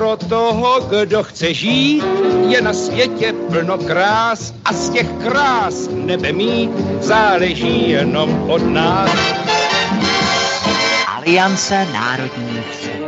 pro toho, kdo chce žít, je na světě plno krás a z těch krás nebe mít záleží jenom od nás. Aliance národních sil.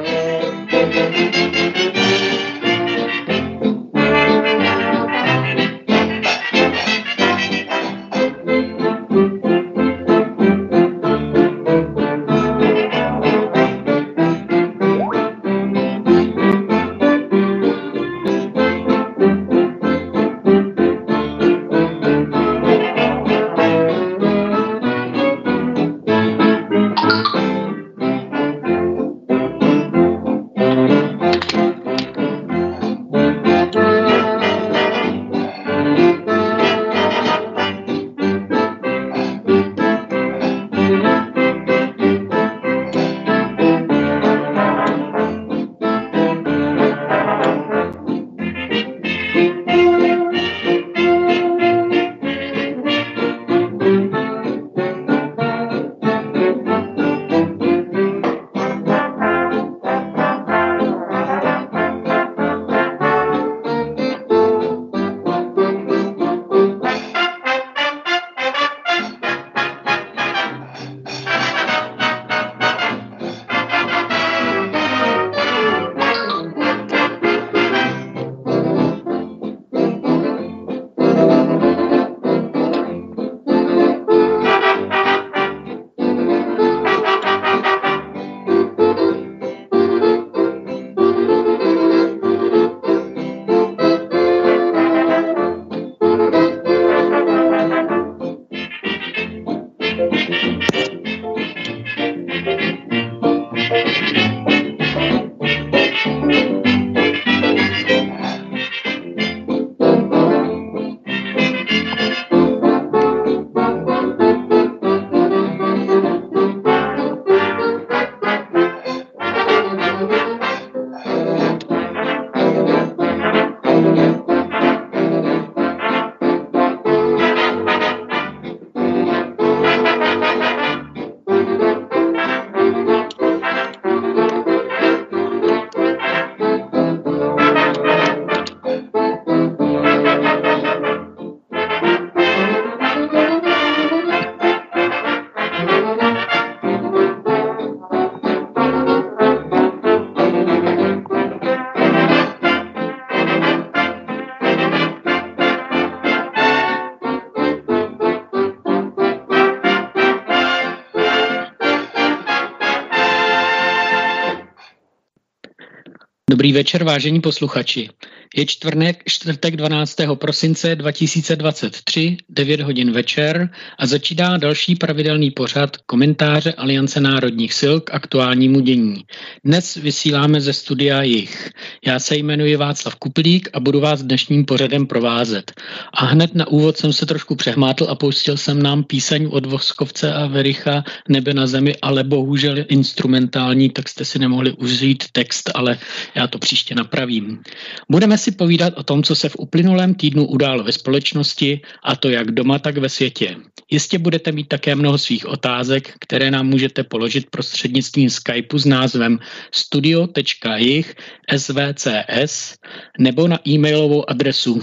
Dobrý večer, vážení posluchači. Je čtvrtek 12. prosince 2023, 9 hodin večer a začíná další pravidelný pořad komentáře Aliance národních sil k aktuálnímu dění. Dnes vysíláme ze studia Jih. Já se jmenuji Václav Kuplík a budu vás dnešním pořadem provázet. A hned na úvod jsem se trošku přehmátl a pustil jsem nám píseň od Voskovce a Vericha Nebe na zemi, ale bohužel je instrumentální, tak jste si nemohli užít text, ale já to příště napravím. Budeme si povídat o tom, co se v uplynulém týdnu událo ve společnosti, a to jak doma, tak ve světě. Jistě budete mít také mnoho svých otázek, které nám můžete položit prostřednictvím Skypeu s názvem studio.jih.svcs nebo na e-mailovou adresu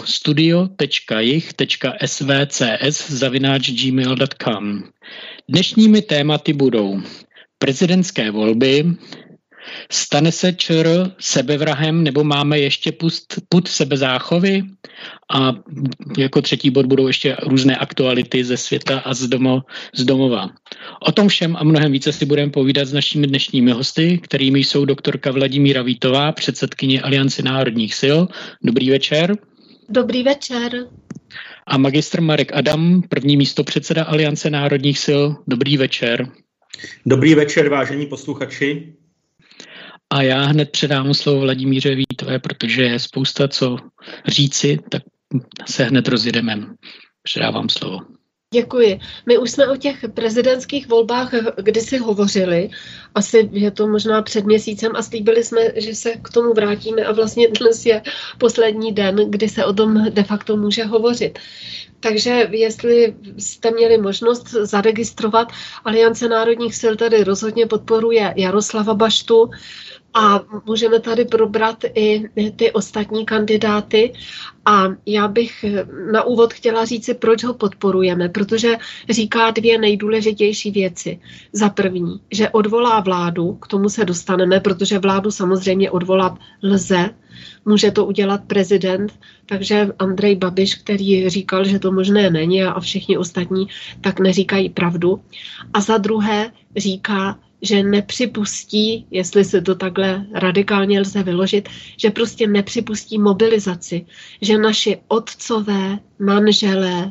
studio.jih.svcs@gmail.com. Dnešními tématy budou prezidentské volby, stane se ČR sebevrahem nebo máme ještě pud sebezáchovy a jako třetí bod budou ještě různé aktuality ze světa a z domova. O tom všem a mnohem více si budeme povídat s našimi dnešními hosty, kterými jsou doktorka Vladimíra Vítová, předsedkyně Aliance národních sil. Dobrý večer. Dobrý večer. A magistr Marek Adam, první místopředseda Aliance národních sil. Dobrý večer. Dobrý večer, vážení posluchači. A já hned předám slovo Vladimíře Vítové, protože je spousta co říci, tak se hned rozjedeme. Předávám slovo. Děkuji. My už jsme o těch prezidentských volbách kdysi hovořili, asi je to možná před měsícem a slíbili jsme, že se k tomu vrátíme a vlastně dnes je poslední den, kdy se o tom de facto může hovořit. Takže jestli jste měli možnost zaregistrovat, Aliance národních sil tady rozhodně podporuje Jaroslava Baštu A můžeme tady probrat i ty ostatní kandidáty. A já bych na úvod chtěla říci, proč ho podporujeme, protože říká dvě nejdůležitější věci. Za první, že odvolá vládu, k tomu se dostaneme, protože vládu samozřejmě odvolat lze, může to udělat prezident, takže Andrej Babiš, který říkal, že to možné není a všichni ostatní, tak neříkají pravdu. A za druhé říká, že nepřipustí, jestli se to takhle radikálně lze vyložit, že prostě nepřipustí mobilizaci, že naši otcové, manželé,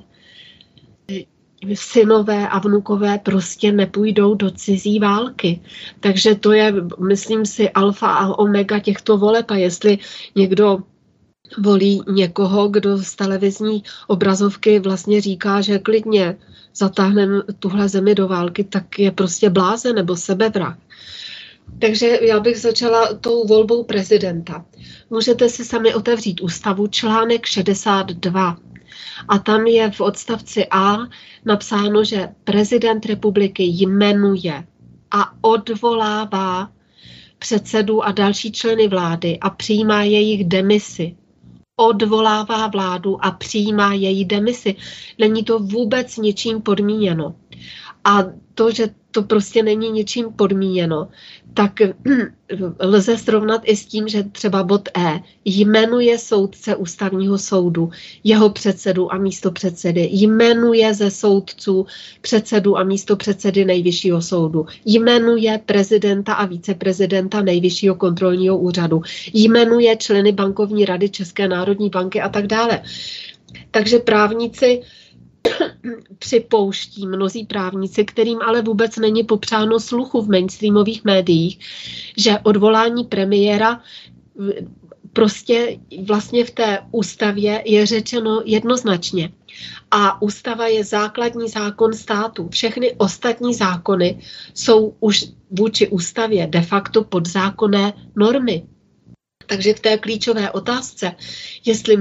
synové a vnukové prostě nepůjdou do cizí války. Takže to je, myslím si, alfa a omega těchto voleb. A jestli někdo volí někoho, kdo z televizní obrazovky vlastně říká, že klidně zatáhneme tuhle zemi do války, tak je prostě blázen nebo sebevrah. Takže já bych začala tou volbou prezidenta. Můžete si sami otevřít ústavu, článek 62. A tam je v odstavci A napsáno, že prezident republiky jmenuje a odvolává předsedu a další členy vlády a přijímá jejich demisi. Odvolává vládu a přijímá její demisi. Není to vůbec ničím podmíněno. A to, že to prostě není ničím podmíněno, tak lze srovnat i s tím, že třeba bod E jmenuje soudce ústavního soudu, jeho předsedu a místopředsedy, jmenuje ze soudců předsedu a místopředsedy nejvyššího soudu, jmenuje prezidenta a viceprezidenta nejvyššího kontrolního úřadu, jmenuje členy bankovní rady České národní banky a tak dále. Takže právníci připouští, mnozí právníci, kterým ale vůbec není popřáno sluchu v mainstreamových médiích, že odvolání premiéra prostě vlastně v té ústavě je řečeno jednoznačně. A ústava je základní zákon státu. Všechny ostatní zákony jsou už vůči ústavě de facto podzákonné normy. Takže v té klíčové otázce, jestli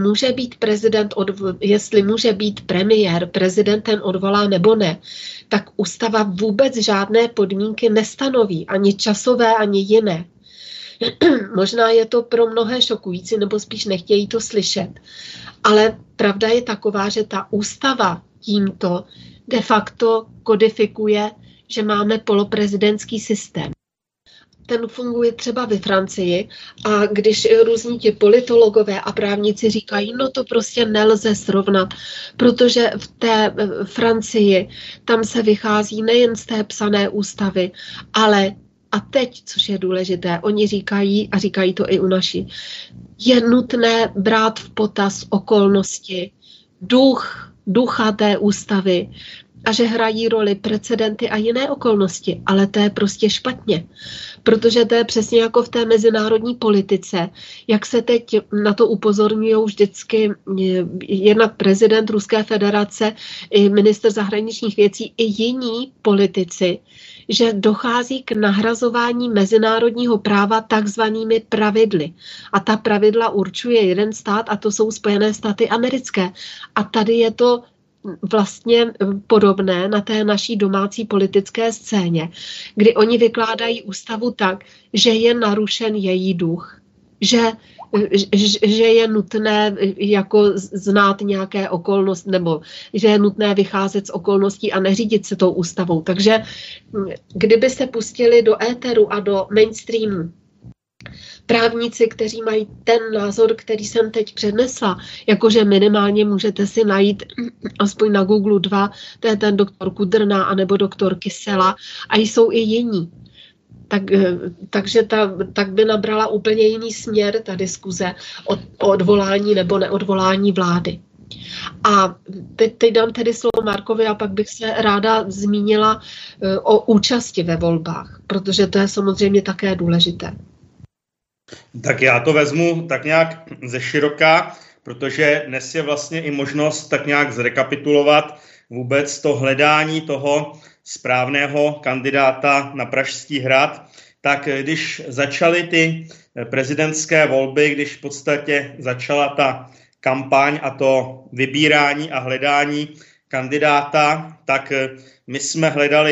může být premiér prezidentem odvolá nebo ne, tak ústava vůbec žádné podmínky nestanoví, ani časové, ani jiné. Možná je to pro mnohé šokující, nebo spíš nechtějí to slyšet. Ale pravda je taková, že ta ústava tímto de facto kodifikuje, že máme poloprezidentský systém. Ten funguje třeba ve Francii a když různí ti politologové a právníci říkají, no to prostě nelze srovnat, protože v té Francii tam se vychází nejen z té psané ústavy, ale a teď, což je důležité, oni říkají, a říkají to i u naší, je nutné brát v potaz okolnosti, ducha té ústavy, a že hrají roli precedenty a jiné okolnosti, ale to je prostě špatně. Protože to je přesně jako v té mezinárodní politice, jak se teď na to upozorňují vždycky jednak prezident Ruské federace, i ministr zahraničních věcí, i jiní politici, že dochází k nahrazování mezinárodního práva takzvanými pravidly. A ta pravidla určuje jeden stát a to jsou Spojené státy americké. A tady je to vlastně podobné na té naší domácí politické scéně, kdy oni vykládají ústavu tak, že je narušen její duch, že je nutné jako znát nějaké okolnosti, nebo že je nutné vycházet z okolností a neřídit se tou ústavou. Takže kdyby se pustili do éteru a do mainstreamu právníci, kteří mají ten názor, který jsem teď přednesla, jakože minimálně můžete si najít aspoň na Google 2, to je ten doktor Kudrna anebo doktor Kysela a jsou i jiní. Takže tak by nabrala úplně jiný směr ta diskuze o odvolání nebo neodvolání vlády. A teď dám tedy slovo Markovi a pak bych se ráda zmínila o účasti ve volbách, protože to je samozřejmě také důležité. Tak já to vezmu tak nějak ze široka, protože dnes je vlastně i možnost tak nějak zrekapitulovat vůbec to hledání toho správného kandidáta na Pražský hrad. Tak když začaly ty prezidentské volby, když v podstatě začala ta kampaň a to vybírání a hledání kandidáta, tak my jsme hledali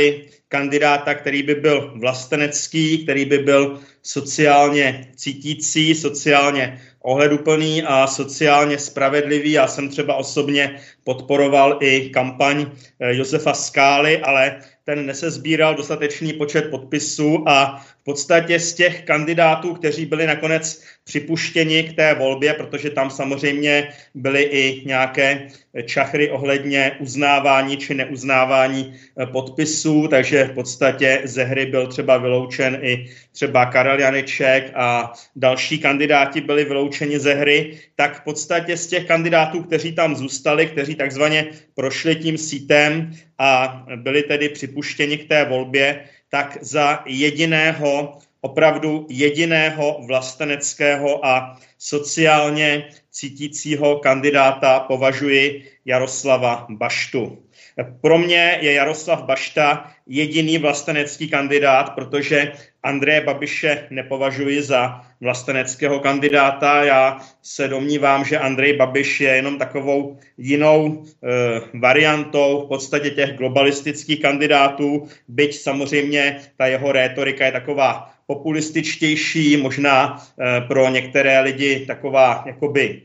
kandidáta, který by byl vlastenecký, který by byl sociálně cítící, sociálně ohleduplný a sociálně spravedlivý. Já jsem třeba osobně podporoval i kampaň Josefa Skály, ale ten nesesbíral dostatečný počet podpisů a v podstatě z těch kandidátů, kteří byli nakonec připuštěni k té volbě, protože tam samozřejmě byly i nějaké čachry ohledně uznávání či neuznávání podpisů, takže v podstatě ze hry byl třeba vyloučen i třeba Karel Janeček a další kandidáti byli vyloučeni ze hry, tak v podstatě z těch kandidátů, kteří tam zůstali, kteří takzvaně prošli tím sítem a byli tedy připuštěni k té volbě, tak za jediného, opravdu jediného vlasteneckého a sociálně cítícího kandidáta považuji Jaroslava Baštu. Pro mě je Jaroslav Bašta jediný vlastenecký kandidát, protože Andreje Babiše nepovažuji za vlasteneckého kandidáta. Já se domnívám, že Andrej Babiš je jenom takovou jinou variantou v podstatě těch globalistických kandidátů, byť samozřejmě ta jeho rétorika je taková populističtější, možná pro některé lidi taková jakoby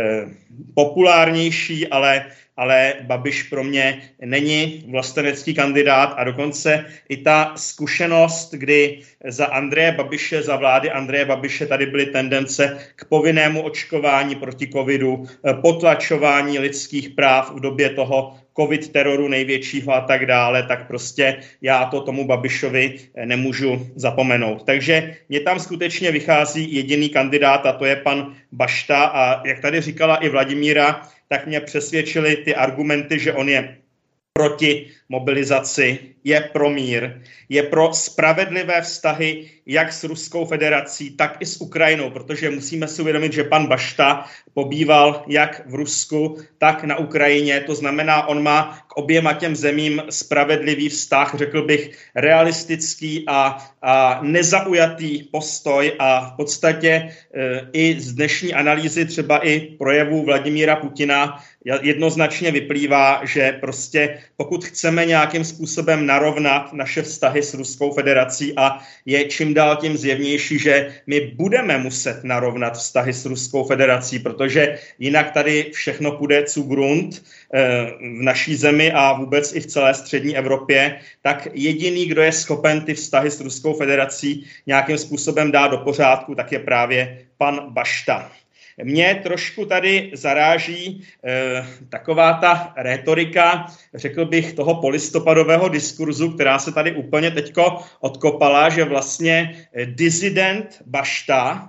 populárnější, ale Babiš pro mě není vlastenecký kandidát a dokonce i ta zkušenost, kdy za Andreje Babiše, za vlády Andreje Babiše tady byly tendence k povinnému očkování proti covidu, potlačování lidských práv v době toho covid teroru největšího a tak dále, tak prostě já to tomu Babišovi nemůžu zapomenout. Takže mě tam skutečně vychází jediný kandidát a to je pan Bašta a jak tady říkala i Vladimíra, tak mě přesvědčily ty argumenty, že on je proti mobilizaci, je pro mír, je pro spravedlivé vztahy jak s Ruskou federací, tak i s Ukrajinou, protože musíme si uvědomit, že pan Bašta pobýval jak v Rusku, tak na Ukrajině. To znamená, on má k oběma těm zemím spravedlivý vztah, řekl bych realistický a nezaujatý postoj a v podstatě i z dnešní analýzy třeba i projevů Vladimíra Putina jednoznačně vyplývá, že prostě pokud chceme nějakým způsobem narovnat naše vztahy s Ruskou federací a je čím dál tím zjevnější, že my budeme muset narovnat vztahy s Ruskou federací, protože jinak tady všechno půjde zu Grund v naší zemi a vůbec i v celé střední Evropě, tak jediný, kdo je schopen ty vztahy s Ruskou federací nějakým způsobem dát do pořádku, tak je právě pan Bašta. Mě trošku tady zaráží taková ta rétorika, řekl bych, toho polistopadového diskurzu, která se tady úplně teďko odkopala, že vlastně disident Bašta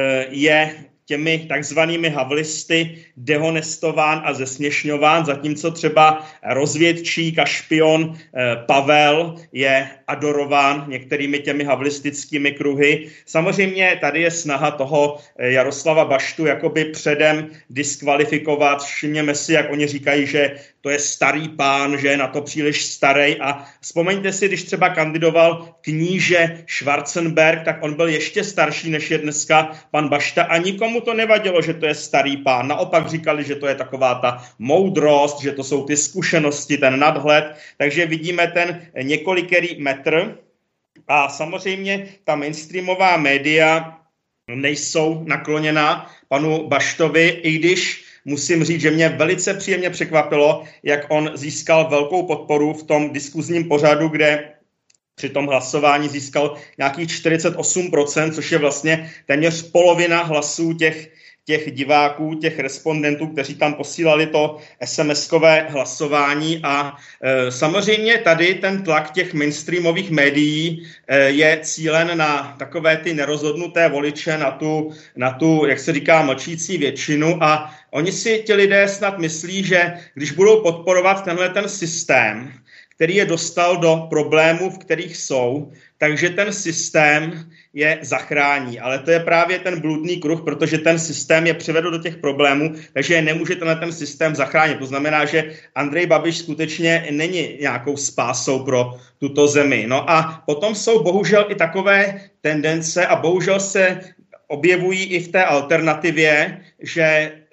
je těmi takzvanými havlisty dehonestován a zesměšňován, zatímco třeba rozvědčík a špion Pavel je adorován některými těmi havlistickými kruhy. Samozřejmě tady je snaha toho Jaroslava Baštu jakoby předem diskvalifikovat. Všimněme si, jak oni říkají, že to je starý pán, že je na to příliš starý a vzpomeňte si, když třeba kandidoval kníže Schwarzenberg, tak on byl ještě starší, než je dneska pan Bašta a nikomu to nevadilo, že to je starý pán. Naopak říkali, že to je taková ta moudrost, že to jsou ty zkušenosti, ten nadhled. Takže vidíme ten několikerý metr a samozřejmě ta mainstreamová média nejsou nakloněna panu Baštovi, i když musím říct, že mě velice příjemně překvapilo, jak on získal velkou podporu v tom diskuzním pořadu, kde při tom hlasování získal nějakých 48%, což je vlastně téměř polovina hlasů těch diváků, těch respondentů, kteří tam posílali to SMS-kové hlasování a samozřejmě tady ten tlak těch mainstreamových médií je cílen na takové ty nerozhodnuté voliče, na tu, jak se říká, mlčící většinu a oni si ti lidé snad myslí, že když budou podporovat tenhle ten systém, který je dostal do problémů, v kterých jsou, takže ten systém je zachrání. Ale to je právě ten bludný kruh, protože ten systém je přivedl do těch problémů, takže je nemůže ten systém zachránit. To znamená, že Andrej Babiš skutečně není nějakou spásou pro tuto zemi. No a potom jsou bohužel i takové tendence a bohužel se objevují i v té alternativě, že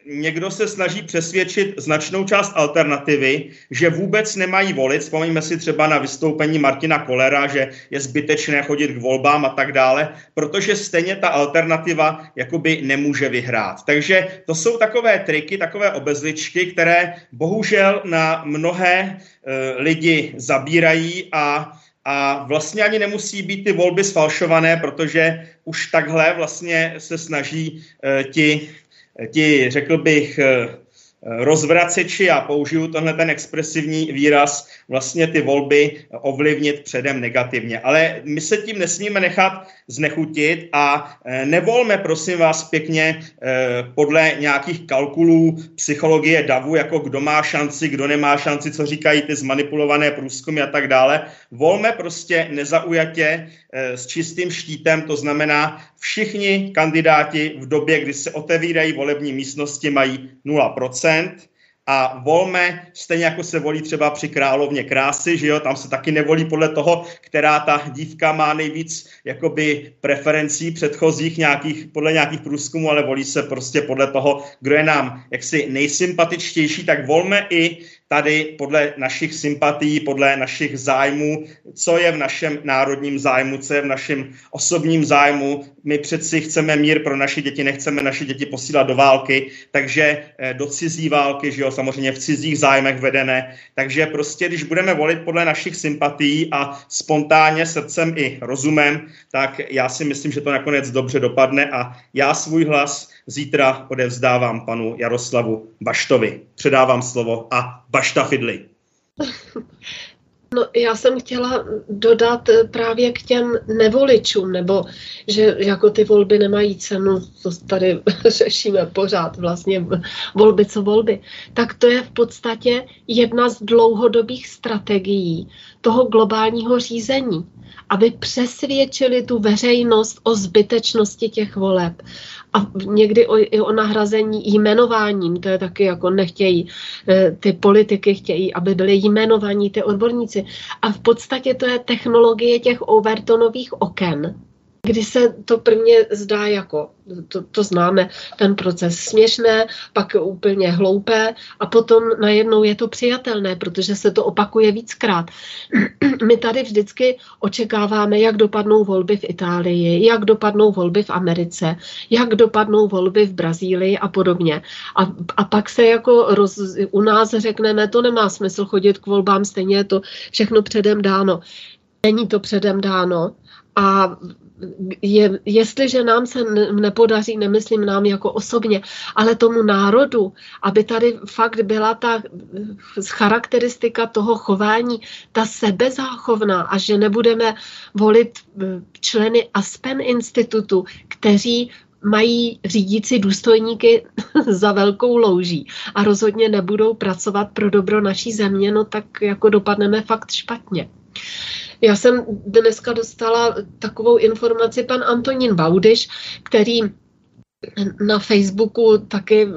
někdo se snaží přesvědčit značnou část alternativy, že vůbec nemají volit. Vzpomeňme si třeba na vystoupení Martina Kollera, že je zbytečné chodit k volbám a tak dále, protože stejně ta alternativa jakoby nemůže vyhrát. Takže to jsou takové triky, takové obezličky, které bohužel na mnohé lidi zabírají a vlastně ani nemusí být ty volby sfalšované, protože už takhle vlastně se snaží ti řekl bych, rozvraceči, a použiju tenhle ten expresivní výraz, vlastně ty volby ovlivnit předem negativně. Ale my se tím nesmíme nechat znechutit a nevolme, prosím vás pěkně, podle nějakých kalkulů psychologie davu, jako kdo má šanci, kdo nemá šanci, co říkají ty zmanipulované průzkumy a tak dále. Volme prostě nezaujatě s čistým štítem, to znamená všichni kandidáti v době, kdy se otevírají volební místnosti, mají 0%. A volme, stejně jako se volí třeba při Královně krásy, že jo, tam se taky nevolí podle toho, která ta dívka má nejvíc jakoby preferencí předchozích podle nějakých průzkumů, ale volí se prostě podle toho, kdo je nám jaksi nejsympatičtější, tak volme i tady podle našich sympatií, podle našich zájmů, co je v našem národním zájmu, co je v našem osobním zájmu. My přeci chceme mír pro naše děti, nechceme naše děti posílat do války, takže do cizí války, že jo, samozřejmě v cizích zájmech vedené. Takže prostě, když budeme volit podle našich sympatií a spontánně srdcem i rozumem, tak já si myslím, že to nakonec dobře dopadne a já svůj hlas zítra odevzdávám panu Jaroslavu Baštovi. Předávám slovo a Bašta Fidli. No, já jsem chtěla dodat právě k těm nevoličům, nebo že jako ty volby nemají cenu, to tady řešíme pořád vlastně volby co volby, tak to je v podstatě jedna z dlouhodobých strategií toho globálního řízení, aby přesvědčili tu veřejnost o zbytečnosti těch voleb. A někdy i o nahrazení jmenováním, to je taky jako nechtějí, ty politiky chtějí, aby byly jmenovaní ty odborníci. A v podstatě to je technologie těch Overtonových oken, kdy se to prvně zdá jako, to známe, ten proces směšné, pak úplně hloupé a potom najednou je to přijatelné, protože se to opakuje víckrát. My tady vždycky očekáváme, jak dopadnou volby v Itálii, jak dopadnou volby v Americe, jak dopadnou volby v Brazílii a podobně. A pak se jako u nás řekneme, to nemá smysl chodit k volbám, stejně je to všechno předem dáno. Není to předem dáno a jestliže nám se nepodaří, nemyslím nám jako osobně, ale tomu národu, aby tady fakt byla ta charakteristika toho chování, ta sebezáchovná a že nebudeme volit členy Aspen institutu, kteří mají řídící důstojníky za velkou louží a rozhodně nebudou pracovat pro dobro naší země, no tak jako dopadneme fakt špatně. Já jsem dneska dostala takovou informaci, pan Antonín Baudyš, který na Facebooku taky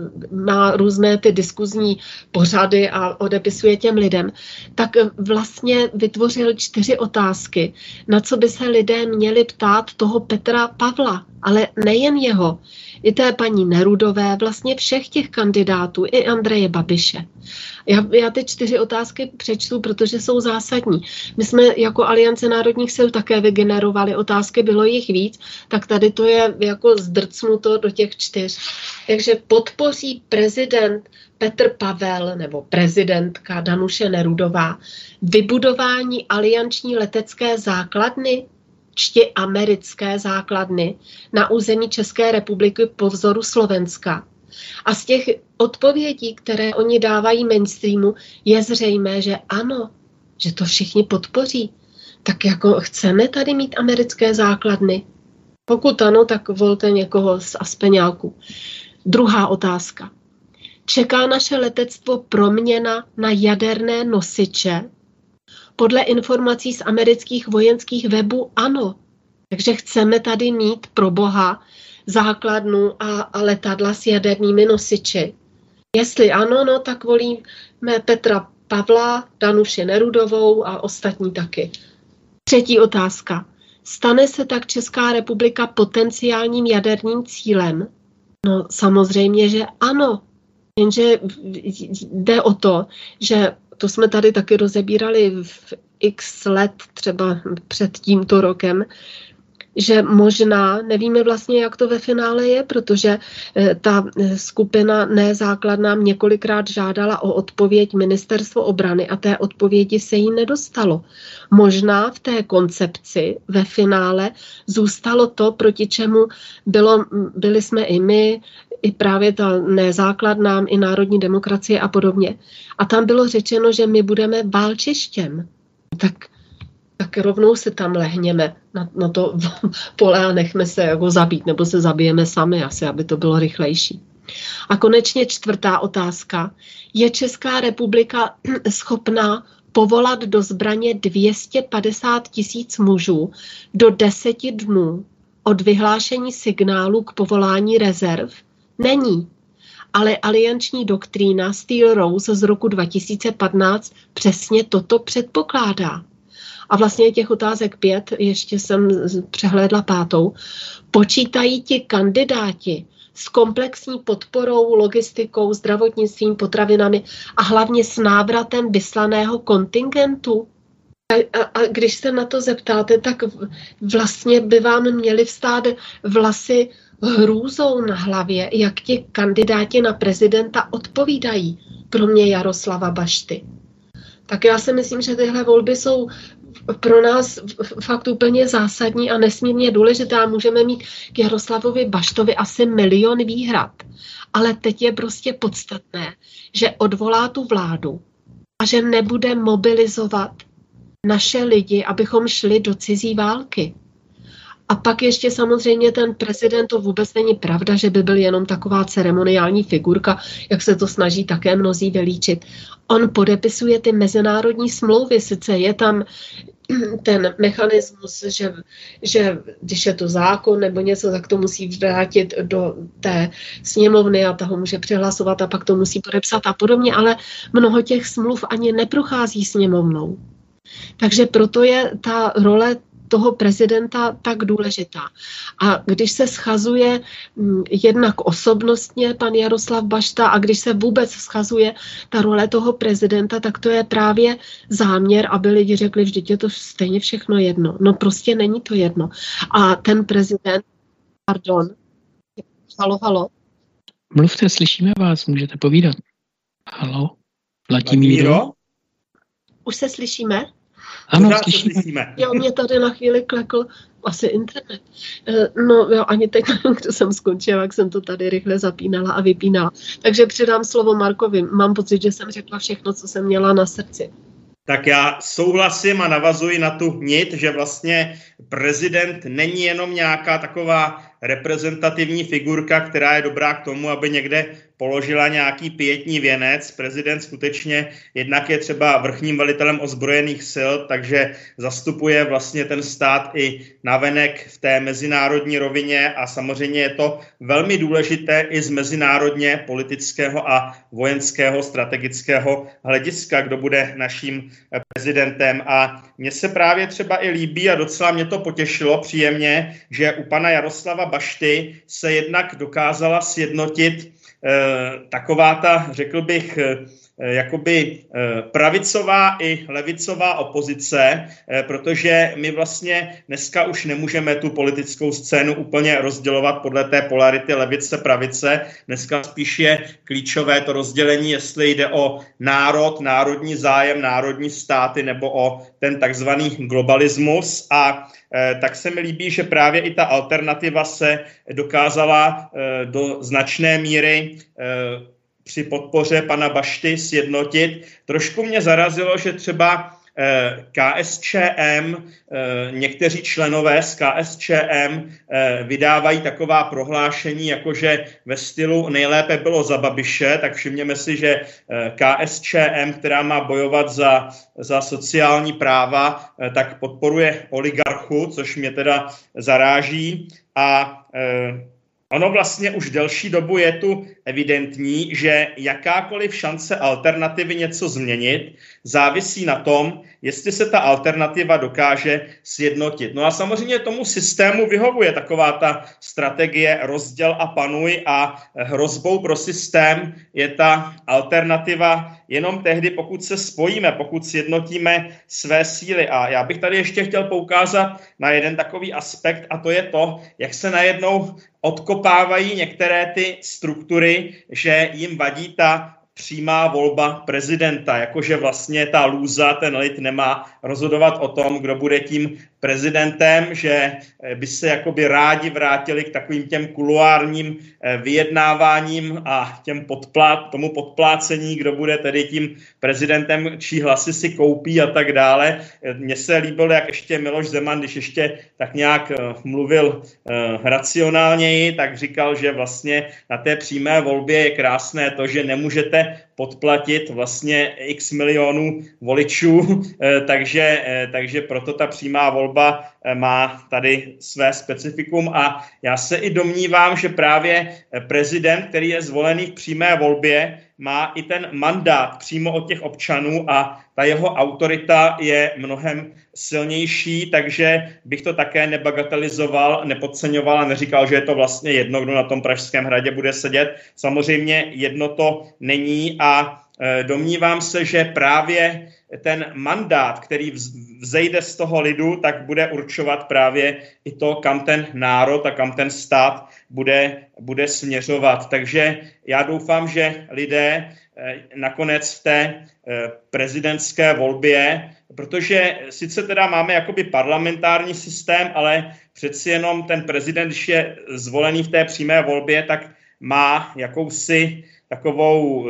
má různé ty diskuzní pořady a odepisuje těm lidem, tak vlastně vytvořil 4 otázky, na co by se lidé měli ptát toho Petra Pavla, ale nejen jeho, i té paní Nerudové, vlastně všech těch kandidátů, i Andreje Babiše. Já ty 4 otázky přečtu, protože jsou zásadní. My jsme jako Aliance národních sil také vygenerovali otázky, bylo jich víc, tak tady to je jako zdrcnuto do těch 4. Takže podpoří prezident Petr Pavel nebo prezidentka Danuše Nerudová vybudování alianční letecké základny, čti americké základny na území České republiky po vzoru Slovenska. A z těch odpovědí, které oni dávají mainstreamu, je zřejmé, že ano, že to všichni podpoří. Tak jako chceme tady mít americké základny? Pokud ano, tak volte někoho z Aspeňáků. Druhá otázka. Čeká naše letectvo proměna na jaderné nosiče? Podle informací z amerických vojenských webů ano. Takže chceme tady mít pro boha základnu a letadla s jadernými nosiči. Jestli ano, no tak volíme Petra Pavla, Danuši Nerudovou a ostatní taky. Třetí otázka. Stane se tak Česká republika potenciálním jaderným cílem? No samozřejmě, že ano. Jenže jde o to, že to jsme tady taky rozebírali v x let, třeba před tímto rokem, že možná, nevíme vlastně, jak to ve finále je, protože ta skupina nezákladná několikrát žádala o odpověď Ministerstvo obrany a té odpovědi se jí nedostalo. Možná v té koncepci ve finále zůstalo to, proti čemu byli jsme i my, i právě ta nezákladná, i národní demokracie a podobně. A tam bylo řečeno, že my budeme válčištěm. Tak rovnou se tam lehněme na to pole a nechme se jako zabít, nebo se zabijeme sami asi, aby to bylo rychlejší. A konečně 4. otázka. Je Česká republika schopná povolat do zbraně 250 000 mužů do 10 dnů od vyhlášení signálu k povolání rezerv? Není. Ale alianční doktrína Steel Rose z roku 2015 přesně toto předpokládá. A vlastně těch otázek 5, ještě jsem přehlédla 5. Počítají ti kandidáti s komplexní podporou, logistikou, zdravotnictvím, potravinami a hlavně s návratem vyslaného kontingentu? A když se na to zeptáte, tak vlastně by vám měli vstát vlasy hrůzou na hlavě, jak ti kandidáti na prezidenta odpovídají, kromě Jaroslava Bašty. Tak já si myslím, že tyhle volby jsou pro nás fakt úplně zásadní a nesmírně důležitá. Můžeme mít k Jaroslavovi Baštovi asi 1 000 000 výhrad. Ale teď je prostě podstatné, že odvolá tu vládu a že nebude mobilizovat naše lidi, abychom šli do cizí války. A pak ještě samozřejmě ten prezident, to vůbec není pravda, že by byl jenom taková ceremoniální figurka, jak se to snaží také mnozí vylíčit. On podepisuje ty mezinárodní smlouvy, sice je tam ten mechanismus, že když je to zákon nebo něco, tak to musí vrátit do té sněmovny a ta ho může přehlasovat a pak to musí podepsat a podobně, ale mnoho těch smluv ani neprochází sněmovnou. Takže proto je ta role toho prezidenta tak důležitá. A když se schazuje jednak osobnostně pan Jaroslav Bašta a když se vůbec schazuje ta role toho prezidenta, tak to je právě záměr, aby lidi řekli, vždyť je to stejně všechno jedno. No prostě není to jedno. A ten prezident, pardon, halo. Mluvte, slyšíme vás, můžete povídat. Halo, Vladimíro? Už se slyšíme? Ano, slyšíme. Jo, mě tady na chvíli klekl asi internet. No jo, ani teď nevím, kdo jsem skončila, jak jsem to tady rychle zapínala a vypínala. Takže předám slovo Markovi. Mám pocit, že jsem řekla všechno, co jsem měla na srdci. Tak já souhlasím a navazuji na tu nit, že vlastně prezident není jenom nějaká taková reprezentativní figurka, která je dobrá k tomu, aby někde položila nějaký pietní věnec. Prezident skutečně jednak je třeba vrchním velitelem ozbrojených sil, takže zastupuje vlastně ten stát i navenek v té mezinárodní rovině a samozřejmě je to velmi důležité i z mezinárodně politického a vojenského strategického hlediska, kdo bude naším prezidentem. A mně se právě třeba i líbí a docela mě to potěšilo příjemně, že u pana Jaroslava Bašty se jednak dokázala sjednotit taková ta, řekl bych, jakoby pravicová i levicová opozice, protože my vlastně dneska už nemůžeme tu politickou scénu úplně rozdělovat podle té polarity levice, pravice. Dneska spíš je klíčové to rozdělení, jestli jde o národ, národní zájem, národní státy nebo o ten takzvaný globalismus. A tak se mi líbí, že právě i ta alternativa se dokázala do značné míry při podpoře pana Bašty sjednotit. Trošku mě zarazilo, že třeba KSČM, někteří členové z KSČM vydávají taková prohlášení, jakože ve stylu nejlépe bylo za Babiše, tak všimněme si, že KSČM, která má bojovat za sociální práva, tak podporuje oligarchu, což mě teda zaráží. A ono vlastně už delší dobu je tu evidentní, že jakákoliv šance alternativy něco změnit závisí na tom, jestli se ta alternativa dokáže sjednotit. No a samozřejmě tomu systému vyhovuje taková ta strategie rozděl a panuj a hrozbou pro systém je ta alternativa jenom tehdy, pokud se spojíme, pokud sjednotíme své síly. A já bych tady ještě chtěl poukázat na jeden takový aspekt, a to je to, jak se najednou odkopávají některé ty struktury, že jim vadí ta přímá volba prezidenta, jakože vlastně ta lůza, ten lid nemá rozhodovat o tom, kdo bude tím prezidentem, že by se jakoby rádi vrátili k takovým těm kuluárním vyjednáváním a tomu podplácení, kdo bude tedy tím prezidentem, čí hlasy si koupí a tak dále. Mně se líbilo, jak ještě Miloš Zeman, když ještě tak nějak mluvil racionálněji, tak říkal, že vlastně na té přímé volbě je krásné to, že nemůžete podplatit vlastně x milionů voličů, takže proto ta přímá volba má tady své specifikum a já se i domnívám, že právě prezident, který je zvolený v přímé volbě, má i ten mandát přímo od těch občanů a ta jeho autorita je mnohem silnější, takže bych to také nebagatelizoval, nepodceňoval a neříkal, že je to vlastně jedno, kdo na tom Pražském hradě bude sedět. Samozřejmě jedno to není a domnívám se, že právě ten mandát, který vzejde z toho lidu, tak bude určovat právě i to, kam ten národ a kam ten stát bude směřovat. Takže já doufám, že lidé nakonec v té prezidentské volbě, protože sice teda máme jakoby parlamentární systém, ale přeci jenom ten prezident, když je zvolený v té přímé volbě, tak má jakousi takovou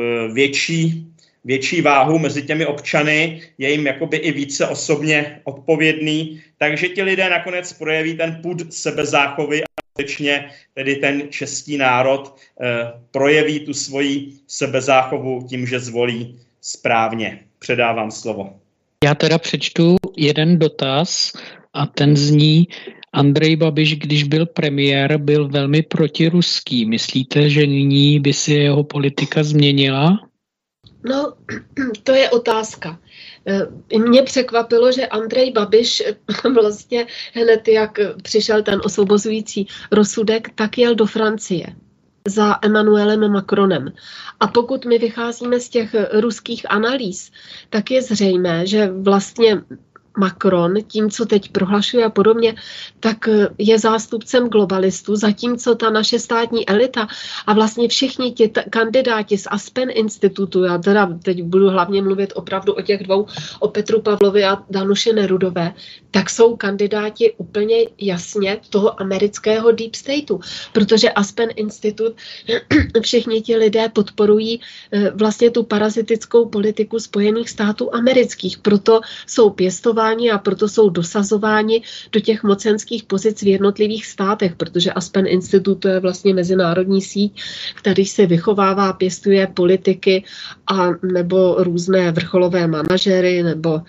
větší váhu mezi těmi občany, je jim jakoby i více osobně odpovědný, takže ti lidé nakonec projeví ten pud sebezáchovy a skutečně tedy ten český národ projeví tu svoji sebezáchovu tím, že zvolí správně. Předávám slovo. Já teda přečtu jeden dotaz a ten zní: Andrej Babiš, když byl premiér, byl velmi protiruský. Myslíte, že nyní by si jeho politika změnila? No, to je otázka. Mě překvapilo, že Andrej Babiš vlastně hned, jak přišel ten osvobozující rozsudek, tak jel do Francie za Emmanuelem Macronem. A pokud my vycházíme z těch ruských analýz, tak je zřejmé, že vlastně Macron, tím, co teď prohlašuje a podobně, tak je zástupcem globalistů, zatímco ta naše státní elita a vlastně všichni ti kandidáti z Aspen institutu, já teda teď budu hlavně mluvit opravdu o těch dvou, o Petru Pavlovi a Danuše Nerudové, tak jsou kandidáti úplně jasně toho amerického deep stateu, protože Aspen institut, všichni ti lidé podporují vlastně tu parazitickou politiku Spojených států amerických, proto jsou pěstováni a proto jsou dosazováni do těch mocenských pozic v jednotlivých státech, protože Aspen Institut to je vlastně mezinárodní síť, který se vychovává, pěstuje politiky a nebo různé vrcholové manažery, nebo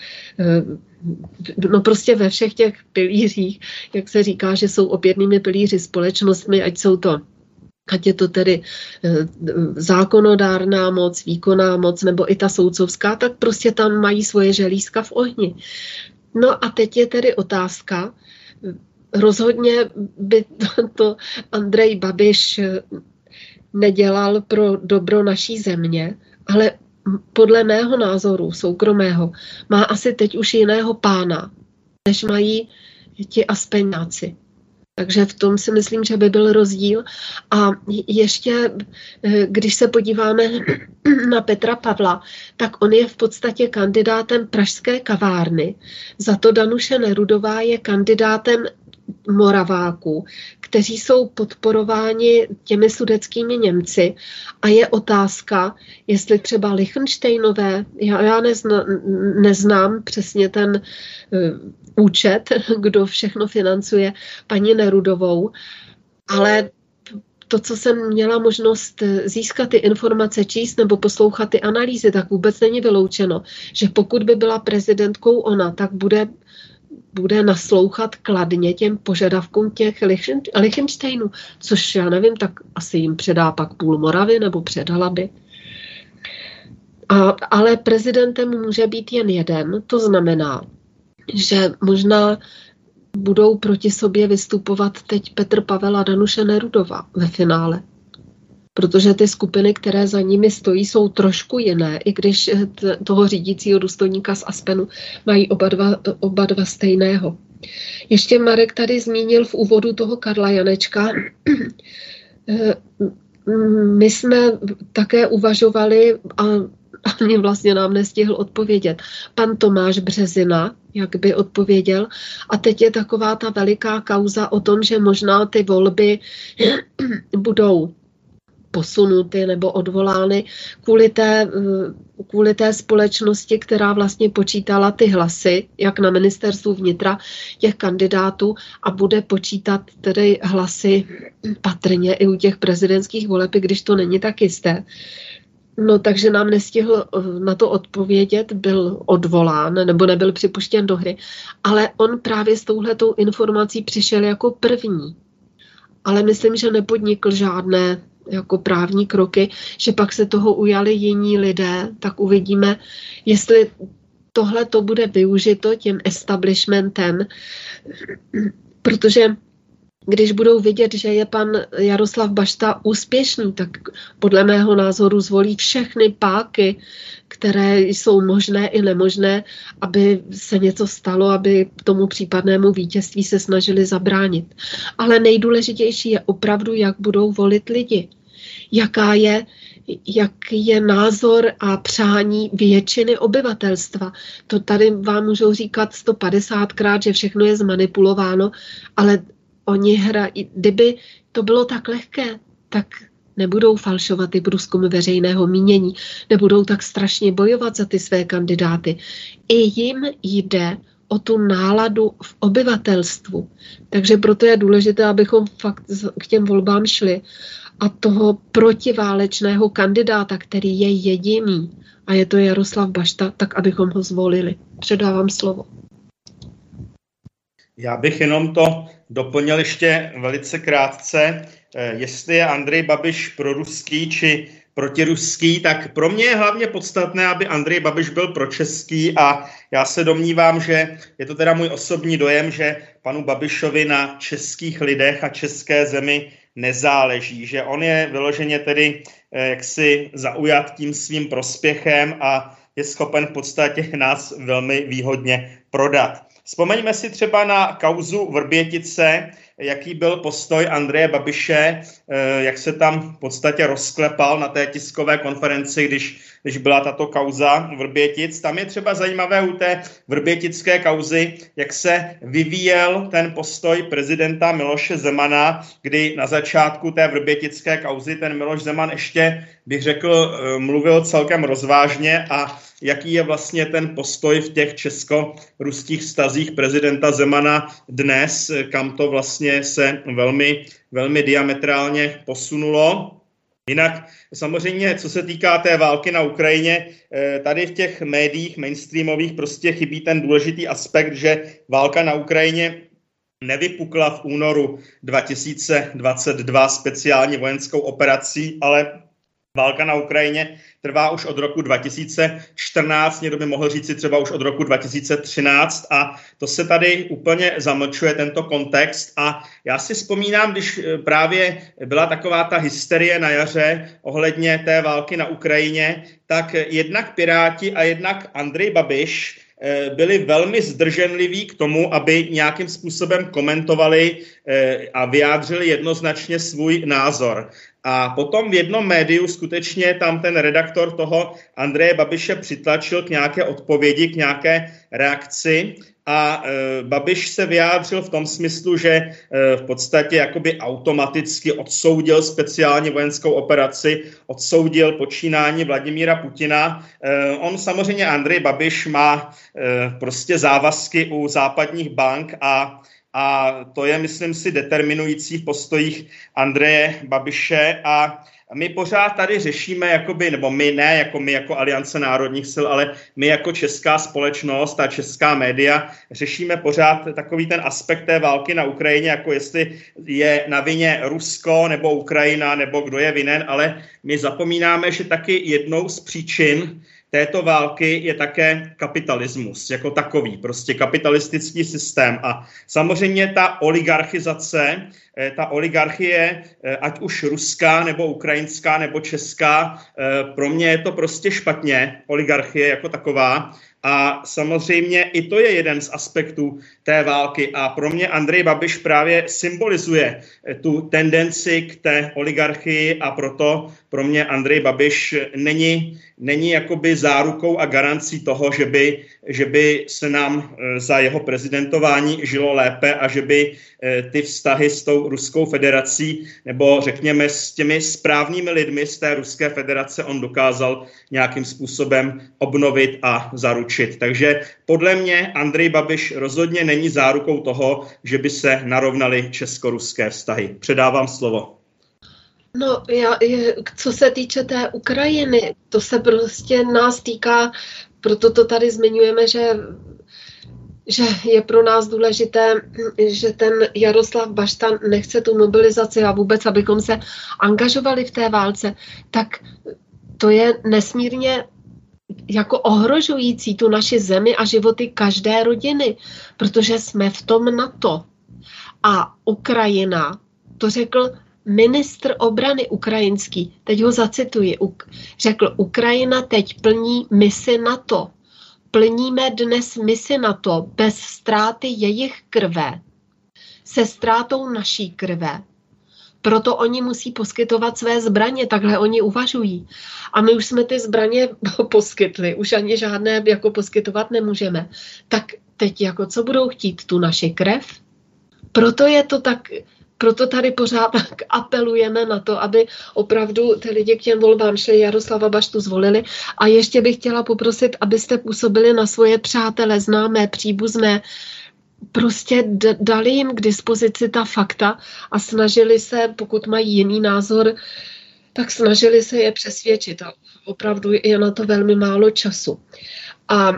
no prostě ve všech těch pilířích, jak se říká, že jsou opěrnými pilíři společnostmi, ať je to tedy zákonodárná moc, výkonná moc, nebo i ta soudcovská, tak prostě tam mají svoje želízka v ohni. No a teď je tedy otázka, rozhodně by to Andrej Babiš nedělal pro dobro naší země, ale podle mého názoru soukromého má asi teď už jiného pána, než mají ti aspeňáci. Takže v tom si myslím, že by byl rozdíl. A ještě, když se podíváme na Petra Pavla, tak on je v podstatě kandidátem pražské kavárny. Za to Danuše Nerudová je kandidátem Moraváků, kteří jsou podporováni těmi sudetskými Němci. A je otázka, jestli třeba Lichtenštejnové, já neznám přesně ten účet, kdo všechno financuje paní Nerudovou, ale to, co jsem měla možnost získat ty informace, číst nebo poslouchat ty analýzy, tak vůbec není vyloučeno, že pokud by byla prezidentkou ona, tak bude bude naslouchat kladně těm požadavkům těch Lichtenštejnů, což já nevím, tak asi jim předá pak půl Moravy nebo předala by. Ale prezidentem může být jen jeden, to znamená, že možná budou proti sobě vystupovat teď Petr Pavel a Danuše Nerudová ve finále. Protože ty skupiny, které za nimi stojí, jsou trošku jiné, i když toho řídícího důstojníka z Aspenu mají oba dva stejného. Ještě Marek tady zmínil v úvodu toho Karla Janečka. My jsme také uvažovali, a ani vlastně nám nestihl odpovědět, pan Tomáš Březina, jak by odpověděl. A teď je taková ta veliká kauza o tom, že možná ty volby budou posunuty nebo odvolány kvůli té společnosti, která vlastně počítala ty hlasy, jak na ministerstvu vnitra těch kandidátů, a bude počítat tedy hlasy patrně i u těch prezidentských voleb, když to není tak jisté. No, takže nám nestihl na to odpovědět, byl odvolán nebo nebyl připuštěn do hry, ale on právě s touhletou informací přišel jako první. Ale myslím, že nepodnikl žádné jako právní kroky, že pak se toho ujali jiní lidé, tak uvidíme, jestli tohle to bude využito tím establishmentem, protože když budou vidět, že je pan Jaroslav Bašta úspěšný, tak podle mého názoru zvolí všechny páky, které jsou možné i nemožné, aby se něco stalo, aby tomu případnému vítězství se snažili zabránit. Ale nejdůležitější je opravdu, jak budou volit lidi. Jak je názor a přání většiny obyvatelstva. To tady vám můžou říkat 150krát, že všechno je zmanipulováno, ale kdyby to bylo tak lehké, tak nebudou falšovat ty průzkumy veřejného mínění, nebudou tak strašně bojovat za ty své kandidáty. I jim jde o tu náladu v obyvatelstvu. Takže proto je důležité, abychom fakt k těm volbám šli a toho protiválečného kandidáta, který je jediný, a je to Jaroslav Bašta, tak abychom ho zvolili. Předávám slovo. Já bych jenom to doplnil ještě velice krátce. Jestli je Andrej Babiš proruský či protiruský, tak pro mě je hlavně podstatné, aby Andrej Babiš byl pročeský, a já se domnívám, že je to teda můj osobní dojem, že panu Babišovi na českých lidech a české zemi nezáleží, že on je vyloženě tedy jaksi zaujat tím svým prospěchem a je schopen v podstatě nás velmi výhodně prodat. Vzpomeňme si třeba na kauzu Vrbětice, jaký byl postoj Andreje Babiše, jak se tam v podstatě rozklepal na té tiskové konferenci, když byla tato kauza Vrbětic. Tam je třeba zajímavé u té vrbětické kauzy, jak se vyvíjel ten postoj prezidenta Miloše Zemana, kdy na začátku té vrbětické kauzy ten Miloš Zeman ještě, bych řekl, mluvil celkem rozvážně, a jaký je vlastně ten postoj v těch česko-ruských vztazích prezidenta Zemana dnes, kam to vlastně se velmi, velmi diametrálně posunulo. Jinak samozřejmě, co se týká té války na Ukrajině, tady v těch médiích mainstreamových prostě chybí ten důležitý aspekt, že válka na Ukrajině nevypukla v únoru 2022 speciální vojenskou operací, ale válka na Ukrajině trvá už od roku 2014, někdo by mohl říct si třeba už od roku 2013, a to se tady úplně zamlčuje, tento kontext. A já si vzpomínám, když právě byla taková ta hysterie na jaře ohledně té války na Ukrajině, tak jednak Piráti a jednak Andrej Babiš byli velmi zdrženliví k tomu, aby nějakým způsobem komentovali a vyjádřili jednoznačně svůj názor. A potom v jednom médiu skutečně tam ten redaktor toho Andreje Babiše přitlačil k nějaké odpovědi, k nějaké reakci, a Babiš se vyjádřil v tom smyslu, že v podstatě jakoby automaticky odsoudil speciální vojenskou operaci, odsoudil počínání Vladimíra Putina. On samozřejmě, Andrej Babiš, má prostě závazky u západních bank, a to je, myslím si, determinující v postojích Andreje Babiše, a my pořád tady řešíme, jakoby, nebo my ne, jako my jako Aliance národních sil, ale my jako česká společnost a česká média řešíme pořád takový ten aspekt té války na Ukrajině, jako jestli je na vině Rusko nebo Ukrajina, nebo kdo je vinen, ale my zapomínáme, že taky jednou z příčin této války je také kapitalismus jako takový, prostě kapitalistický systém. A samozřejmě ta oligarchizace, ta oligarchie, ať už ruská, nebo ukrajinská, nebo česká, pro mě je to prostě špatně, oligarchie jako taková. A samozřejmě i to je jeden z aspektů té války. A pro mě Andrej Babiš právě symbolizuje tu tendenci k té oligarchii a proto pro mě Andrej Babiš není jakoby zárukou a garancí toho, že by se nám za jeho prezidentování žilo lépe a že by ty vztahy s tou Ruskou federací nebo řekněme s těmi správnými lidmi z té Ruské federace on dokázal nějakým způsobem obnovit a zaručit. Takže podle mě Andrej Babiš rozhodně není zárukou toho, že by se narovnaly česko-ruské vztahy. Předávám slovo. No, co se týče té Ukrajiny, to se prostě nás týká, proto to tady zmiňujeme, že je pro nás důležité, že ten Jaroslav Bašta nechce tu mobilizaci a vůbec, abychom se angažovali v té válce, tak to je nesmírně jako ohrožující tu naši zemi a životy každé rodiny, protože jsme v tom NATO. A Ukrajina, to řekl ministr obrany ukrajinský, teď ho zacituji, řekl, Ukrajina teď plní misi NATO. Plníme dnes misi NATO bez ztráty jejich krve, se ztrátou naší krve. Proto oni musí poskytovat své zbraně, takhle oni uvažují. A my už jsme ty zbraně poskytli, už ani žádné jako poskytovat nemůžeme. Tak teď jako co budou chtít, tu naši krev? Proto je to tak, proto tady pořád tak apelujeme na to, aby opravdu ty lidi k těm volbám šli, Jaroslava Baštu zvolili. A ještě bych chtěla poprosit, abyste působili na svoje přátele, známé, příbuzné, prostě dali jim k dispozici ta fakta a snažili se, pokud mají jiný názor, tak snažili se je přesvědčit. A opravdu je na to velmi málo času. A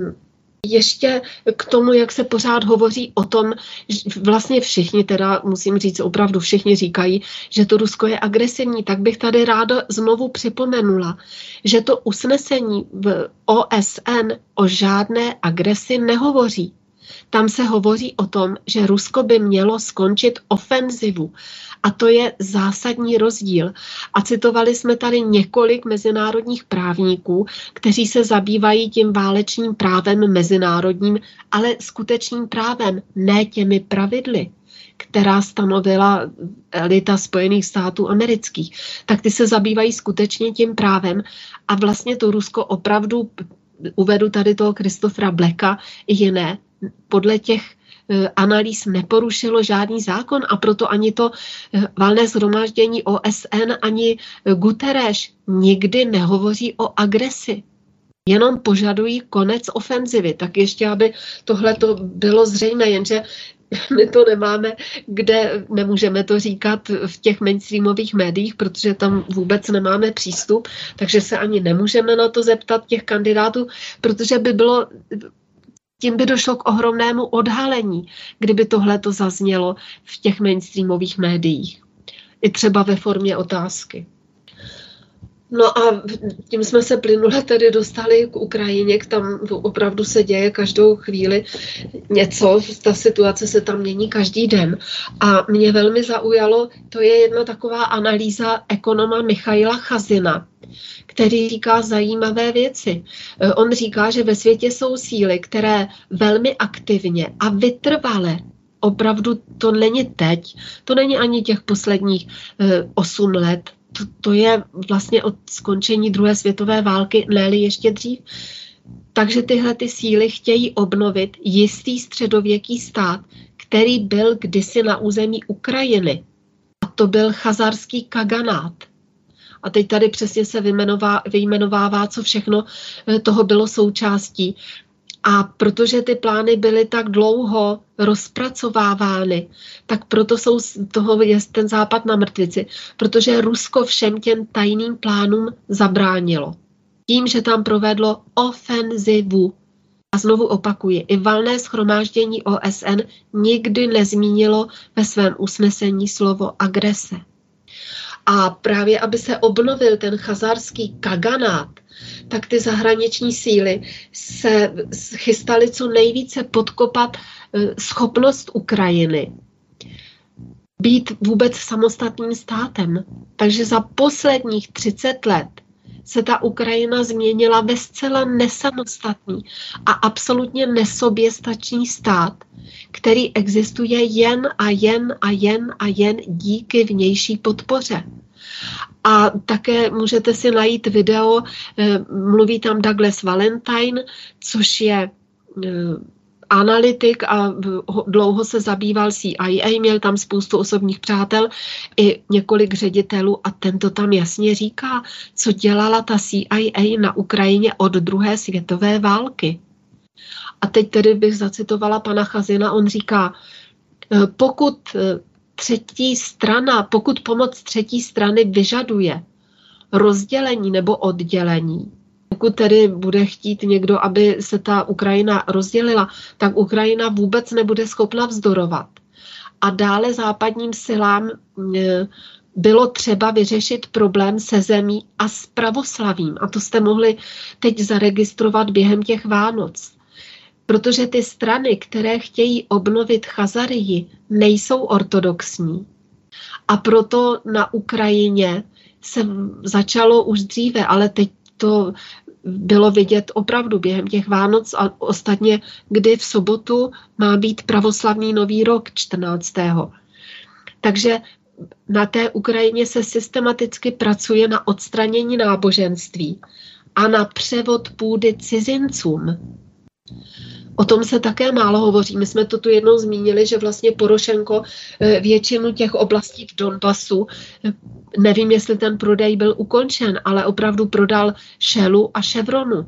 ještě k tomu, jak se pořád hovoří o tom, že vlastně všichni, teda musím říct, opravdu všichni říkají, že to Rusko je agresivní, tak bych tady ráda znovu připomenula, že to usnesení v OSN o žádné agresi nehovoří. Tam se hovoří o tom, že Rusko by mělo skončit ofenzivu. A to je zásadní rozdíl. A citovali jsme tady několik mezinárodních právníků, kteří se zabývají tím válečným právem mezinárodním, ale skutečným právem, ne těmi pravidly, která stanovila elita Spojených států amerických. Tak ty se zabývají skutečně tím právem a vlastně to Rusko opravdu, uvedu tady toho Christophera Blacka i jiné, podle těch analýz neporušilo žádný zákon a proto ani to valné shromáždění OSN, ani Guterres nikdy nehovoří o agresi. Jenom požadují konec ofenzivy. Tak ještě, aby tohle to bylo zřejmé, jenže my to nemáme, kde nemůžeme to říkat v těch mainstreamových médiích, protože tam vůbec nemáme přístup, takže se ani nemůžeme na to zeptat těch kandidátů, protože tím by došlo k ohromnému odhalení, kdyby tohleto zaznělo v těch mainstreamových médiích. I třeba ve formě otázky. No a tím jsme se plynule tedy dostali k Ukrajině, tam opravdu se děje každou chvíli něco, ta situace se tam mění každý den. A mě velmi zaujalo, to je jedna taková analýza ekonoma Michaila Chazina, který říká zajímavé věci. On říká, že ve světě jsou síly, které velmi aktivně a vytrvale, opravdu to není teď, to není ani těch posledních 8 let, to je vlastně od skončení druhé světové války, ne-li ještě dřív. Takže tyhle ty síly chtějí obnovit jistý středověký stát, který byl kdysi na území Ukrajiny. A to byl chazarský kaganát. A teď tady přesně se vyjmenovává, co všechno toho bylo součástí. A protože ty plány byly tak dlouho rozpracovávány, tak proto toho je ten Západ na mrtvici, protože Rusko všem těm tajným plánům zabránilo. Tím, že tam provedlo ofenzivu. A znovu opakuji, i valné shromáždění OSN nikdy nezmínilo ve svém usnesení slovo agrese. A právě, aby se obnovil ten chazarský kaganát, tak ty zahraniční síly se chystaly co nejvíce podkopat schopnost Ukrajiny být vůbec samostatným státem. Takže za posledních 30 let se ta Ukrajina změnila ve zcela nesamostatný a absolutně nesoběstačný stát, který existuje jen a jen díky vnější podpoře. A také můžete si najít video, mluví tam Douglas Valentine, což je analytik a dlouho se zabýval CIA, měl tam spoustu osobních přátel i několik ředitelů a tento tam jasně říká, co dělala ta CIA na Ukrajině od druhé světové války. A teď tedy bych zacitovala pana Chazina, on říká, pokud pomoc třetí strany vyžaduje rozdělení nebo oddělení, pokud tedy bude chtít někdo, aby se ta Ukrajina rozdělila, tak Ukrajina vůbec nebude schopna vzdorovat. A dále západním silám bylo třeba vyřešit problém se zemí a s pravoslavím. A to jste mohli teď zaregistrovat během těch Vánoc. Protože ty strany, které chtějí obnovit Chazarii, nejsou ortodoxní. A proto na Ukrajině se začalo už dříve, ale teď to bylo vidět opravdu během těch Vánoc a ostatně, kdy v sobotu má být pravoslavný nový rok 14. Takže na té Ukrajině se systematicky pracuje na odstranění náboženství a na převod půdy cizincům. O tom se také málo hovoří. My jsme to tu jednou zmínili, že vlastně Porošenko většinu těch oblastí v Donbasu, nevím, jestli ten prodej byl ukončen, ale opravdu prodal Shellu a Chevronu.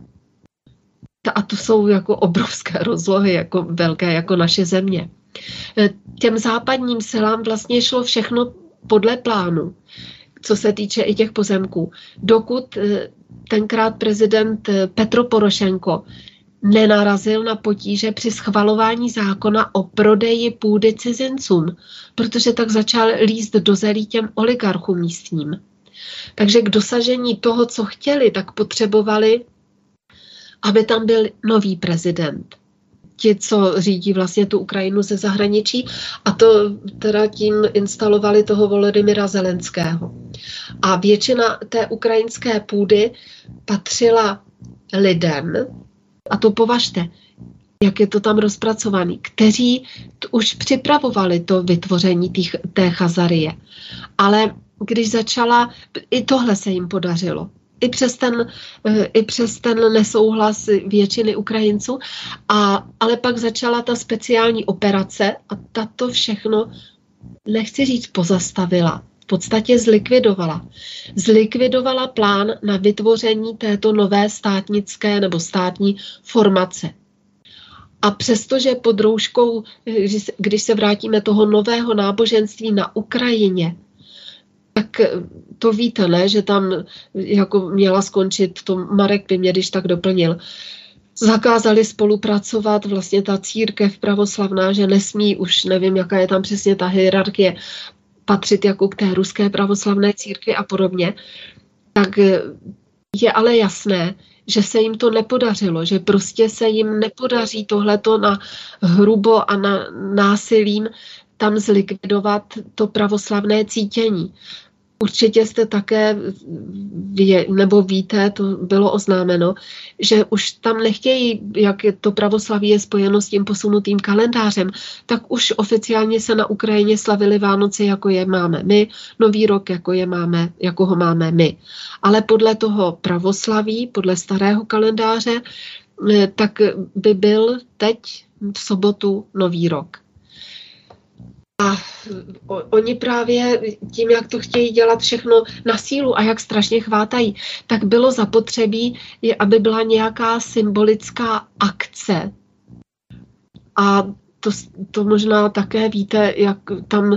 A to jsou jako obrovské rozlohy, jako velké jako naše země. Těm západním silám vlastně šlo všechno podle plánu, co se týče i těch pozemků. Dokud tenkrát prezident Petro Porošenko nenarazil na potíže při schvalování zákona o prodeji půdy cizincům, protože tak začal líst do zelí těm oligarchům místním. Takže k dosažení toho, co chtěli, tak potřebovali, aby tam byl nový prezident. Ti, co řídí vlastně tu Ukrajinu ze zahraničí, a to teda tím instalovali toho Volodymyra Zelenského. A většina té ukrajinské půdy patřila lidem, a to považte, jak je to tam rozpracovaný, kteří už připravovali to vytvoření té Chazarie. Ale když začala, i tohle se jim podařilo. I přes ten nesouhlas většiny Ukrajinců, ale pak začala ta speciální operace a tato všechno, nechci říct pozastavila, v podstatě zlikvidovala. Zlikvidovala plán na vytvoření této nové státnické nebo státní formace. A přestože pod rouškou, když se vrátíme toho nového náboženství na Ukrajině, tak to víte, ne? Že tam jako měla skončit, to Marek by mě když tak doplnil, zakázali spolupracovat vlastně ta církev pravoslavná, že nesmí, už nevím, jaká je tam přesně ta hierarchie, patřit jako k té ruské pravoslavné církvi a podobně, tak je ale jasné, že se jim to nepodařilo, že prostě se jim nepodaří tohleto na hrubo a na násilím tam zlikvidovat to pravoslavné cítění. Určitě jste také, nebo víte, to bylo oznámeno, že už tam nechtějí, jak je to pravoslaví je spojeno s tím posunutým kalendářem, tak už oficiálně se na Ukrajině slavili Vánoce, jako je máme my, Nový rok, jako ho máme my. Ale podle toho pravoslaví, podle starého kalendáře, tak by byl teď v sobotu Nový rok. A oni právě tím, jak to chtějí dělat všechno na sílu a jak strašně chvátají, tak bylo zapotřebí, aby byla nějaká symbolická akce. A to možná také víte, jak tam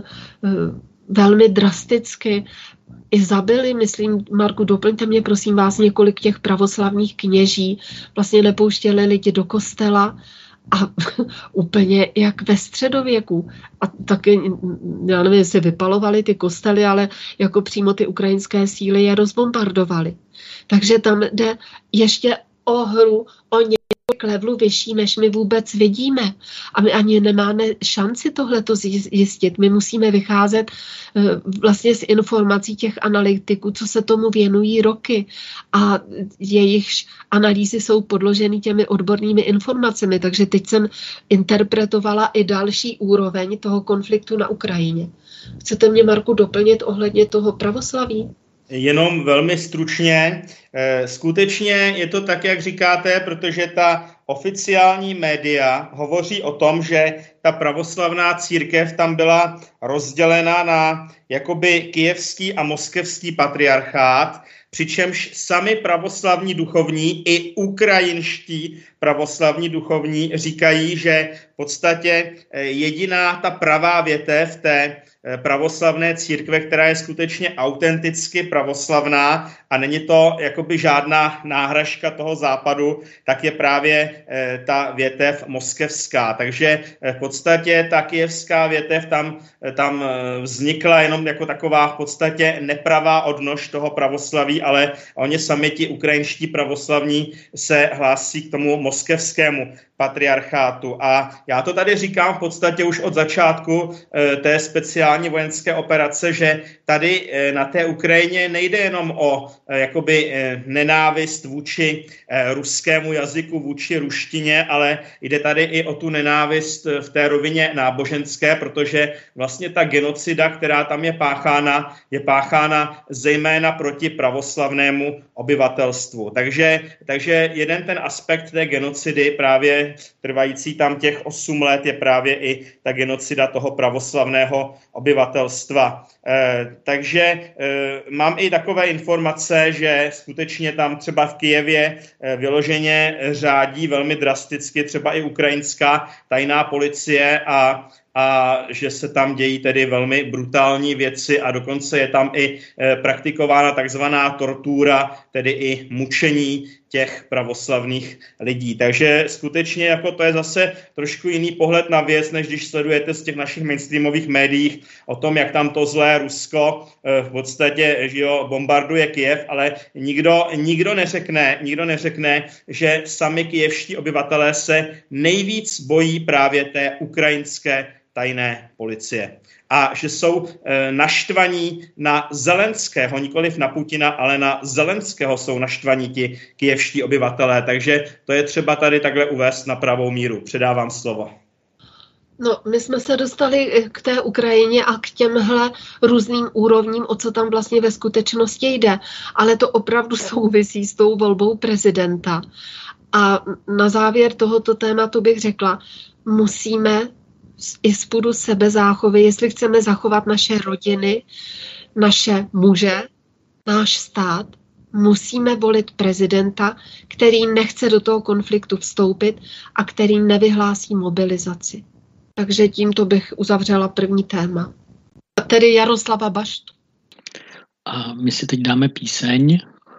velmi drasticky i zabili, myslím, Marku, doplňte mě, prosím vás, několik těch pravoslavných kněží, vlastně nepouštěli lidi do kostela a úplně jak ve středověku. A taky, já nevím, jestli vypalovali ty kostely, ale jako přímo ty ukrajinské síly je rozbombardovali. Takže tam jde ještě o hru, o několik levelů vyšší, než my vůbec vidíme. A my ani nemáme šanci tohleto zjistit. My musíme vycházet vlastně z informací těch analytiků, co se tomu věnují roky. A jejichž analýzy jsou podloženy těmi odbornými informacemi. Takže teď jsem interpretovala i další úroveň toho konfliktu na Ukrajině. Chcete mě, Marku, doplnit ohledně toho pravoslaví? Jenom velmi stručně. Skutečně je to tak, jak říkáte, protože ta oficiální média hovoří o tom, že ta pravoslavná církev tam byla rozdělena na jakoby kyjevský a moskevský patriarchát, přičemž sami pravoslavní duchovní i ukrajinští pravoslavní duchovní říkají, že v podstatě jediná ta pravá větev té pravoslavné církve, která je skutečně autenticky pravoslavná a není to jakoby žádná náhražka toho západu, tak je právě ta větev moskevská. Takže v podstatě ta kyjevská větev tam vznikla jenom jako taková v podstatě nepravá odnož toho pravoslaví, ale oni sami ti ukrajinští pravoslavní se hlásí k tomu moskevskému patriarchátu. A já to tady říkám v podstatě už od začátku té speciální vojenské operace, že tady na té Ukrajině nejde jenom o jakoby nenávist vůči ruskému jazyku, vůči ruštině, ale jde tady i o tu nenávist v té rovině náboženské, protože vlastně ta genocida, která tam je páchána zejména proti pravoslavnému obyvatelstvu. Takže jeden ten aspekt té genocidy právě trvající tam těch 8 let je právě i ta genocida toho pravoslavného obyvatelstva. Takže mám i takové informace, že skutečně tam třeba v Kyjevě vyloženě řádí velmi drasticky třeba i ukrajinská tajná policie a že se tam dějí tedy velmi brutální věci a dokonce je tam i praktikována takzvaná tortura, tedy i mučení těch pravoslavných lidí. Takže skutečně jako to je zase trošku jiný pohled na věc, než když sledujete z těch našich mainstreamových médiích o tom, jak tam to zlé Rusko v podstatě bombarduje Kyjev, ale nikdo neřekne, že sami kyjevští obyvatelé se nejvíc bojí právě té ukrajinské tajné policie. A že jsou naštvaní na Zelenského, nikoliv na Putina, ale na Zelenského jsou naštvaní ti kyjevští obyvatelé. Takže to je třeba tady takhle uvést na pravou míru. Předávám slovo. No, my jsme se dostali k té Ukrajině a k těmhle různým úrovním, o co tam vlastně ve skutečnosti jde. Ale to opravdu souvisí s tou volbou prezidenta. A na závěr tohoto tématu bych řekla, musíme i z půdu sebezáchovy, jestli chceme zachovat naše rodiny, naše muže, náš stát, musíme volit prezidenta, který nechce do toho konfliktu vstoupit a který nevyhlásí mobilizaci. Takže tímto bych uzavřela první téma. A tedy Jaroslava Baštu. A my si teď dáme píseň.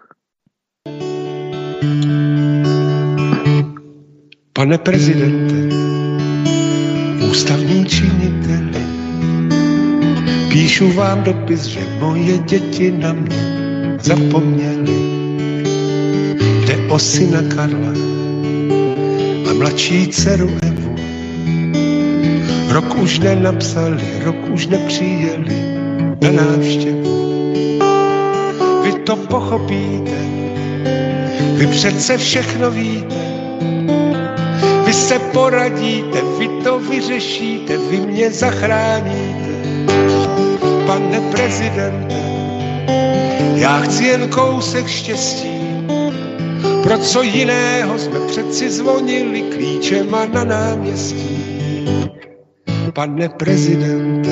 Pane prezidente, ústavní činiteli, píšu vám dopis, že moje děti na mě zapomněli. Jde o syna Karla a mladší dceru Evu. Rok už nenapsali, rok už nepřijeli na návštěvu. Vy to pochopíte, vy přece všechno víte. Vy se poradíte, vy to vyřešíte, vy mě zachráníte. Pane prezidente, já chci jen kousek štěstí. Pro co jiného jsme přeci zvonili klíčema na náměstí. pane prezidente,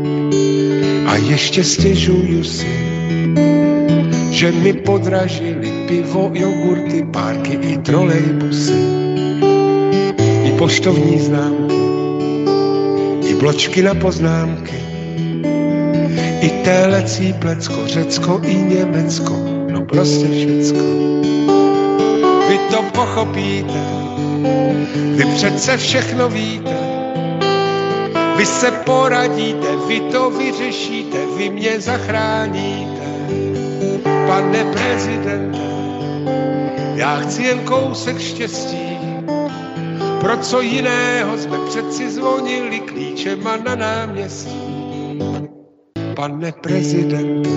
a ještě stěžuju si, že mi podražili pivo, jogurty, párky i trolejbusy, i poštovní známky, i bločky na poznámky, i télecí plecko, Řecko i Německo, no prostě všecko. Vy to pochopíte, vy přece všechno víte, vy se poradíte, vy to vyřešíte, vy mě zachráníte. Pane prezidente, já chci jen kousek štěstí, pro co jiného jsme přeci zvonili klíčema na náměstí. Pane prezidente,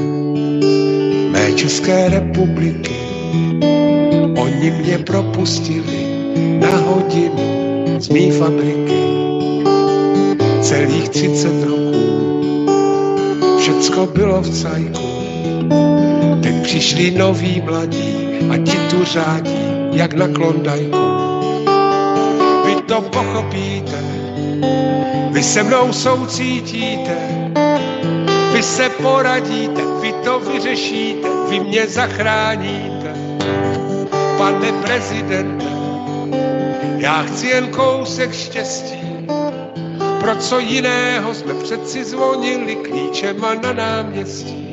mé České republiky, oni mě propustili na hodinu z mý fabriky. Celých 30 roků všecko bylo v cajku. Teď přišli noví mladí a ti tu řádí jak na Klondajku. Vy to pochopíte, vy se mnou soucítíte, vy se poradíte, vy to vyřešíte, vy mě zachráníte. Pane prezidente, já chci jen kousek štěstí, pro co jiného jsme přeci zvonili klíčema na náměstí.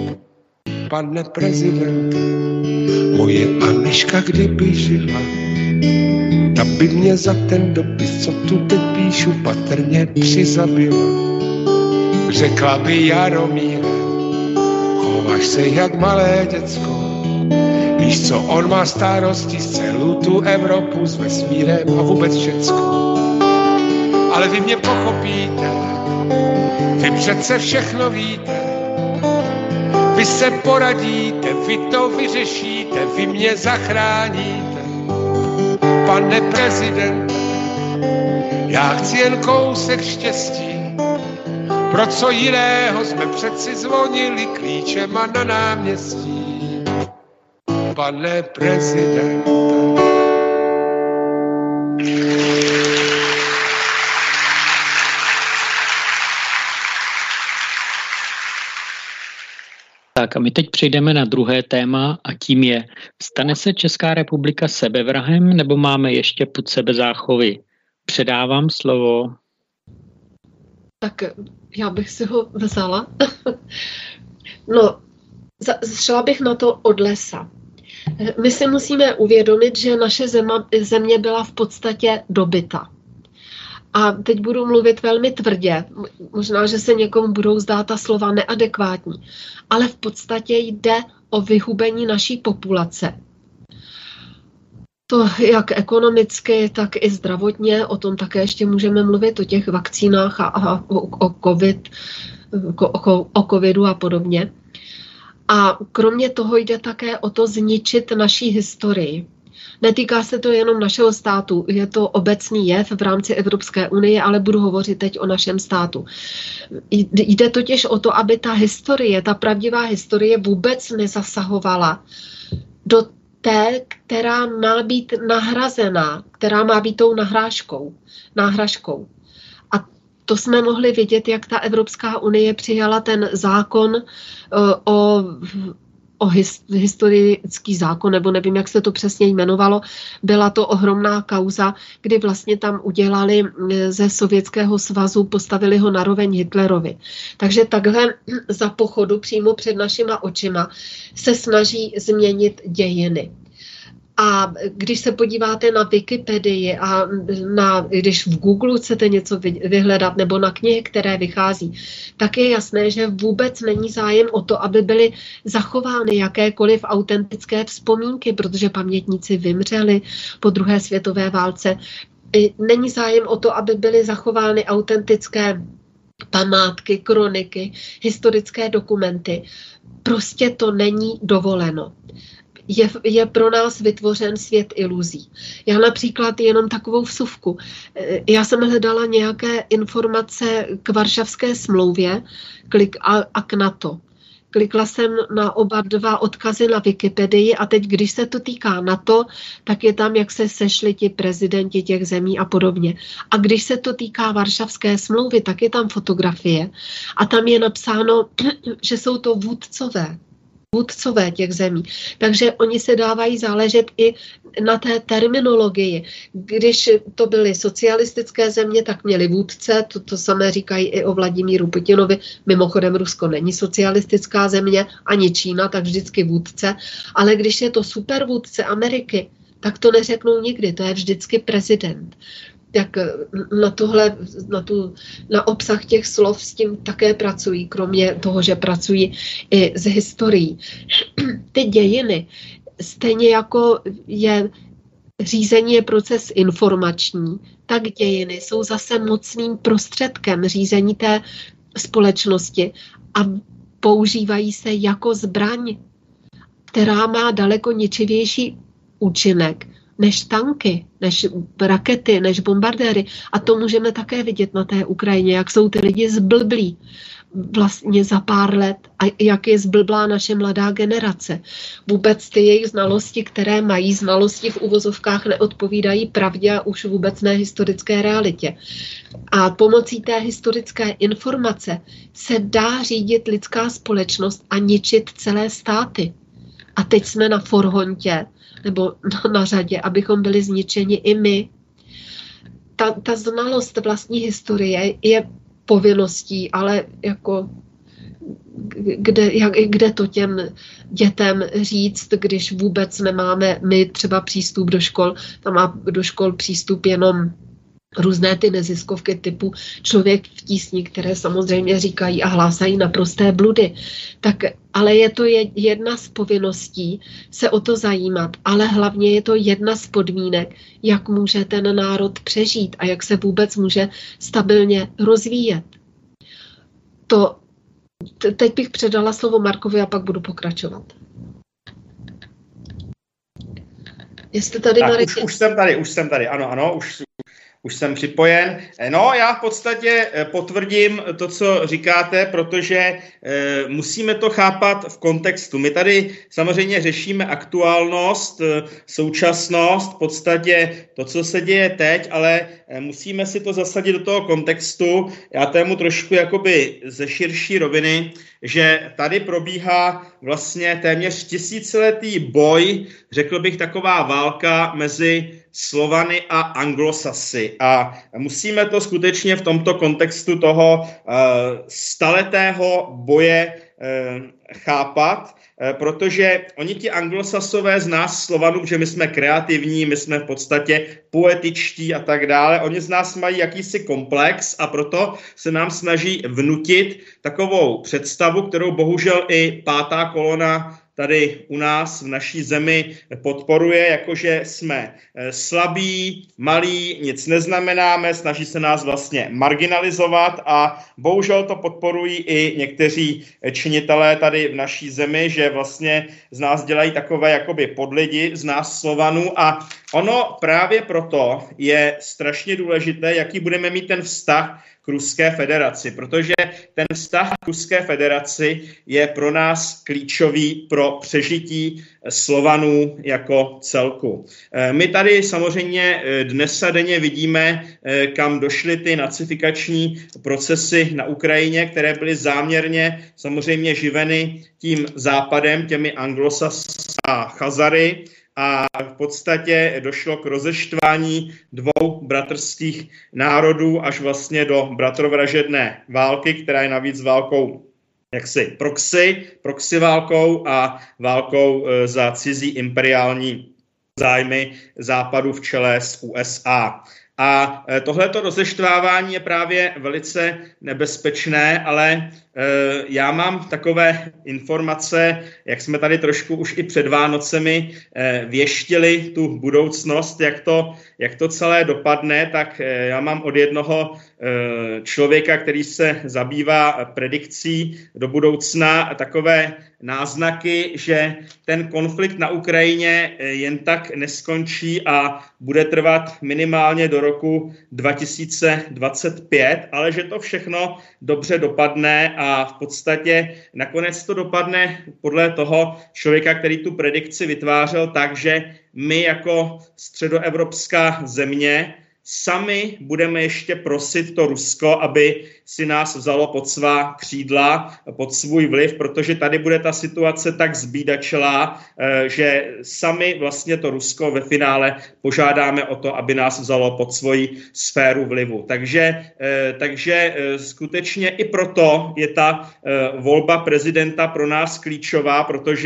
Pane prezidente, moje Aniška kdyby žila, ta by mě za ten dopis, co tu teď píšu, patrně přizabila. Řekla by: Jaromíre, chováš se jak malé děcko, víš co, on má starosti z celou tu Evropu s vesmírem a vůbec všecko. Ale vy mě pochopíte, vy přece všechno víte, vy se poradíte, vy to vyřešíte, vy mě zachráníte. Pane prezidente, já chci jen kousek štěstí, pro co jiného jsme přeci zvonili klíčema na náměstí. Pane prezidente. Tak a my teď přejdeme na druhé téma a tím je: stane se Česká republika sebevrahem nebo máme ještě pud sebezáchovy? Předávám slovo. Tak já bych si ho vzala. No, šla bych na to od lesa. My si musíme uvědomit, že naše země byla v podstatě dobyta. A teď budu mluvit velmi tvrdě, možná, že se někomu budou zdát ta slova neadekvátní, ale v podstatě jde o vyhubení naší populace. To jak ekonomicky, tak i zdravotně, o tom také ještě můžeme mluvit, o těch vakcínách a o covidu a podobně. A kromě toho jde také o to zničit naší historii. Netýká se to jenom našeho státu, je to obecný jev v rámci Evropské unie, ale budu hovořit teď o našem státu. Jde totiž o to, aby ta historie, ta pravdivá historie vůbec nezasahovala do té, která má být nahrazená, která má být tou náhražkou. A to jsme mohli vidět, jak ta Evropská unie přijala ten zákon o historický zákon, nebo nevím, jak se to přesně jmenovalo. Byla to ohromná kauza, kdy vlastně tam udělali ze Sovětského svazu, postavili ho naroveň Hitlerovi. Takže takhle za pochodu přímo před našima očima se snaží změnit dějiny. A když se podíváte na Wikipedii a když v Google chcete něco vyhledat nebo na knihy, které vychází, tak je jasné, že vůbec není zájem o to, aby byly zachovány jakékoliv autentické vzpomínky, protože pamětníci vymřeli po druhé světové válce. Není zájem o to, aby byly zachovány autentické památky, kroniky, historické dokumenty. Prostě to není dovoleno. Je pro nás vytvořen svět iluzí. Já například jenom takovou vsuvku. Já jsem hledala nějaké informace k Varšavské smlouvě, klik a k NATO. Klikla jsem na oba dva odkazy na Wikipedii a teď, když se to týká NATO, tak je tam, jak se sešli ti prezidenti těch zemí a podobně. A když se to týká Varšavské smlouvy, tak je tam fotografie a tam je napsáno, že jsou to vůdcové těch zemí. Takže oni se dávají záležet i na té terminologii. Když to byly socialistické země, tak měli vůdce, to samé říkají i o Vladimíru Putinovi. Mimochodem Rusko není socialistická země, ani Čína, tak vždycky vůdce. Ale když je to supervůdce Ameriky, tak to neřeknou nikdy, to je vždycky prezident. Tak na obsah těch slov s tím také pracují, kromě toho, že pracují i s historií. Ty dějiny, stejně jako je řízení je proces informační, tak dějiny jsou zase mocným prostředkem řízení té společnosti a používají se jako zbraň, která má daleko ničivější účinek než tanky, než rakety, než bombardéry. A to můžeme také vidět na té Ukrajině, jak jsou ty lidi zblblí vlastně za pár let a jak je zblblá naše mladá generace. Vůbec ty jejich znalosti, které mají, znalosti v uvozovkách neodpovídají pravdě a už vůbec ne historické realitě. A pomocí té historické informace se dá řídit lidská společnost a ničit celé státy. A teď jsme na forhontě, nebo na řadě, abychom byli zničeni i my. Ta znalost vlastní historie je povinností, ale jako kde to těm dětem říct, když vůbec nemáme my třeba přístup do škol, tam má do škol přístup jenom různé ty neziskovky typu Člověk v tísni, které samozřejmě říkají a hlásají naprosté bludy. Tak, ale je to jedna z povinností se o to zajímat, ale hlavně je to jedna z podmínek, jak může ten národ přežít a jak se vůbec může stabilně rozvíjet. Teď bych předala slovo Markovi a pak budu pokračovat. Jste tady, Marek? Už jsem tady, ano, už jsem připojen. No, já v podstatě potvrdím to, co říkáte, protože musíme to chápat v kontextu. My tady samozřejmě řešíme aktuálnost, současnost, v podstatě to, co se děje teď, ale musíme si to zasadit do toho kontextu. Já tému trošku jakoby ze širší roviny, že tady probíhá vlastně téměř tisíciletý boj, řekl bych taková válka mezi Slovany a Anglosasy. A musíme to skutečně v tomto kontextu toho staletého boje chápat, protože oni ti Anglosasové z nás Slovanů, že my jsme kreativní, my jsme v podstatě poetičtí a tak dále, oni z nás mají jakýsi komplex a proto se nám snaží vnutit takovou představu, kterou bohužel i pátá kolona tady u nás v naší zemi podporuje, jakože jsme slabí, malí, nic neznamenáme, snaží se nás vlastně marginalizovat a bohužel to podporují i někteří činitelé tady v naší zemi, že vlastně z nás dělají takové jakoby podlidi, z nás Slovanů a ono právě proto je strašně důležité, jaký budeme mít ten vztah k Ruské federaci, protože ten vztah k Ruské federaci je pro nás klíčový pro přežití Slovanů jako celku. My tady samozřejmě dnes a denně vidíme, kam došly ty nacifikační procesy na Ukrajině, které byly záměrně samozřejmě živeny tím západem, těmi Anglosasy a Chazary, a v podstatě došlo k rozeštvání dvou bratrských národů až vlastně do bratrovražedné války, která je navíc válkou jaksi proxy válkou a válkou za cizí imperiální zájmy západu v čele s USA. A tohleto rozeštvávání je právě velice nebezpečné, ale já mám takové informace, jak jsme tady trošku už i před Vánocemi věštili tu budoucnost, jak to celé dopadne, tak já mám od jednoho člověka, který se zabývá predikcí do budoucna, takové náznaky, že ten konflikt na Ukrajině jen tak neskončí a bude trvat minimálně do roku 2025, ale že to všechno dobře dopadne a v podstatě nakonec to dopadne podle toho člověka, který tu predikci vytvářel tak, že my jako středoevropská země sami budeme ještě prosit to Rusko, aby si nás vzalo pod svá křídla, pod svůj vliv, protože tady bude ta situace tak zbídačelá, že sami vlastně to Rusko ve finále požádáme o to, aby nás vzalo pod svoji sféru vlivu. Takže skutečně i proto je ta volba prezidenta pro nás klíčová,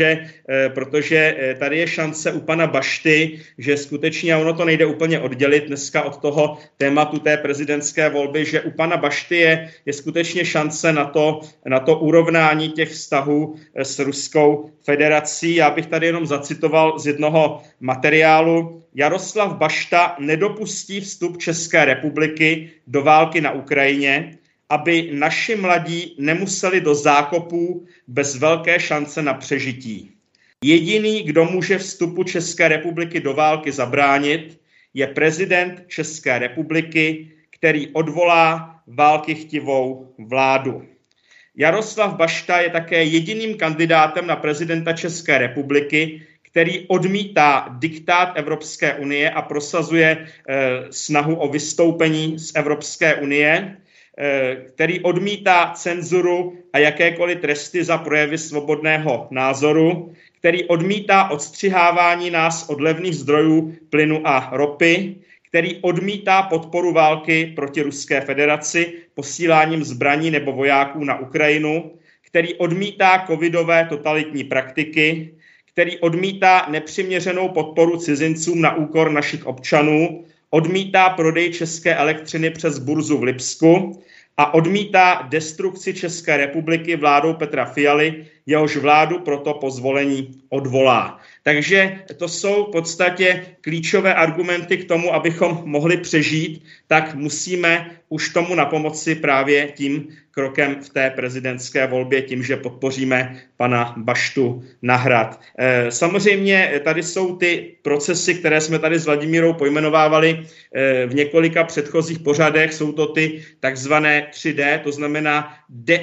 protože tady je šance u pana Bašty, že skutečně, a ono to nejde úplně oddělit dneska od toho tématu té prezidentské volby, že u pana Bašty je skutečně šance na to urovnání těch vztahů s Ruskou federací. Já bych tady jenom zacitoval z jednoho materiálu. Jaroslav Bašta nedopustí vstup České republiky do války na Ukrajině, aby naši mladí nemuseli do zákopů bez velké šance na přežití. Jediný, kdo může vstupu České republiky do války zabránit, je prezident České republiky, který odvolá válkychtivou vládu. Jaroslav Bašta je také jediným kandidátem na prezidenta České republiky, který odmítá diktát Evropské unie a prosazuje snahu o vystoupení z Evropské unie, který odmítá cenzuru a jakékoliv tresty za projevy svobodného názoru, který odmítá odstřihávání nás od levných zdrojů plynu a ropy, který odmítá podporu války proti Ruské federaci posíláním zbraní nebo vojáků na Ukrajinu, který odmítá covidové totalitní praktiky, který odmítá nepřiměřenou podporu cizincům na úkor našich občanů, odmítá prodej české elektřiny přes burzu v Lipsku a odmítá destrukci České republiky vládou Petra Fialy, jehož vládu proto po zvolení odvolá. Takže to jsou v podstatě klíčové argumenty k tomu, abychom mohli přežít, tak musíme už tomu napomoci právě tím krokem v té prezidentské volbě, tím, že podpoříme pana Baštu na Hrad. Samozřejmě tady jsou ty procesy, které jsme tady s Vladimírou pojmenovávali v několika předchozích pořadech, jsou to ty takzvané 3D, to znamená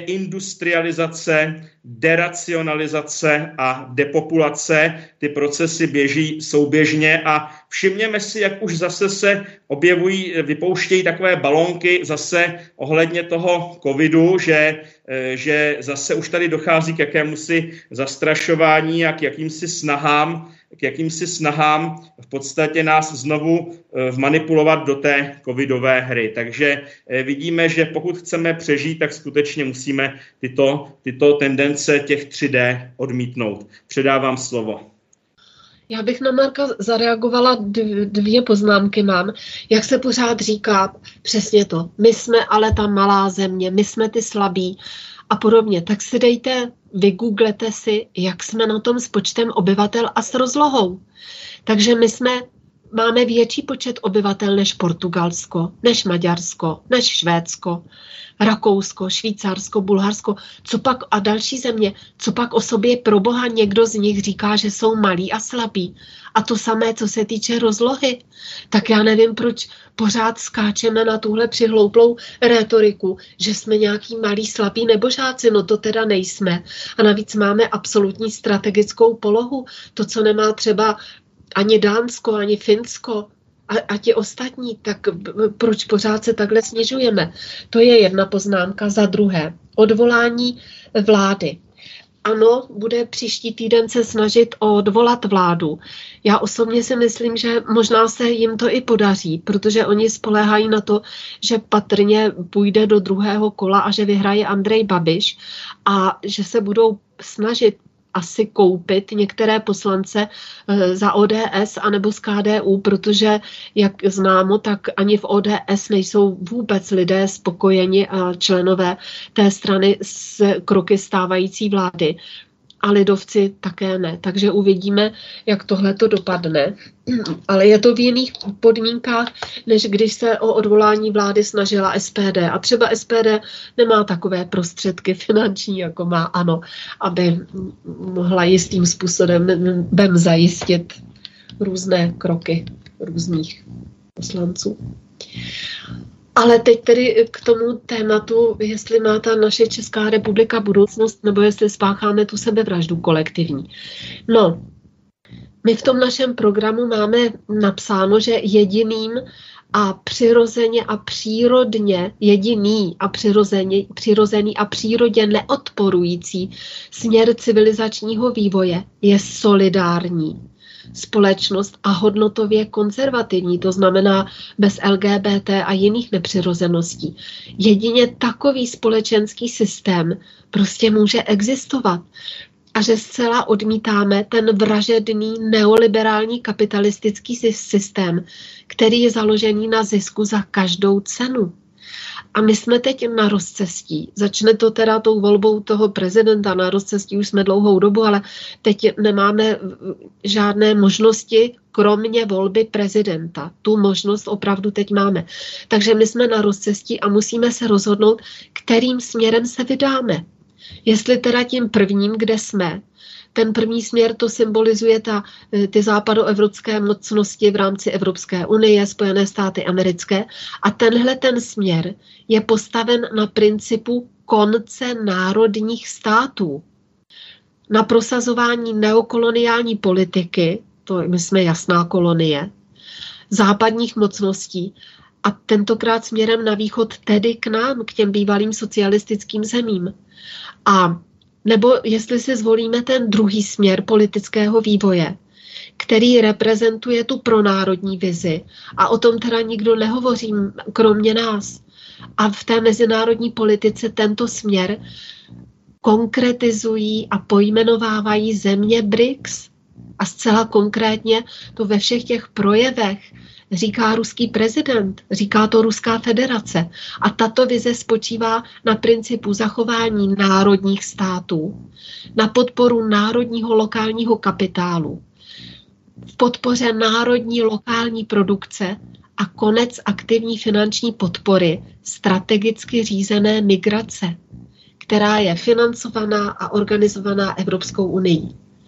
deindustrializace, deracionalizace a depopulace. Ty procesy běží souběžně a všimněme si, jak už zase se objevují, vypouštějí takové balónky zase ohledně toho covidu, že zase už tady dochází k jakémusi zastrašování a k jakýmsi snahám v podstatě nás znovu vmanipulovat do té covidové hry. Takže vidíme, že pokud chceme přežít, tak skutečně musíme tyto tendence těch 3D odmítnout. Předávám slovo. Já bych na Marka zareagovala, 2 poznámky mám. Jak se pořád říká, přesně to, my jsme ale ta malá země, my jsme ty slabí a podobně. Tak si vygooglete si, jak jsme na tom s počtem obyvatel a s rozlohou. Takže máme větší počet obyvatel než Portugalsko, než Maďarsko, než Švédsko, Rakousko, Švýcarsko, Bulharsko, co pak a další země, co pak o sobě pro boha někdo z nich říká, že jsou malí a slabí. A to samé, co se týče rozlohy. Tak já nevím, proč pořád skáčeme na tuhle přihlouplou rétoriku, že jsme nějaký malí slabí nebožáci, no to teda nejsme. A navíc máme absolutní strategickou polohu, to, co nemá třeba ani Dánsko, ani Finsko a ti ostatní, tak proč pořád se takhle snižujeme? To je jedna poznámka. Za druhé, odvolání vlády. Ano, bude příští týden se snažit odvolat vládu. Já osobně si myslím, že možná se jim to i podaří, protože oni spoléhají na to, že patrně půjde do druhého kola a že vyhraje Andrej Babiš a že se budou snažit asi koupit některé poslance za ODS anebo z KDU, protože, jak známo, tak ani v ODS nejsou vůbec lidé spokojeni a členové té strany s kroky stávající vlády. a lidovci také ne. Takže uvidíme, jak tohle to dopadne. Ale je to v jiných podmínkách, než když se o odvolání vlády snažila SPD. A třeba SPD nemá takové prostředky finanční, jako má ANO, aby mohla jistým způsobem zajistit různé kroky různých poslanců. Ale teď tedy k tomu tématu, jestli má ta naše Česká republika budoucnost, nebo jestli spácháme tu sebevraždu kolektivní. No, my v tom našem programu máme napsáno, že jediným a přirozeně a přírodně, jediný a přirozený a přírodě neodporující směr civilizačního vývoje je solidární společnost a hodnotově konzervativní, to znamená bez LGBT a jiných nepřirozeností. Jedině takový společenský systém prostě může existovat. A že zcela odmítáme ten vražedný neoliberální kapitalistický systém, který je založený na zisku za každou cenu. A my jsme teď na rozcestí. Začne to teda tou volbou toho prezidenta. Na rozcestí už jsme dlouhou dobu, ale teď nemáme žádné možnosti, kromě volby prezidenta. Tu možnost opravdu teď máme. Takže my jsme na rozcestí a musíme se rozhodnout, kterým směrem se vydáme. Jestli teda tím prvním, kde jsme, ten první směr to symbolizuje ty západoevropské mocnosti v rámci Evropské unie, Spojené státy americké. A tenhle ten směr je postaven na principu konce národních států. Na prosazování neokoloniální politiky, to my jsme jasná kolonie, západních mocností, a tentokrát směrem na východ, tedy k nám, k těm bývalým socialistickým zemím. A nebo jestli si zvolíme ten druhý směr politického vývoje, který reprezentuje tu pronárodní vizi, a o tom teda nikdo nehovoří, kromě nás. A v té mezinárodní politice tento směr konkretizují a pojmenovávají země BRICS. A zcela konkrétně to ve všech těch projevech říká ruský prezident, říká to Ruská federace. A tato vize spočívá na principu zachování národních států, na podporu národního lokálního kapitálu, v podpoře národní lokální produkce a konec aktivní finanční podpory strategicky řízené migrace, která je financovaná a organizovaná Evropskou unií.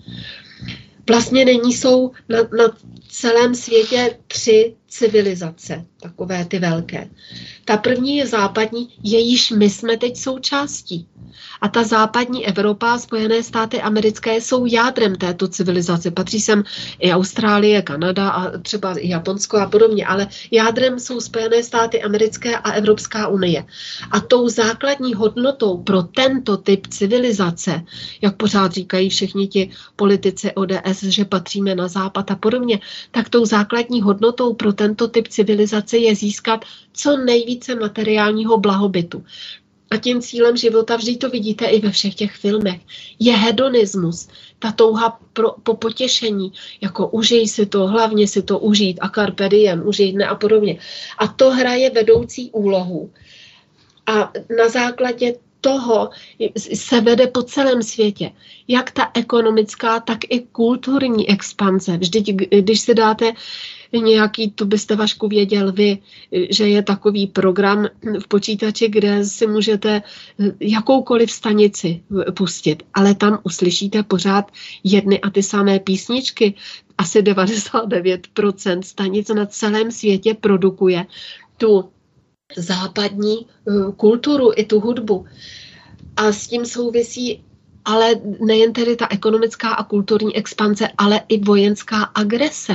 Vlastně jsou na celém světě 3 civilizace, takové ty velké. Ta první je západní, jejíž my jsme teď součástí. A ta západní Evropa, Spojené státy americké jsou jádrem této civilizace. Patří sem i Austrálie, Kanada a třeba i Japonsko a podobně, ale jádrem jsou Spojené státy americké a Evropská unie. A tou základní hodnotou pro tento typ civilizace, jak pořád říkají všichni ti politici ODS, že patříme na západ a podobně, tak tou základní hodnotou pro tento typ civilizace je získat co nejvíce materiálního blahobytu. A tím cílem života, vždy to vidíte i ve všech těch filmech, je hedonismus, ta touha po potěšení, jako užij si to, hlavně si to užít a carpe diem, užij dne a podobně. A to hraje vedoucí úlohu. A na základě toho se vede po celém světě. Jak ta ekonomická, tak i kulturní expanze. Vždyť, když si dáte nějaký, to byste, Vašku, věděl vy, že je takový program v počítači, kde si můžete jakoukoliv stanici pustit, ale tam uslyšíte pořád jedny a ty samé písničky. Asi 99% stanic na celém světě produkuje tu západní kulturu i tu hudbu. A s tím souvisí ale nejen tedy ta ekonomická a kulturní expanze, ale i vojenská agrese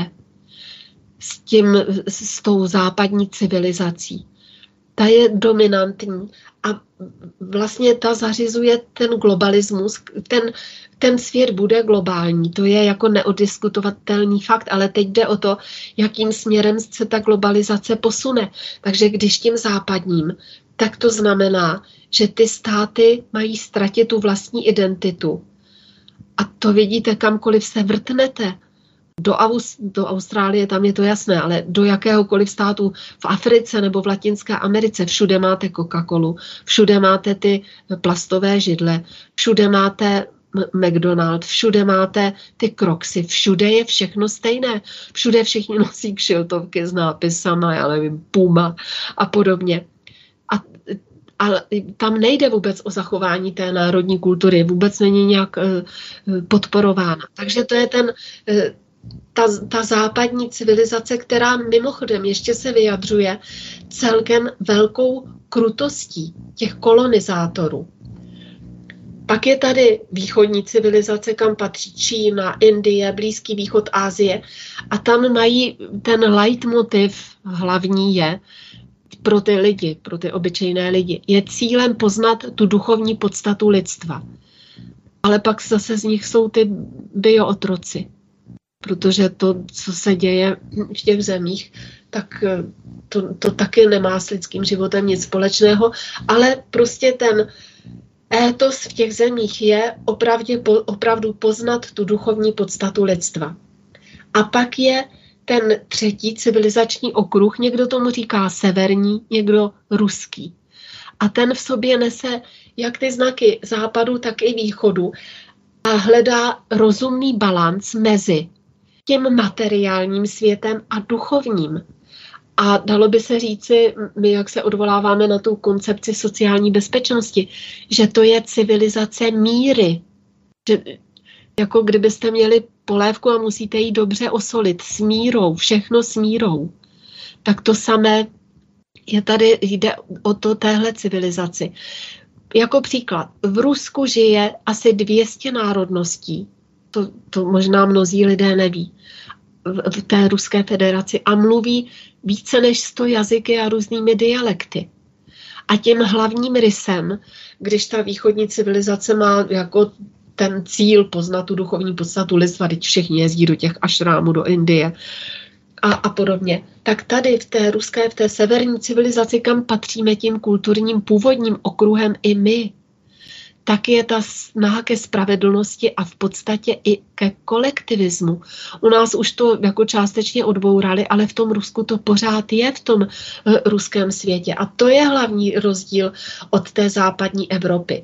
s tou západní civilizací. Ta je dominantní a vlastně ta zařizuje ten globalismus, ten svět bude globální, to je jako neodiskutovatelný fakt, ale teď jde o to, jakým směrem se ta globalizace posune. Takže když tím západním, tak to znamená, že ty státy mají ztratit tu vlastní identitu. A to vidíte, kamkoliv se vrtnete. Do Austrálie, tam je to jasné, ale do jakéhokoliv státu v Africe nebo v Latinské Americe, všude máte Coca-Colu, všude máte ty plastové židle, všude máte McDonald, všude máte ty Crocsy, všude je všechno stejné. Všude všichni nosí kšiltovky s nápisama, já nevím, Puma a podobně. Ale tam nejde vůbec o zachování té národní kultury, vůbec není nějak podporována. Takže to je ta západní civilizace, která mimochodem ještě se vyjadřuje celkem velkou krutostí těch kolonizátorů. Pak je tady východní civilizace, kam patří Čína, Indie, Blízký východ, Asie. A tam mají ten leitmotiv hlavní je pro ty lidi, pro ty obyčejné lidi. Je cílem poznat tu duchovní podstatu lidstva. Ale pak zase z nich jsou ty biootroci. Protože to, co se děje v těch zemích, tak to taky nemá s lidským životem nic společného. Ale prostě ten étos v těch zemích je opravdu poznat tu duchovní podstatu lidstva. A pak je ten třetí civilizační okruh, někdo tomu říká severní, někdo ruský. A ten v sobě nese jak ty znaky západu, tak i východu a hledá rozumný balanc mezi tím materiálním světem a duchovním. A dalo by se říci, my jak se odvoláváme na tu koncepci sociální bezpečnosti, že to je civilizace míry. Že, jako kdybyste měli polévku a musíte ji dobře osolit s mírou, všechno s mírou. Tak to samé je tady, jde o to téhle civilizaci. Jako příklad, v Rusku žije asi 200 národností, to možná mnozí lidé neví, v té Ruské federaci a mluví více než 100 jazyky a různými dialekty. A tím hlavním rysem, když ta východní civilizace má jako ten cíl poznat tu duchovní podstatu lidstva, teď všichni jezdí do těch ašrámů, do Indie a podobně, tak tady v té ruské, v té severní civilizaci, kam patříme tím kulturním původním okruhem i my, tak je ta snaha ke spravedlnosti a v podstatě i ke kolektivismu. U nás už to jako částečně odbourali, ale v tom Rusku to pořád je v tom ruském světě. A to je hlavní rozdíl od té západní Evropy.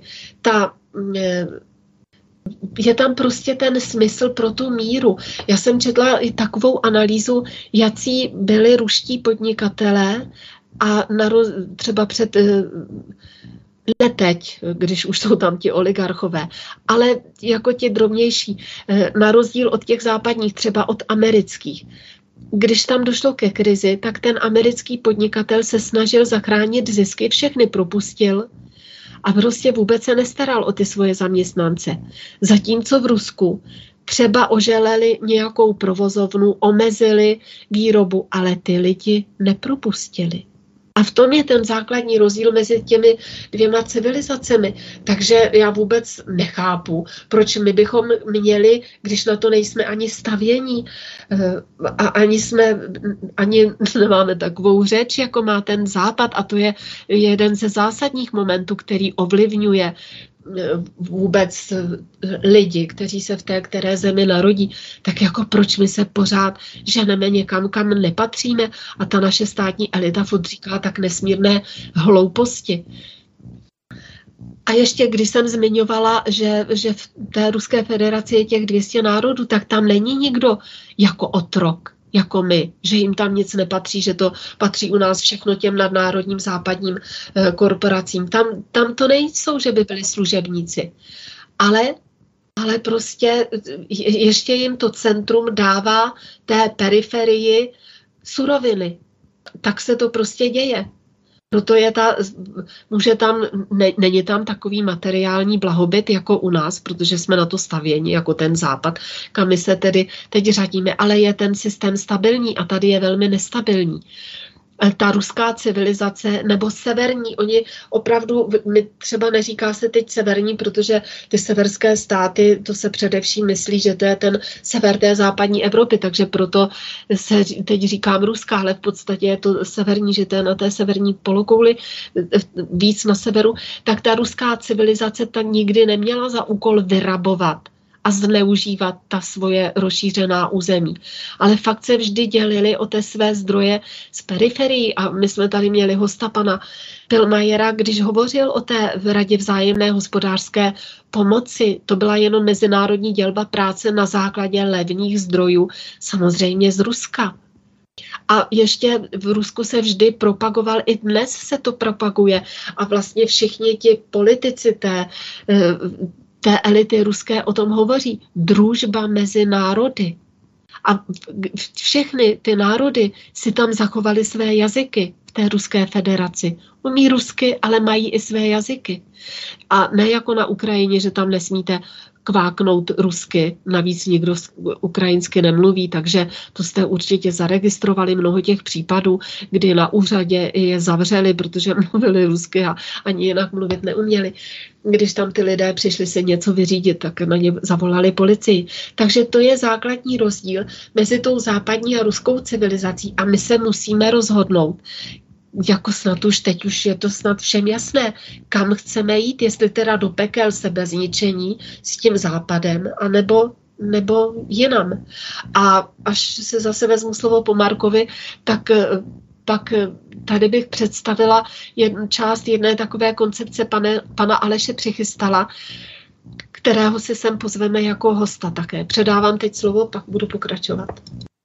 Je tam prostě ten smysl pro tu míru. Já jsem četla i takovou analýzu, jací byli ruští podnikatelé a třeba před... Ne teď, když už jsou tam ti oligarchové, ale jako ti drobnější, na rozdíl od těch západních, třeba od amerických. Když tam došlo ke krizi, tak ten americký podnikatel se snažil zachránit zisky, všechny propustil a prostě vůbec se nestaral o ty svoje zaměstnance. Zatímco v Rusku třeba oželeli nějakou provozovnu, omezili výrobu, ale ty lidi nepropustili. A v tom je ten základní rozdíl mezi těmi dvěma civilizacemi. Takže já vůbec nechápu, proč my bychom měli, když na to nejsme ani stavění a ani nemáme takovou řeč, jako má ten západ. A to je jeden ze zásadních momentů, který ovlivňuje vůbec lidi, kteří se v té které zemi narodí, tak jako proč my se pořád ženeme někam, kam nepatříme a ta naše státní elita furt říká tak nesmírné hlouposti. A ještě když jsem zmiňovala, že v té Ruské federaci je těch 200 národů, tak tam není nikdo jako otrok, jako my, že jim tam nic nepatří, že to patří u nás všechno těm nadnárodním západním korporacím. Tam to nejsou, že by byli služebníci. Ale prostě ještě jim to centrum dává té periferii suroviny. Tak se to prostě děje. Proto není tam takový materiální blahobyt jako u nás, protože jsme na to stavěni jako ten západ, kam my se tedy teď řadíme, ale je ten systém stabilní a tady je velmi nestabilní. Ta ruská civilizace nebo severní, oni opravdu, třeba neříká se teď severní, protože ty severské státy, to se především myslí, že to je ten sever té západní Evropy, takže proto se teď říkám ruská, ale v podstatě je to severní, že to je na té severní polokouli, víc na severu, tak ta ruská civilizace ta nikdy neměla za úkol vyrabovat a zneužívat ta svoje rozšířená území. Ale fakt se vždy dělili o té své zdroje z periferií a my jsme tady měli hosta pana Pilmajera, když hovořil o té Radě vzájemné hospodářské pomoci. To byla jenom mezinárodní dělba práce na základě levných zdrojů, samozřejmě z Ruska. A ještě v Rusku se vždy propagoval, i dnes se to propaguje a vlastně všichni ti politici té elity ruské o tom hovoří. Družba mezi národy. A všechny ty národy si tam zachovaly své jazyky v té Ruské federaci. Umí rusky, ale mají i své jazyky. A ne jako na Ukrajině, že tam nesmíte kváknout rusky, navíc nikdo ukrajinsky nemluví, takže to jste určitě zaregistrovali mnoho těch případů, kdy na úřadě je zavřeli, protože mluvili rusky a ani jinak mluvit neuměli. Když tam ty lidé přišli se něco vyřídit, tak na ně zavolali policii. Takže to je základní rozdíl mezi tou západní a ruskou civilizací a my se musíme rozhodnout, jako snad už teď už je to snad všem jasné, kam chceme jít, jestli teda do pekel sebezničení s tím západem, nebo jinam. A až se zase vezmu slovo po Markovi, tak tady bych představila část jedné takové koncepce pana Aleše Přichystala, kterého si sem pozveme jako hosta také. Předávám teď slovo, pak budu pokračovat.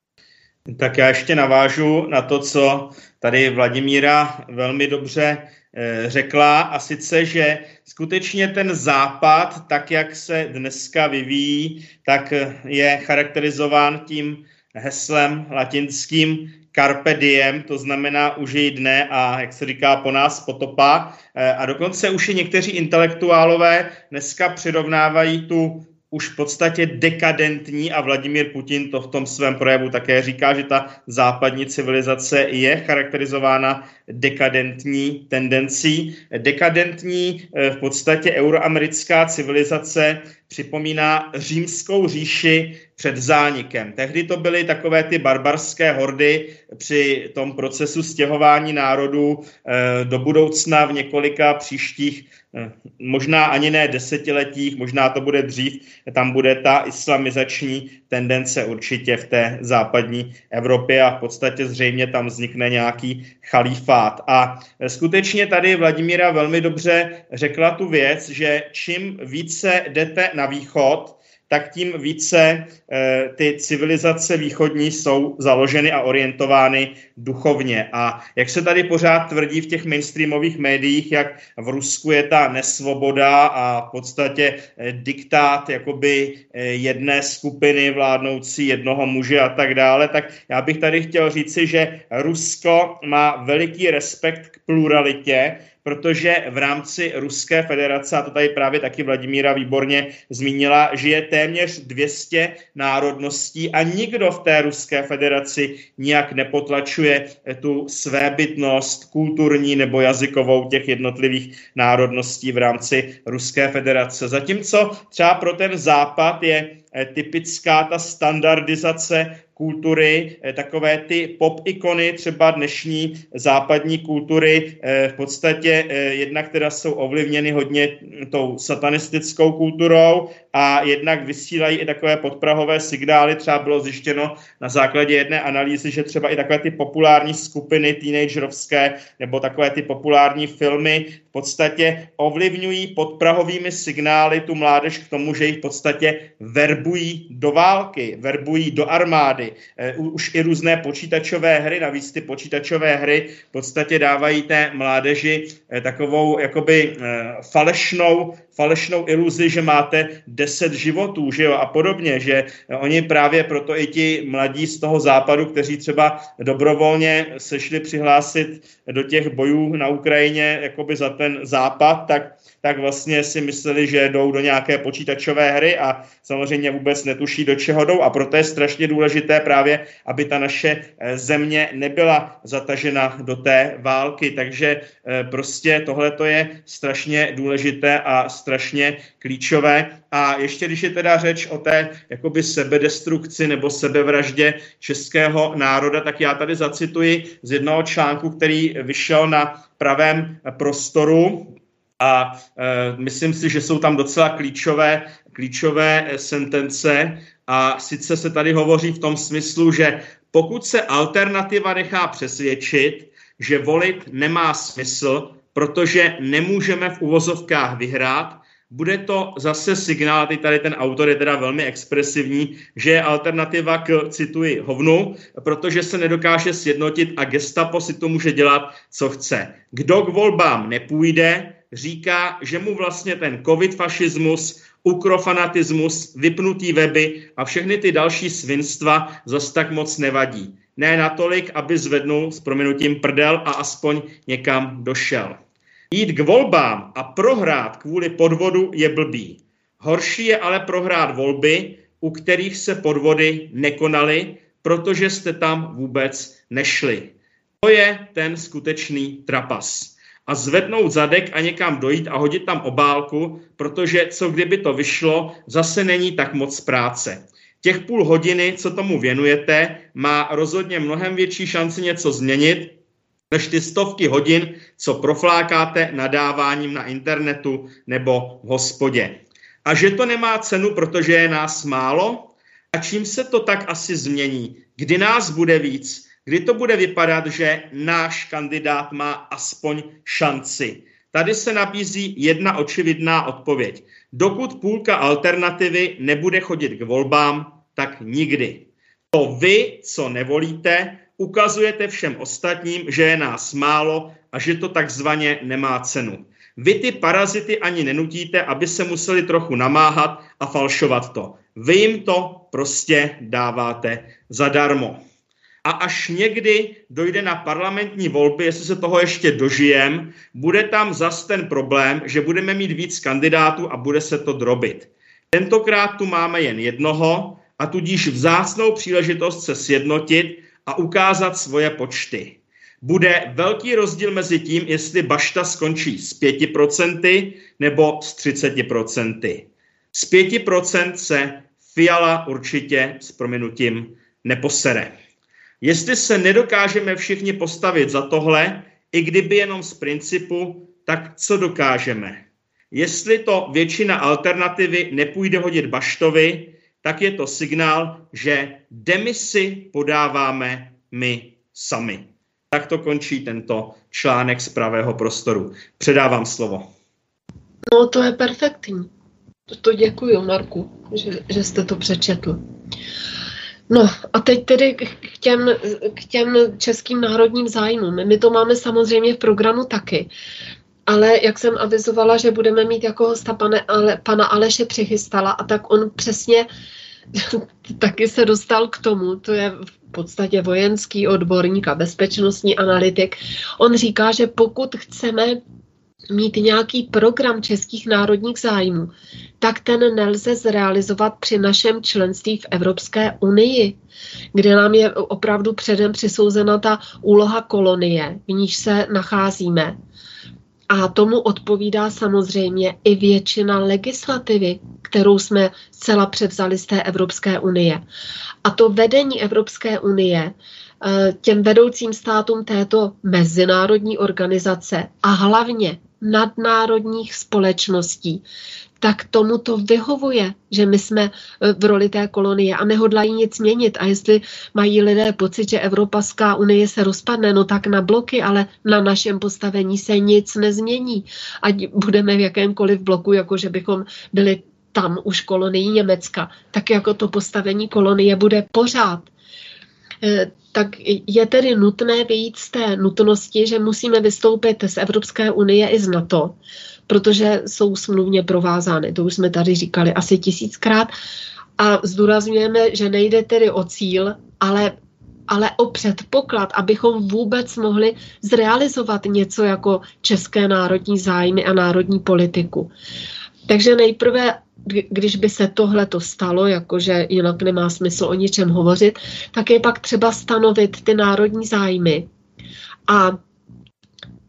Tak já ještě navážu na to, co tady Vladimíra velmi dobře řekla, a sice, že skutečně ten západ, tak jak se dneska vyvíjí, tak je charakterizován tím heslem latinským carpe diem, to znamená užij dne a, jak se říká, po nás potopa. A dokonce už i někteří intelektuálové dneska přirovnávají tu už v podstatě dekadentní, a Vladimír Putin to v tom svém projevu také říká, že ta západní civilizace je charakterizována dekadentní tendencí. Dekadentní v podstatě euroamerická civilizace připomíná římskou říši před zánikem. Tehdy to byly takové ty barbarské hordy při tom procesu stěhování národů do budoucna v několika příštích, možná ani ne desetiletích, možná to bude dřív, tam bude ta islamizační tendence určitě v té západní Evropě a v podstatě zřejmě tam vznikne nějaký chalífát. A skutečně tady Vladimíra velmi dobře řekla tu věc, že čím více jdete na východ, tak tím více ty civilizace východní jsou založeny a orientovány duchovně. A jak se tady pořád tvrdí v těch mainstreamových médiích, jak v Rusku je ta nesvoboda a v podstatě diktát jakoby jedné skupiny vládnoucí jednoho muže a tak dále, tak já bych tady chtěl říci, že Rusko má veliký respekt k pluralitě, protože v rámci Ruské federace, a to tady právě taky Vladimíra výborně zmínila, žije téměř 200 národností a nikdo v té Ruské federaci nijak nepotlačuje tu svébytnost kulturní nebo jazykovou těch jednotlivých národností v rámci Ruské federace. Zatímco třeba pro ten západ je typická ta standardizace kultury, takové ty pop ikony třeba dnešní západní kultury v podstatě jednak teda jsou ovlivněny hodně tou satanistickou kulturou a jednak vysílají i takové podprahové signály. Třeba bylo zjištěno na základě jedné analýzy, že třeba i takové ty populární skupiny teenagerovské nebo takové ty populární filmy v podstatě ovlivňují podprahovými signály tu mládež k tomu, že jich v podstatě verbují do války, verbují do armády. Už i různé počítačové hry, navíc ty počítačové hry v podstatě dávají té mládeži takovou jakoby falešnou iluzi, že máte 10 životů, že jo, a podobně, že oni právě proto i ti mladí z toho západu, kteří třeba dobrovolně se šli přihlásit do těch bojů na Ukrajině jakoby za ten západ, tak vlastně si mysleli, že jdou do nějaké počítačové hry a samozřejmě vůbec netuší, do čeho jdou, a proto je strašně důležité právě, aby ta naše země nebyla zatažena do té války, takže prostě tohleto je strašně důležité a strašně klíčové. A ještě když je teda řeč o té jakoby sebedestrukci nebo sebevraždě českého národa, tak já tady zacituji z jednoho článku, který vyšel na Pravém prostoru A myslím si, že jsou tam docela klíčové sentence a sice se tady hovoří v tom smyslu, že pokud se alternativa nechá přesvědčit, že volit nemá smysl, protože nemůžeme v uvozovkách vyhrát, bude to zase signál, teď tady ten autor je teda velmi expresivní, že je alternativa k, cituji, hovnu, protože se nedokáže sjednotit a gestapo si to může dělat, co chce. Kdo k volbám nepůjde, říká, že mu vlastně ten covid-fašismus, ukrofanatismus, vypnutý weby a všechny ty další svinstva zas tak moc nevadí. Ne natolik, aby zvednul s prominutím prdel a aspoň někam došel. Jít k volbám a prohrát kvůli podvodu je blbý. Horší je ale prohrát volby, u kterých se podvody nekonaly, protože jste tam vůbec nešli. To je ten skutečný trapas. A zvednout zadek a někam dojít a hodit tam obálku, protože co kdyby to vyšlo, zase není tak moc práce. Těch půl hodiny, co tomu věnujete, má rozhodně mnohem větší šanci něco změnit, než ty stovky hodin, co proflákáte nadáváním na internetu nebo v hospodě. A že to nemá cenu, protože je nás málo? A čím se to tak asi změní? Kdy nás bude víc? Kdy to bude vypadat, že náš kandidát má aspoň šanci? Tady se nabízí jedna očividná odpověď. Dokud půlka alternativy nebude chodit k volbám, tak nikdy. To vy, co nevolíte, ukazujete všem ostatním, že je nás málo a že to takzvaně nemá cenu. Vy ty parazity ani nenutíte, aby se museli trochu namáhat a falšovat to. Vy jim to prostě dáváte zadarmo. A až někdy dojde na parlamentní volby, jestli se toho ještě dožijem, bude tam zas ten problém, že budeme mít víc kandidátů a bude se to drobit. Tentokrát tu máme jen jednoho a tudíž vzácnou příležitost se sjednotit a ukázat svoje počty. Bude velký rozdíl mezi tím, jestli Bašta skončí s 5% nebo s 30%. Z 5% se Fiala určitě s prominutím neposere. Jestli se nedokážeme všichni postavit za tohle, i kdyby jenom z principu, tak co dokážeme? Jestli to většina alternativy nepůjde hodit Baštovi, tak je to signál, že demisi podáváme my sami. Tak to končí tento článek z Pravého prostoru. Předávám slovo. No, to je perfektní. To děkuji, Marku, že jste to přečetl. No a teď tedy k těm českým národním zájmům. My to máme samozřejmě v programu taky. Ale jak jsem avizovala, že budeme mít jako hosta pana Aleše Přichystala, a tak on přesně taky se dostal k tomu, to je v podstatě vojenský odborník a bezpečnostní analytik. On říká, že pokud chceme mít nějaký program českých národních zájmů, tak ten nelze zrealizovat při našem členství v Evropské unii, kde nám je opravdu předem přisouzena ta úloha kolonie, v níž se nacházíme. A tomu odpovídá samozřejmě i většina legislativy, kterou jsme zcela převzali z té Evropské unie. A to vedení Evropské unie těm vedoucím státům této mezinárodní organizace a hlavně nadnárodních společností, tak tomu to vyhovuje, že my jsme v roli té kolonie a nehodlají nic měnit. A jestli mají lidé pocit, že Evropská unie se rozpadne, no tak na bloky, ale na našem postavení se nic nezmění. Ať budeme v jakémkoliv bloku, jako že bychom byli tam už kolonii Německa, tak jako to postavení kolonie bude pořád. Tak je tedy nutné vyjít z té nutnosti, že musíme vystoupit z Evropské unie i z NATO, protože jsou smluvně provázány. To už jsme tady říkali asi 1000krát. A zdůrazňujeme, že nejde tedy o cíl, ale o předpoklad, abychom vůbec mohli zrealizovat něco jako české národní zájmy a národní politiku. Takže nejprve, když by se tohleto stalo, jakože jinak nemá smysl o ničem hovořit, tak je pak třeba stanovit ty národní zájmy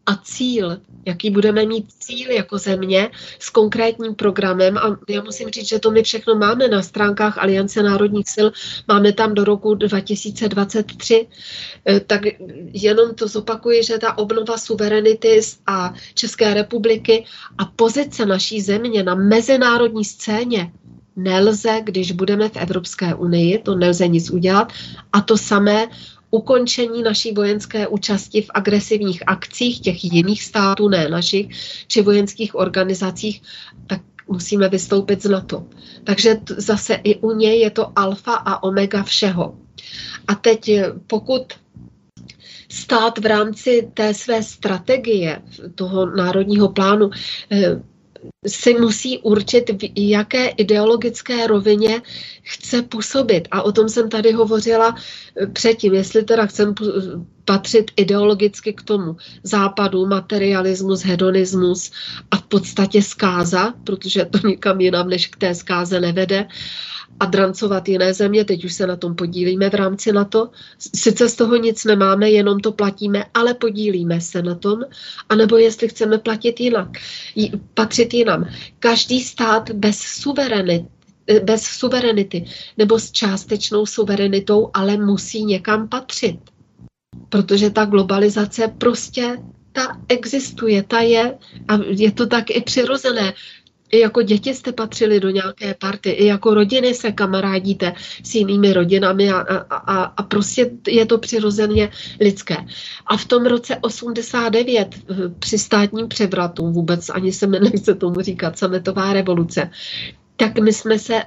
a cíl, jaký budeme mít cíl jako země s konkrétním programem. A já musím říct, že to my všechno máme na stránkách Aliance národních sil, máme tam do roku 2023. Tak jenom to zopakuji, že ta obnova suverenity a České republiky a pozice naší země na mezinárodní scéně nelze, když budeme v Evropské unii, to nelze nic udělat. A to samé ukončení naší vojenské účasti v agresivních akcích těch jiných států, ne našich, či vojenských organizacích, tak musíme vystoupit z NATO. Takže zase i u něj je to alfa a omega všeho. A teď pokud stát v rámci té své strategie, toho národního plánu, si musí určit, v jaké ideologické rovině chce působit. A o tom jsem tady hovořila předtím, jestli teda chcem patřit ideologicky k tomu západu, materialismus, hedonismus a v podstatě zkáza, protože to nikam jinam než k té zkáze nevede, a drancovat jiné země, teď už se na tom podílíme v rámci NATO. Sice z toho nic nemáme, jenom to platíme, ale podílíme se na tom, anebo jestli chceme platit jinak, patřit jinam. Každý stát bez suverenity nebo s částečnou suverenitou, ale musí někam patřit. Protože ta globalizace prostě, ta existuje, ta je a je to tak i přirozené. I jako děti jste patřili do nějaké party, i jako rodiny se kamarádíte s jinými rodinami a prostě je to přirozeně lidské. A v tom roce 89 při státním převratu, vůbec ani se mi nechce tomu říkat, sametová revoluce, tak my jsme se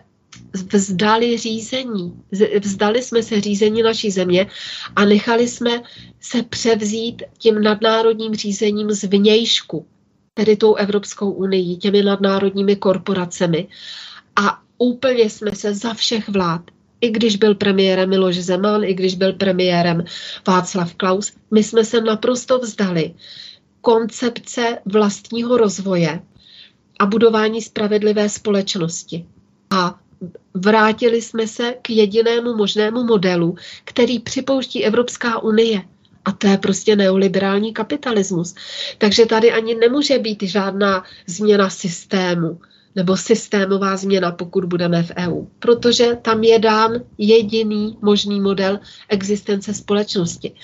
vzdali jsme se řízení naší země a nechali jsme se převzít tím nadnárodním řízením zvnějšku, tedy tou Evropskou unii, těmi nadnárodními korporacemi. A úplně jsme se za všech vlád, i když byl premiérem Miloš Zeman, i když byl premiérem Václav Klaus, my jsme se naprosto vzdali koncepce vlastního rozvoje a budování spravedlivé společnosti. A vrátili jsme se k jedinému možnému modelu, který připouští Evropská unie. A to je prostě neoliberální kapitalismus. Takže tady ani nemůže být žádná změna systému nebo systémová změna, pokud budeme v EU. Protože tam je dán jediný možný model existence společnosti.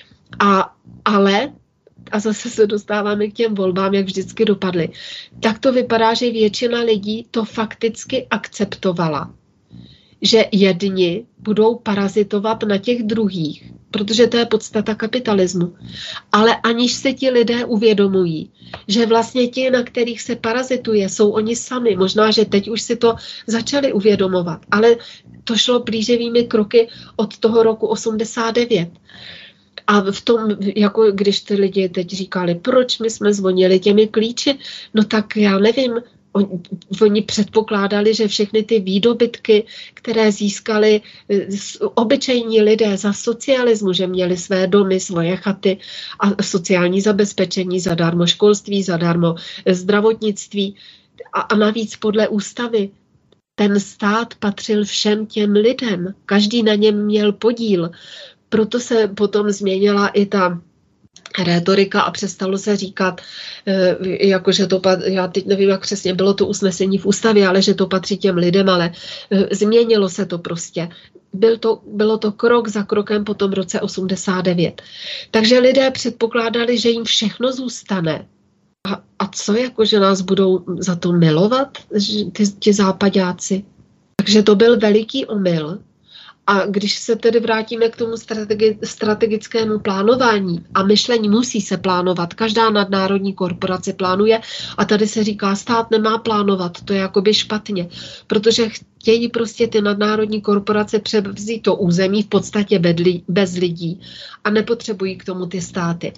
Ale zase se dostáváme k těm volbám, jak vždycky dopadly, tak to vypadá, že většina lidí to fakticky akceptovala. Že jedni budou parazitovat na těch druhých, protože to je podstata kapitalismu. Ale aniž se ti lidé uvědomují, že vlastně ti, na kterých se parazituje, jsou oni sami. Možná, že teď už si to začali uvědomovat, ale to šlo plíživými kroky od toho roku 89. A v tom, jako když ty lidi teď říkali, proč my jsme zvonili těmi klíči, no tak já nevím, oni předpokládali, že všechny ty výdobytky, které získali obyčejní lidé za socialismu, že měli své domy, svoje chaty a sociální zabezpečení, zadarmo školství, zadarmo zdravotnictví a navíc podle ústavy ten stát patřil všem těm lidem. Každý na něm měl podíl. Proto se potom změnila i ta rétorika a přestalo se říkat, jakože to, já teď nevím, jak přesně bylo to usnesení v ústavě, ale že to patří těm lidem, ale změnilo se to prostě. Bylo to krok za krokem po tom roce 89. Takže lidé předpokládali, že jim všechno zůstane. A co, jakože nás budou za to milovat, ti západáci? Takže to byl veliký omyl. A když se tedy vrátíme k tomu strategickému plánování a myšlení musí se plánovat, každá nadnárodní korporace plánuje a tady se říká, stát nemá plánovat, to je jakoby špatně, protože chtějí prostě ty nadnárodní korporace převzít to území v podstatě bez lidí a nepotřebují k tomu ty státy.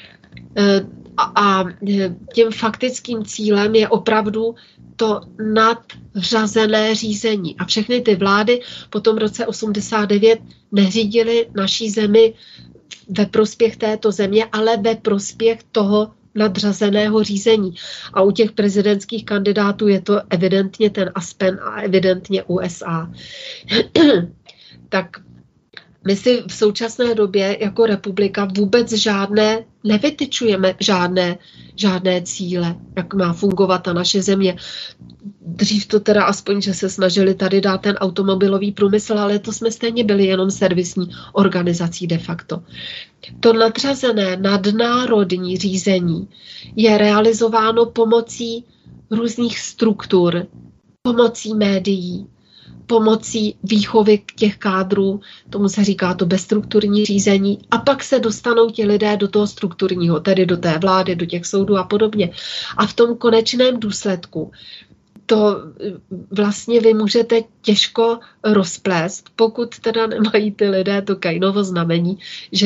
A tím faktickým cílem je opravdu to nadřazené řízení. A všechny ty vlády po tom roce 89 neřídily naší zemi ve prospěch této země, ale ve prospěch toho nadřazeného řízení. A u těch prezidentských kandidátů je to evidentně ten Aspen a evidentně USA. Tak My si v současné době jako republika vůbec nevytyčujeme žádné cíle, jak má fungovat ta naše země. Dřív to teda aspoň, že se snažili tady dát ten automobilový průmysl, ale to jsme stejně byli jenom servisní organizací de facto. To nadřazené nadnárodní řízení je realizováno pomocí různých struktur, pomocí médií, pomocí výchovy těch kádrů, tomu se říká to bezstrukturní řízení, a pak se dostanou ti lidé do toho strukturního, tedy do té vlády, do těch soudů a podobně. A v tom konečném důsledku to vlastně vy můžete těžko rozplést, pokud teda nemají ty lidé to Kainovo znamení,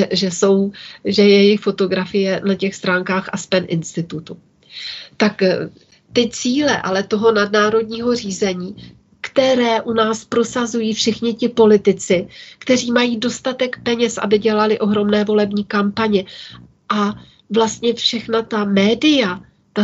že je jejich fotografie na těch stránkách Aspen institutu. Tak ty cíle ale toho nadnárodního řízení, které u nás prosazují všichni ti politici, kteří mají dostatek peněz, aby dělali ohromné volební kampaně. A vlastně všechna ta média,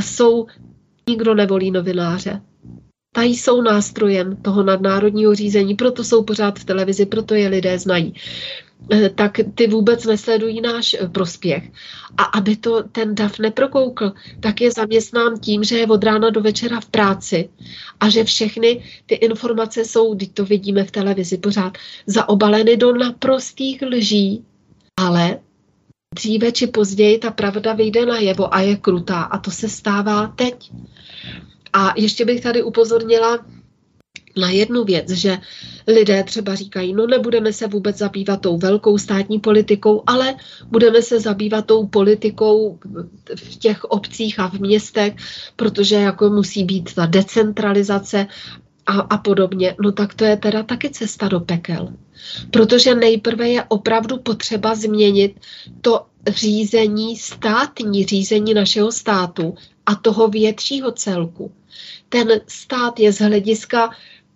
nikdo nevolí novináře. Ta jsou nástrojem toho nadnárodního řízení, proto jsou pořád v televizi, proto je lidé znají. Tak ty vůbec nesledují náš prospěch. A aby to ten dav neprokoukl, tak je zaměstnán tím, že je od rána do večera v práci a že všechny ty informace jsou, teď to vidíme v televizi pořád, zaobaleny do naprostých lží, ale dříve či později ta pravda vyjde najevo a je krutá a to se stává teď. A ještě bych tady upozornila na jednu věc, že lidé třeba říkají, no nebudeme se vůbec zabývat tou velkou státní politikou, ale budeme se zabývat tou politikou v těch obcích a v městech, protože jako musí být ta decentralizace a podobně. No tak to je teda taky cesta do pekel. Protože nejprve je opravdu potřeba změnit to státní řízení našeho státu a toho většího celku. Ten stát je z hlediska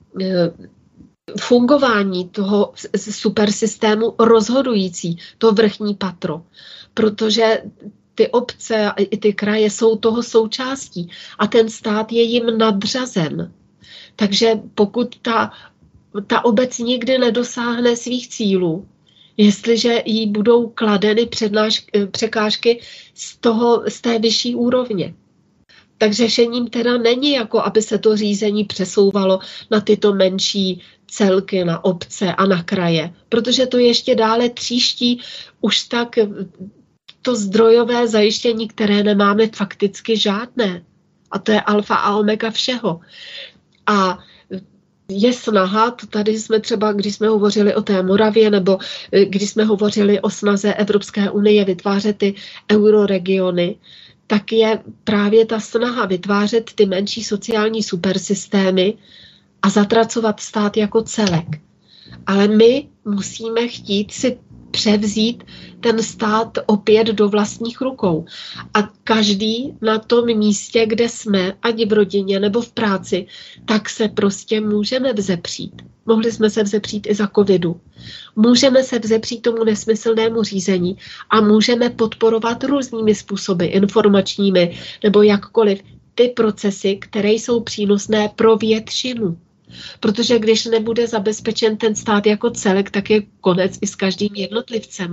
fungování toho supersystému rozhodující, to vrchní patro. Protože ty obce i ty kraje jsou toho součástí a ten stát je jim nadřazen. Takže pokud ta obec nikdy nedosáhne svých cílů, jestliže jí budou kladeny překážky z té vyšší úrovně. Tak řešením teda není jako, aby se to řízení přesouvalo na tyto menší celky, na obce a na kraje, protože to ještě dále tříští už tak to zdrojové zajištění, které nemáme fakticky žádné. A to je alfa a omega všeho. A je snaha, to tady jsme třeba, když jsme hovořili o té Moravě, nebo když jsme hovořili o snaze Evropské unie vytvářet ty euroregiony, tak je právě ta snaha vytvářet ty menší sociální supersystémy a zatracovat stát jako celek. Ale my musíme chtít si převzít ten stát opět do vlastních rukou. A každý na tom místě, kde jsme, ať v rodině nebo v práci, tak se prostě můžeme vzepřít. Mohli jsme se vzepřít i za covidu. Můžeme se vzepřít tomu nesmyslnému řízení a můžeme podporovat různými způsoby, informačními nebo jakkoliv, ty procesy, které jsou přínosné pro většinu. Protože když nebude zabezpečen ten stát jako celek, tak je konec i s každým jednotlivcem.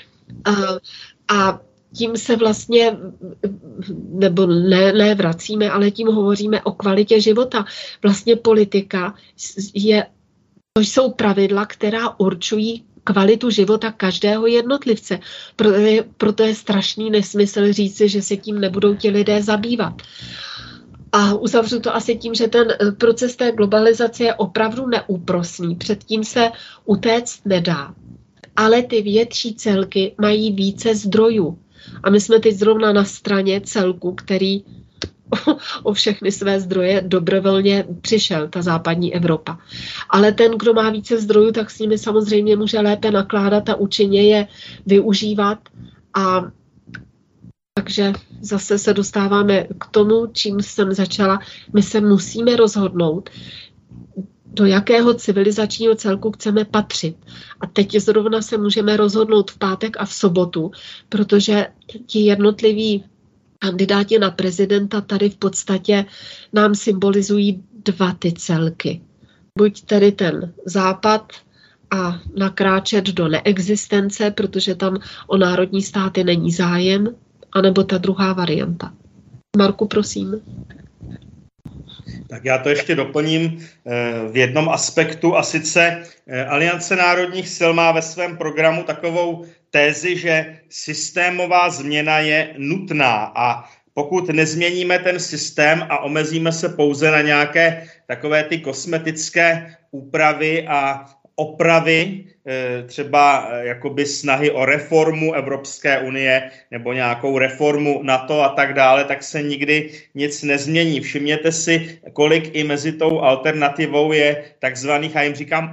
A tím se vlastně, nebo ne vracíme, ale tím hovoříme o kvalitě života. Vlastně politika to jsou pravidla, která určují kvalitu života každého jednotlivce. Proto je strašný nesmysl říci, že se tím nebudou ti lidé zabývat. A uzavřu to asi tím, že ten proces té globalizace je opravdu neúprosný. Předtím se utéct nedá. Ale ty větší celky mají více zdrojů. A my jsme teď zrovna na straně celku, který o všechny své zdroje dobrovolně přišel, ta západní Evropa. Ale ten, kdo má více zdrojů, tak s nimi samozřejmě může lépe nakládat a účinně je využívat. A takže zase se dostáváme k tomu, čím jsem začala. My se musíme rozhodnout, do jakého civilizačního celku chceme patřit. A teď zrovna se můžeme rozhodnout v pátek a v sobotu, protože ti jednotliví kandidáti na prezidenta tady v podstatě nám symbolizují dva ty celky. Buď tedy ten západ a nakráčet do neexistence, protože tam o národní státy není zájem, anebo ta druhá varianta. Marku, prosím. Tak já to ještě doplním v jednom aspektu, a sice Aliance národních sil má ve svém programu takovou tézi, že systémová změna je nutná a pokud nezměníme ten systém a omezíme se pouze na nějaké takové ty kosmetické úpravy a opravy, třeba jakoby snahy o reformu Evropské unie nebo nějakou reformu NATO a tak dále, tak se nikdy nic nezmění. Všimněte si, kolik i mezi tou alternativou je takzvaných, já jim říkám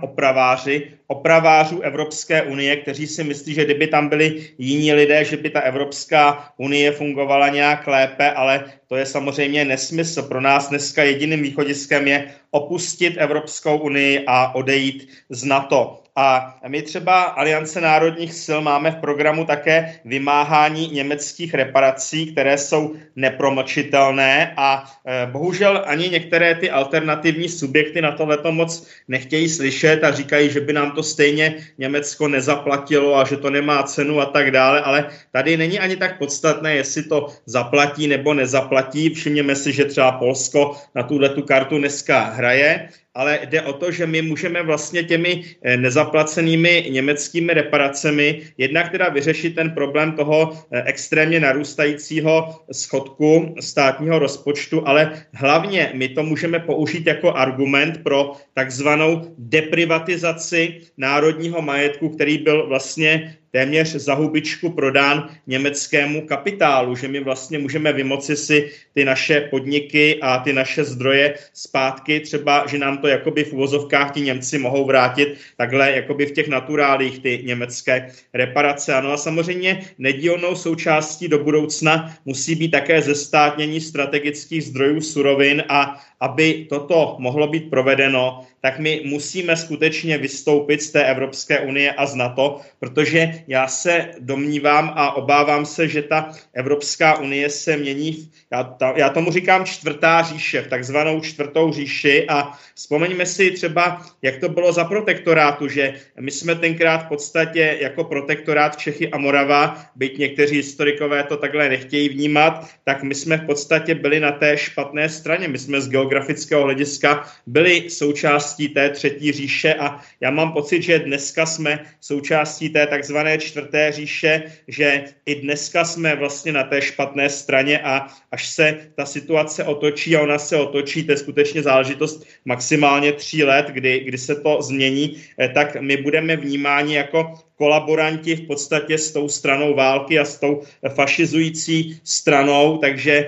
opravářů Evropské unie, kteří si myslí, že kdyby tam byli jiní lidé, že by ta Evropská unie fungovala nějak lépe, ale to je samozřejmě nesmysl. Pro nás dneska jediným východiskem je opustit Evropskou unii a odejít z NATO. A my třeba Aliance národních sil máme v programu také vymáhání německých reparací, které jsou nepromlčitelné a bohužel ani některé ty alternativní subjekty na tohleto moc nechtějí slyšet a říkají, že by nám to stejně Německo nezaplatilo a že to nemá cenu a tak dále, ale tady není ani tak podstatné, jestli to zaplatí nebo nezaplatí. Všimněme si, že třeba Polsko na tuhletu kartu dneska hraje, ale jde o to, že my můžeme vlastně těmi nezaplacenými německými reparacemi jednak teda vyřešit ten problém toho extrémně narůstajícího schodku státního rozpočtu, ale hlavně my to můžeme použít jako argument pro takzvanou deprivatizaci národního majetku, který byl vlastně téměř za hubičku prodán německému kapitálu, že my vlastně můžeme vymoci si ty naše podniky a ty naše zdroje zpátky, třeba, že nám to jakoby v uvozovkách ti Němci mohou vrátit takhle jakoby v těch naturálích ty německé reparace. Ano a samozřejmě nedílnou součástí do budoucna musí být také zestátnění strategických zdrojů surovin a aby toto mohlo být provedeno, tak my musíme skutečně vystoupit z té Evropské unie a z NATO, protože já se domnívám a obávám se, že ta Evropská unie se mění, já tomu říkám čtvrtá říše, v takzvanou čtvrtou říši a vzpomeňme si třeba, jak to bylo za protektorátu, že my jsme tenkrát v podstatě jako protektorát Čechy a Morava, byť někteří historikové to takhle nechtějí vnímat, tak my jsme v podstatě byli na té špatné straně, my jsme z geografického hlediska byli součástí té třetí říše a já mám pocit, že dneska jsme součástí té takzvané čtvrté říše, že i dneska jsme vlastně na té špatné straně a až se ta situace otočí a ona se otočí, to je skutečně záležitost maximálně 3 let, kdy se to změní, tak my budeme vnímáni jako kolaboranti v podstatě s tou stranou války a s tou fašizující stranou, takže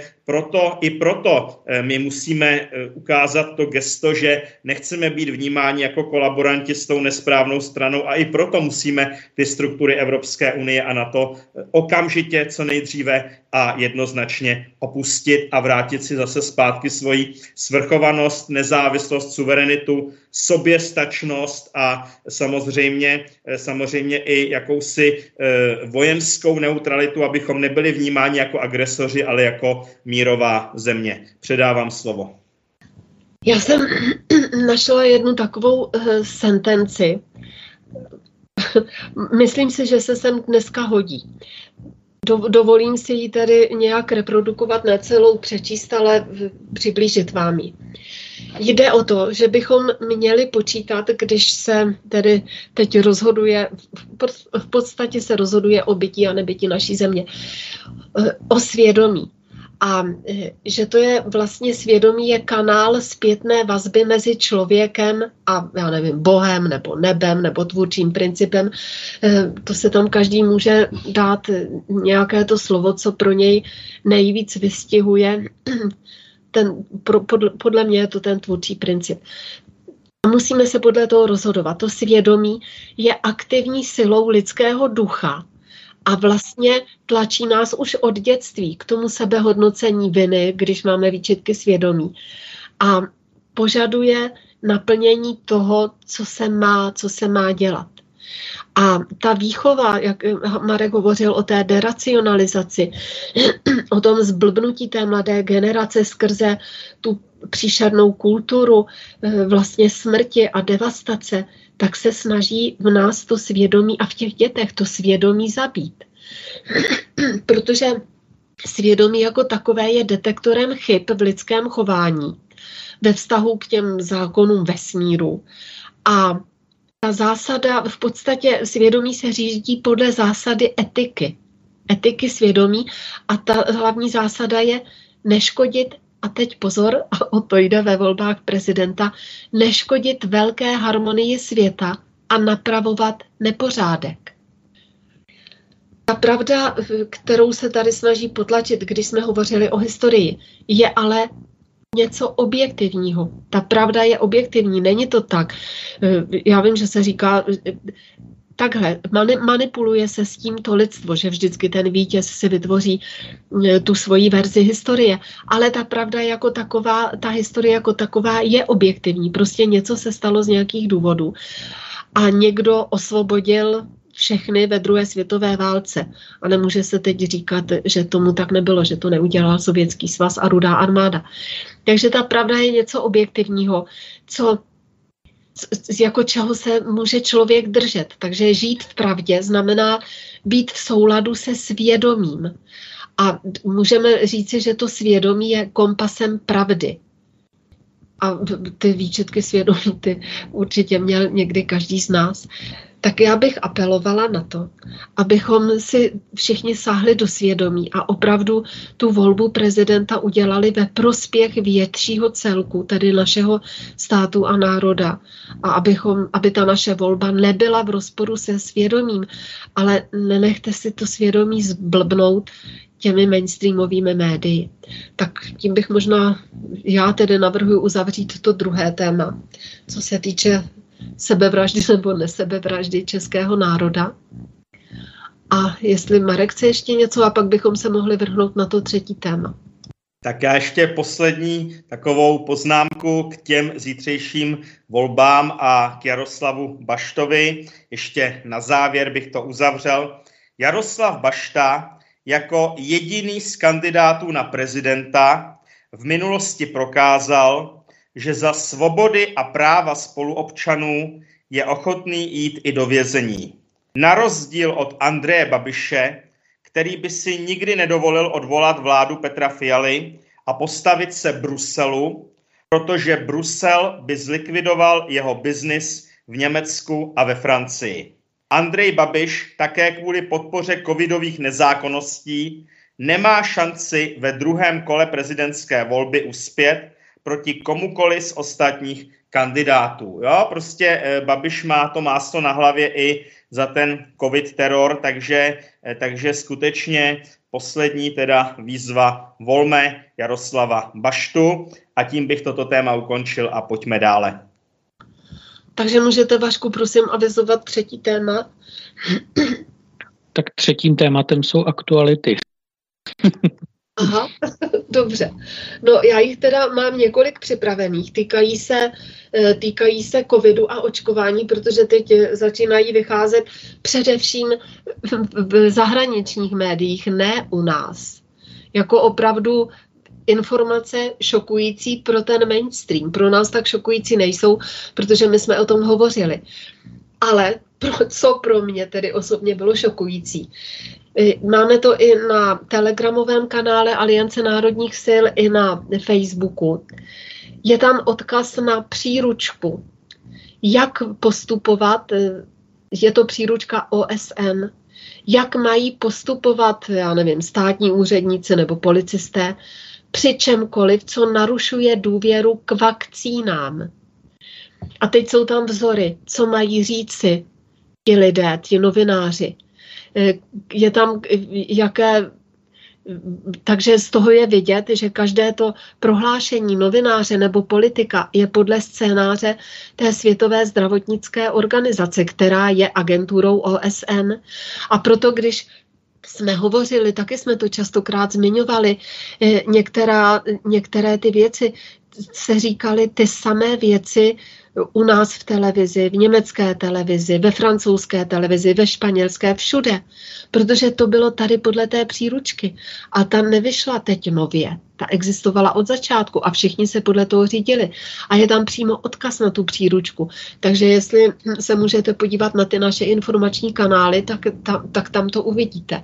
proto my musíme ukázat to gesto, že nechceme být vnímáni jako kolaboranti s tou nesprávnou stranou a i proto musíme ty struktury Evropské unie a NATO okamžitě co nejdříve a jednoznačně opustit a vrátit si zase zpátky svoji svrchovanost, nezávislost, suverenitu, soběstačnost a samozřejmě i jakousi vojenskou neutralitu, abychom nebyli vnímáni jako agresoři, ale jako mírová země. Předávám slovo. Já jsem našla jednu takovou sentenci. Myslím si, že se sem dneska hodí. Dovolím si ji tady nějak reprodukovat, ne celou přečíst, ale přiblížit vám ji. Jde o to, že bychom měli počítat, když se tedy teď rozhoduje, v podstatě se rozhoduje o bytí a nebytí naší země, o svědomí. A že to je vlastně svědomí je kanál zpětné vazby mezi člověkem a, já nevím, Bohem nebo nebem nebo tvůrčím principem. To se tam každý může dát nějaké to slovo, co pro něj nejvíc vystihuje. Podle mě je to ten tvůrčí princip. Musíme se podle toho rozhodovat. To svědomí je aktivní silou lidského ducha a vlastně tlačí nás už od dětství k tomu sebehodnocení viny, když máme výčitky svědomí. A požaduje naplnění toho, co se má dělat. A ta výchova, jak Marek hovořil o té deracionalizaci, o tom zblbnutí té mladé generace skrze tu příšernou kulturu vlastně smrti a devastace, tak se snaží v nás to svědomí a v těch dětech to svědomí zabít. Protože svědomí jako takové je detektorem chyb v lidském chování ve vztahu k těm zákonům vesmíru. A ta zásada, v podstatě svědomí se řídí podle zásady etiky svědomí a ta hlavní zásada je neškodit, a teď pozor, a o to jde ve volbách prezidenta, neškodit velké harmonii světa a napravovat nepořádek. Ta pravda, kterou se tady snaží potlačit, když jsme hovořili o historii, je ale něco objektivního. Ta pravda je objektivní, není to tak. Já vím, že se říká takhle, manipuluje se s tímto lidstvo, že vždycky ten vítěz si vytvoří tu svoji verzi historie, ale ta pravda jako taková, ta historie jako taková je objektivní. Prostě něco se stalo z nějakých důvodů a někdo osvobodil všechny ve druhé světové válce. A nemůže se teď říkat, že tomu tak nebylo, že to neudělal Sovětský svaz a Rudá armáda. Takže ta pravda je něco objektivního, jako čeho se může člověk držet. Takže žít v pravdě znamená být v souladu se svědomím. A můžeme říci, že to svědomí je kompasem pravdy. A ty výčetky svědomí, ty určitě měl někdy každý z nás. Tak já bych apelovala na to, abychom si všichni sáhli do svědomí a opravdu tu volbu prezidenta udělali ve prospěch většího celku, tedy našeho státu a národa. A aby ta naše volba nebyla v rozporu se svědomím, ale nenechte si to svědomí zblbnout těmi mainstreamovými médii. Tak tím bych možná, já tedy navrhuji uzavřít to druhé téma, co se týče sebevraždy nebo nesebevraždy českého národa. A jestli Marek chce ještě něco, a pak bychom se mohli vrhnout na to třetí téma. Tak já ještě poslední takovou poznámku k těm zítřejším volbám a k Jaroslavu Baštovi. Ještě na závěr bych to uzavřel. Jaroslav Bašta jako jediný z kandidátů na prezidenta v minulosti prokázal, že za svobody a práva spoluobčanů je ochotný jít i do vězení. Na rozdíl od Andreje Babiše, který by si nikdy nedovolil odvolat vládu Petra Fialy a postavit se Bruselu, protože Brusel by zlikvidoval jeho biznis v Německu a ve Francii. Andrej Babiš také kvůli podpoře covidových nezákonností nemá šanci ve druhém kole prezidentské volby uspět proti komukoli z ostatních kandidátů. Jo, prostě Babiš má to máslo na hlavě i za ten covid teror, takže skutečně poslední teda výzva volme Jaroslava Baštu a tím bych toto téma ukončil a pojďme dále. Takže můžete, Vašku, prosím avizovat třetí téma? Tak třetím tématem jsou aktuality. Aha, dobře. No já jich teda mám několik připravených. Týkají se covidu a očkování, protože teď začínají vycházet především v zahraničních médiích, ne u nás. Jako opravdu informace šokující pro ten mainstream. Pro nás tak šokující nejsou, protože my jsme o tom hovořili. Ale co pro mě tedy osobně bylo šokující? Máme to i na telegramovém kanále Aliance národních sil, i na Facebooku. Je tam odkaz na příručku. Jak postupovat, je to příručka OSN, jak mají postupovat, já nevím, státní úředníci nebo policisté při čemkoliv, co narušuje důvěru k vakcínám. A teď jsou tam vzory, co mají říci ti lidé, ti novináři. Je tam takže z toho je vidět, že každé to prohlášení novináře nebo politika je podle scénáře té Světové zdravotnické organizace, která je agenturou OSN. A proto, když jsme hovořili, taky jsme to častokrát zmiňovali, některé ty věci se říkaly ty samé věci u nás v televizi, v německé televizi, ve francouzské televizi, ve španělské, všude. Protože to bylo tady podle té příručky. A ta nevyšla teď nově. Ta existovala od začátku a všichni se podle toho řídili. A je tam přímo odkaz na tu příručku. Takže jestli se můžete podívat na ty naše informační kanály, tak tam to uvidíte.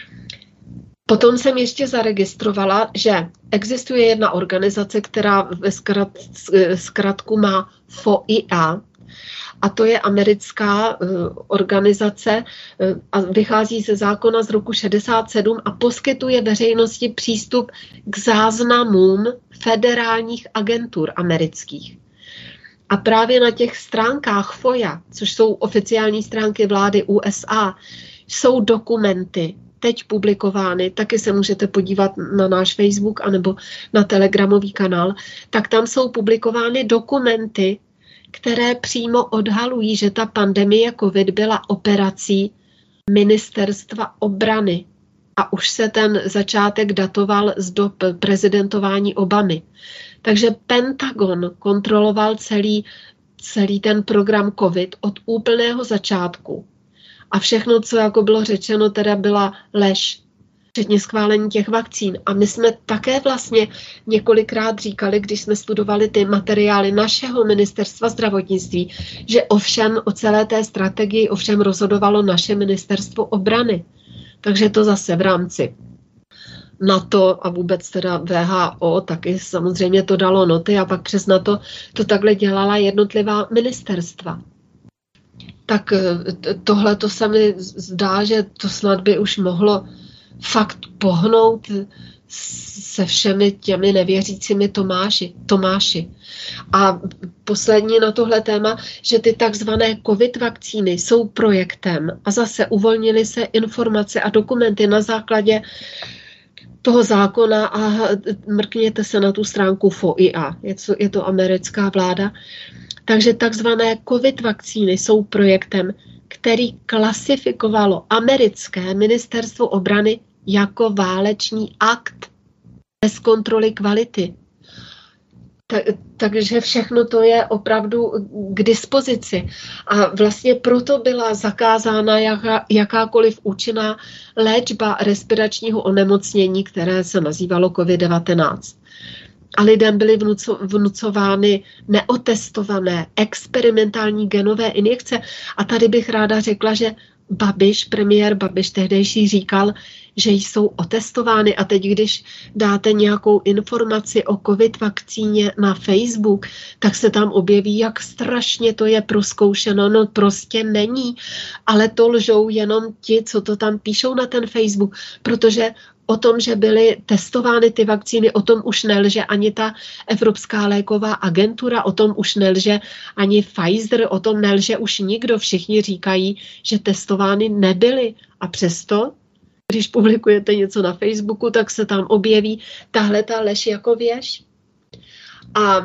Potom jsem ještě zaregistrovala, že existuje jedna organizace, která ve zkratku má FOIA, a to je americká organizace a vychází ze zákona z roku 67 a poskytuje veřejnosti přístup k záznamům federálních agentur amerických. A právě na těch stránkách FOIA, což jsou oficiální stránky vlády USA, jsou dokumenty teď publikovány, taky se můžete podívat na náš Facebook anebo na telegramový kanál, tak tam jsou publikovány dokumenty, které přímo odhalují, že ta pandemie COVID byla operací Ministerstva obrany. A už se ten začátek datoval z dob prezidentování Obamy. Takže Pentagon kontroloval celý ten program COVID od úplného začátku. A všechno, co jako bylo řečeno, teda byla lež, včetně schválení těch vakcín. A my jsme také vlastně několikrát říkali, když jsme studovali ty materiály našeho ministerstva zdravotnictví, že ovšem o celé té strategii ovšem rozhodovalo naše ministerstvo obrany. Takže to zase v rámci NATO a vůbec teda WHO taky samozřejmě to dalo noty a pak přes NATO to takhle dělala jednotlivá ministerstva. Tak tohle to se mi zdá, že to snad by už mohlo fakt pohnout se všemi těmi nevěřícími Tomáši. A poslední na tohle téma, že ty takzvané COVID vakcíny jsou projektem a zase uvolnily se informace a dokumenty na základě toho zákona a mrkněte se na tu stránku FOIA, je to americká vláda. Takže takzvané COVID vakcíny jsou projektem, který klasifikovalo americké ministerstvo obrany jako válečný akt bez kontroly kvality. Takže všechno to je opravdu k dispozici. A vlastně proto byla zakázána jakákoliv účinná léčba respiračního onemocnění, které se nazývalo COVID-19. A lidem byly vnucovány neotestované experimentální genové injekce. A tady bych ráda řekla, že premiér Babiš tehdejší říkal, že jsou otestovány a teď, když dáte nějakou informaci o COVID vakcíně na Facebook, tak se tam objeví, jak strašně to je prozkoušeno. No prostě není, ale to lžou jenom ti, co to tam píšou na ten Facebook, protože o tom, že byly testovány ty vakcíny, o tom už nelže ani ta Evropská léková agentura, o tom už nelže ani Pfizer, o tom nelže už nikdo. Všichni říkají, že testovány nebyly. A přesto, když publikujete něco na Facebooku, tak se tam objeví tahle ta lež jako věž. A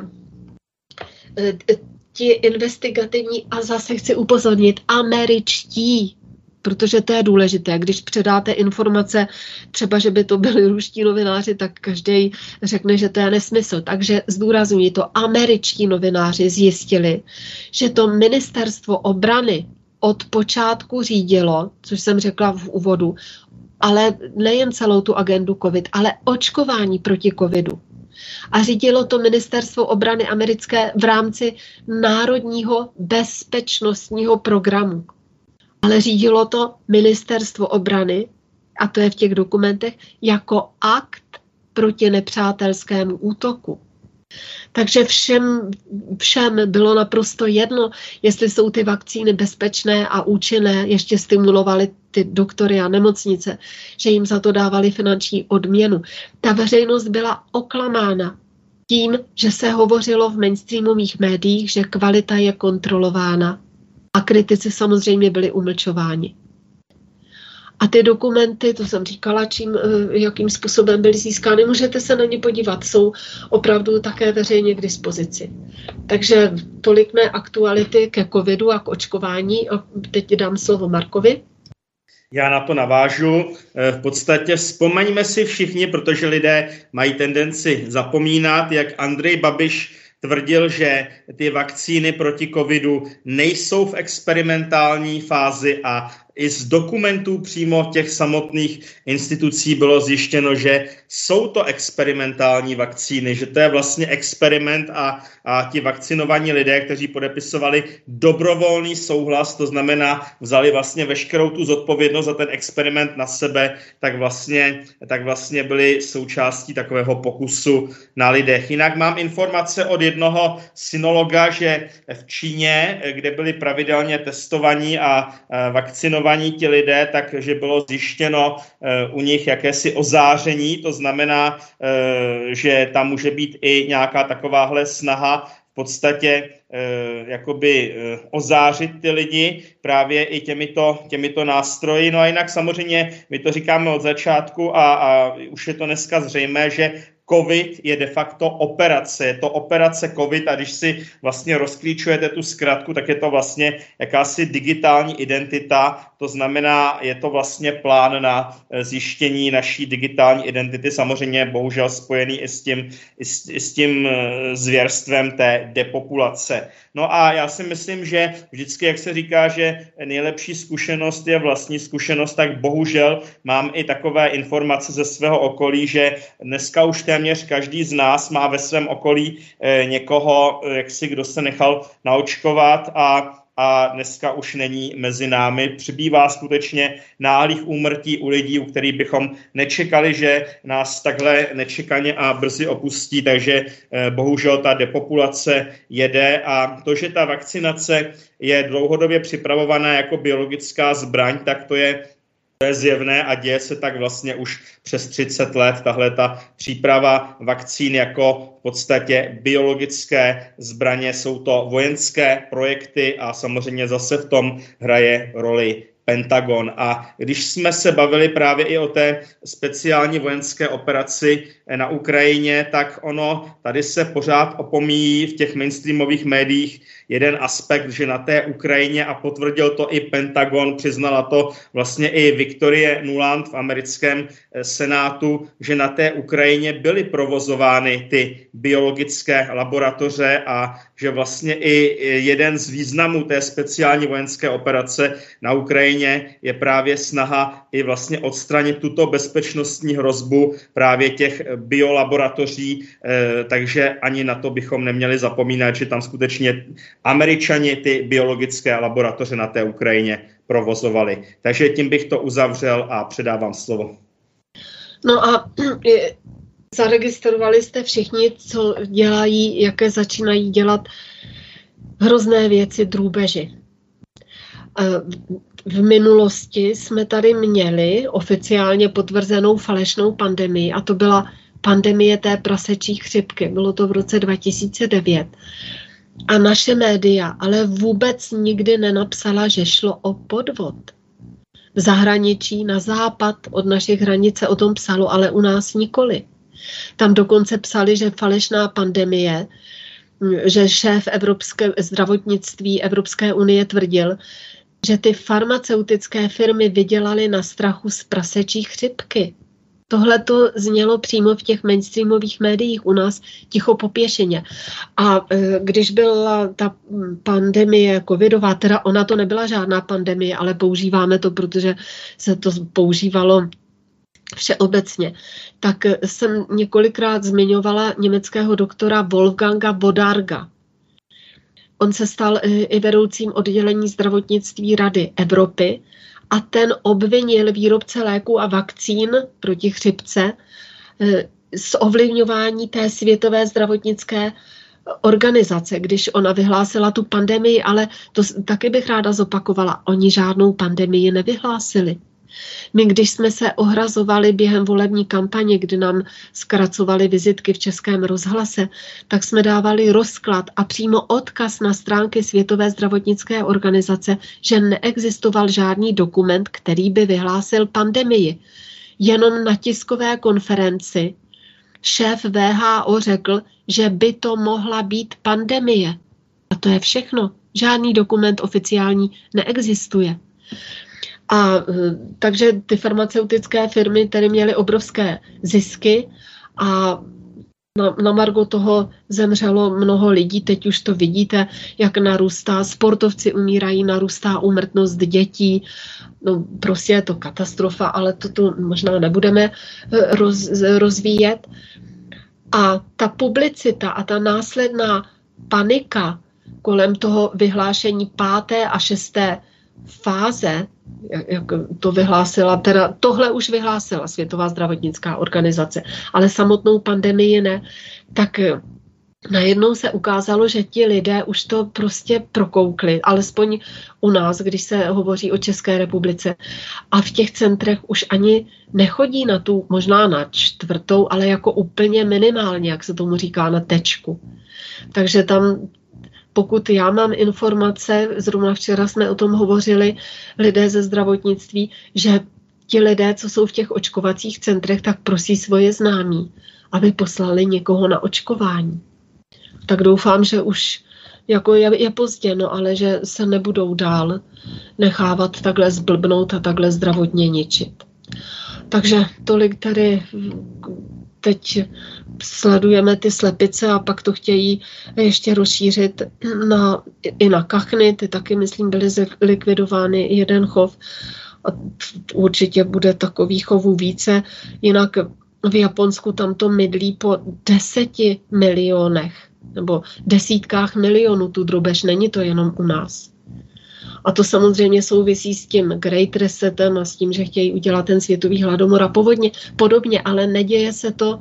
ti investigativní, a zase chci upozornit, američtí, protože to je důležité. Když předáte informace, třeba, že by to byli ruští novináři, tak každý řekne, že to je nesmysl. Takže zdůrazňuji to, američtí novináři zjistili, že to ministerstvo obrany od počátku řídilo, což jsem řekla v úvodu, ale nejen celou tu agendu COVID, ale očkování proti COVIDu. A řídilo to ministerstvo obrany americké v rámci národního bezpečnostního programu. Ale řídilo to ministerstvo obrany, a to je v těch dokumentech, jako akt proti nepřátelskému útoku. Takže všem bylo naprosto jedno, jestli jsou ty vakcíny bezpečné a účinné, ještě stimulovali ty doktory a nemocnice, že jim za to dávali finanční odměnu. Ta veřejnost byla oklamána tím, že se hovořilo v mainstreamových médiích, že kvalita je kontrolována. A kritici samozřejmě byli umlčováni. A ty dokumenty, to jsem říkala, jakým způsobem byly získány, můžete se na ně podívat, jsou opravdu také veřejně k dispozici. Takže tolik mé aktuality ke covidu a k očkování a teď dám slovo Markovi. Já na to navážu. V podstatě vzpomeňme si všichni, protože lidé mají tendenci zapomínat, jak Andrej Babiš tvrdil, že ty vakcíny proti covidu nejsou v experimentální fázi a i z dokumentů přímo těch samotných institucí bylo zjištěno, že jsou to experimentální vakcíny, že to je vlastně experiment a ti vakcinovaní lidé, kteří podepisovali dobrovolný souhlas, to znamená vzali vlastně veškerou tu zodpovědnost za ten experiment na sebe, tak vlastně byli součástí takového pokusu na lidech. Jinak mám informace od jednoho synologa, že v Číně, kde byli pravidelně testovaní a vakcinovaní ti lidé, takže bylo zjištěno u nich jakési ozáření, to znamená, že tam může být i nějaká takováhle snaha v podstatě jakoby ozářit ty lidi právě i těmito nástroji. No a jinak samozřejmě my to říkáme od začátku a už je to dneska zřejmé, že COVID je de facto operace. Je to operace COVID a když si vlastně rozklíčujete tu zkratku, tak je to vlastně jakási digitální identita. To znamená, je to vlastně plán na zjištění naší digitální identity, samozřejmě bohužel spojený i s tím zvěrstvem té depopulace. No a já si myslím, že vždycky, jak se říká, že nejlepší zkušenost je vlastní zkušenost, tak bohužel mám i takové informace ze svého okolí, že dneska už téměř každý z nás má ve svém okolí někoho, kdo se nechal naočkovat a dneska už není mezi námi. Přibývá skutečně náhlých úmrtí u lidí, u kterých bychom nečekali, že nás takhle nečekaně a brzy opustí, takže bohužel ta depopulace jede a to, že ta vakcinace je dlouhodobě připravovaná jako biologická zbraň, tak to je zjevné a děje se tak vlastně už přes 30 let. Tahle ta příprava vakcín jako v podstatě biologické zbraně, jsou to vojenské projekty a samozřejmě zase v tom hraje roli Pentagon. A když jsme se bavili právě i o té speciální vojenské operaci na Ukrajině, tak tady se pořád opomíjí v těch mainstreamových médiích jeden aspekt, že na té Ukrajině, a potvrdil to i Pentagon, přiznala to vlastně i Victoria Nuland v americkém senátu, že na té Ukrajině byly provozovány ty biologické laboratoře a že vlastně i jeden z významů té speciální vojenské operace na Ukrajině je právě snaha i vlastně odstranit tuto bezpečnostní hrozbu právě těch biolaboratoří, takže ani na to bychom neměli zapomínat, že tam skutečně Američani ty biologické laboratoře na té Ukrajině provozovali. Takže tím bych to uzavřel a předávám slovo. No a zaregistrovali jste všichni, co dělají, jaké začínají dělat hrozné věci drůbeži. V minulosti jsme tady měli oficiálně potvrzenou falešnou pandemii a to byla pandemie té prasečí chřipky. Bylo to v roce 2009. A naše média ale vůbec nikdy nenapsala, že šlo o podvod. V zahraničí na západ od našich hranice o tom psalo, ale u nás nikoli. Tam dokonce psali, že falešná pandemie, že šéf zdravotnictví Evropské unie tvrdil, že ty farmaceutické firmy vydělaly na strachu z prasečí chřipky. Tohle to znělo přímo v těch mainstreamových médiích u nás ticho popěšeně. A když byla ta pandemie covidová, teda ona to nebyla žádná pandemie, ale používáme to, protože se to používalo všeobecně, tak jsem několikrát zmiňovala německého doktora Wolfganga Wodarga. On se stal i vedoucím oddělení zdravotnictví Rady Evropy a ten obvinil výrobce léků a vakcín proti chřipce z ovlivňování té světové zdravotnické organizace, když ona vyhlásila tu pandemii, ale to taky bych ráda zopakovala, oni žádnou pandemii nevyhlásili. My, když jsme se ohrazovali během volební kampaně, kdy nám zkracovali vizitky v Českém rozhlase, tak jsme dávali rozklad a přímo odkaz na stránky Světové zdravotnické organizace, že neexistoval žádný dokument, který by vyhlásil pandemii. Jenom na tiskové konferenci šéf WHO řekl, že by to mohla být pandemie. A to je všechno. Žádný dokument oficiální neexistuje. A takže ty farmaceutické firmy tedy měly obrovské zisky a Na margo toho zemřelo mnoho lidí, teď už to vidíte, jak narůstá, sportovci umírají, narůstá úmrtnost dětí, no prostě je to katastrofa, ale to tu možná nebudeme rozvíjet. A ta publicita a ta následná panika kolem toho vyhlášení 5. a 6. fáze, jak to vyhlásila, teda tohle už vyhlásila Světová zdravotnická organizace, ale samotnou pandemii ne, tak najednou se ukázalo, že ti lidé už to prostě prokoukli, alespoň u nás, když se hovoří o České republice. A v těch centrech už ani nechodí na tu, možná na 4., ale jako úplně minimálně, jak se tomu říká, na tečku. Takže tam, pokud já mám informace, zrovna včera jsme o tom hovořili, lidé ze zdravotnictví, že ti lidé, co jsou v těch očkovacích centrech, tak prosí svoje známí, aby poslali někoho na očkování. Tak doufám, že už jako je pozdě, no, ale že se nebudou dál nechávat takhle zblbnout a takhle zdravotně ničit. Takže tolik tady teď sledujeme ty slepice a pak to chtějí ještě rozšířit i na kachny, ty taky, myslím, byly likvidovány jeden chov a určitě bude takových chovů více, jinak v Japonsku tam to mydlí po 10 milionech nebo desítkách milionů tu drůbež, není to jenom u nás. A to samozřejmě souvisí s tím Great Resetem a s tím, že chtějí udělat ten světový hladomor a podobně, ale neděje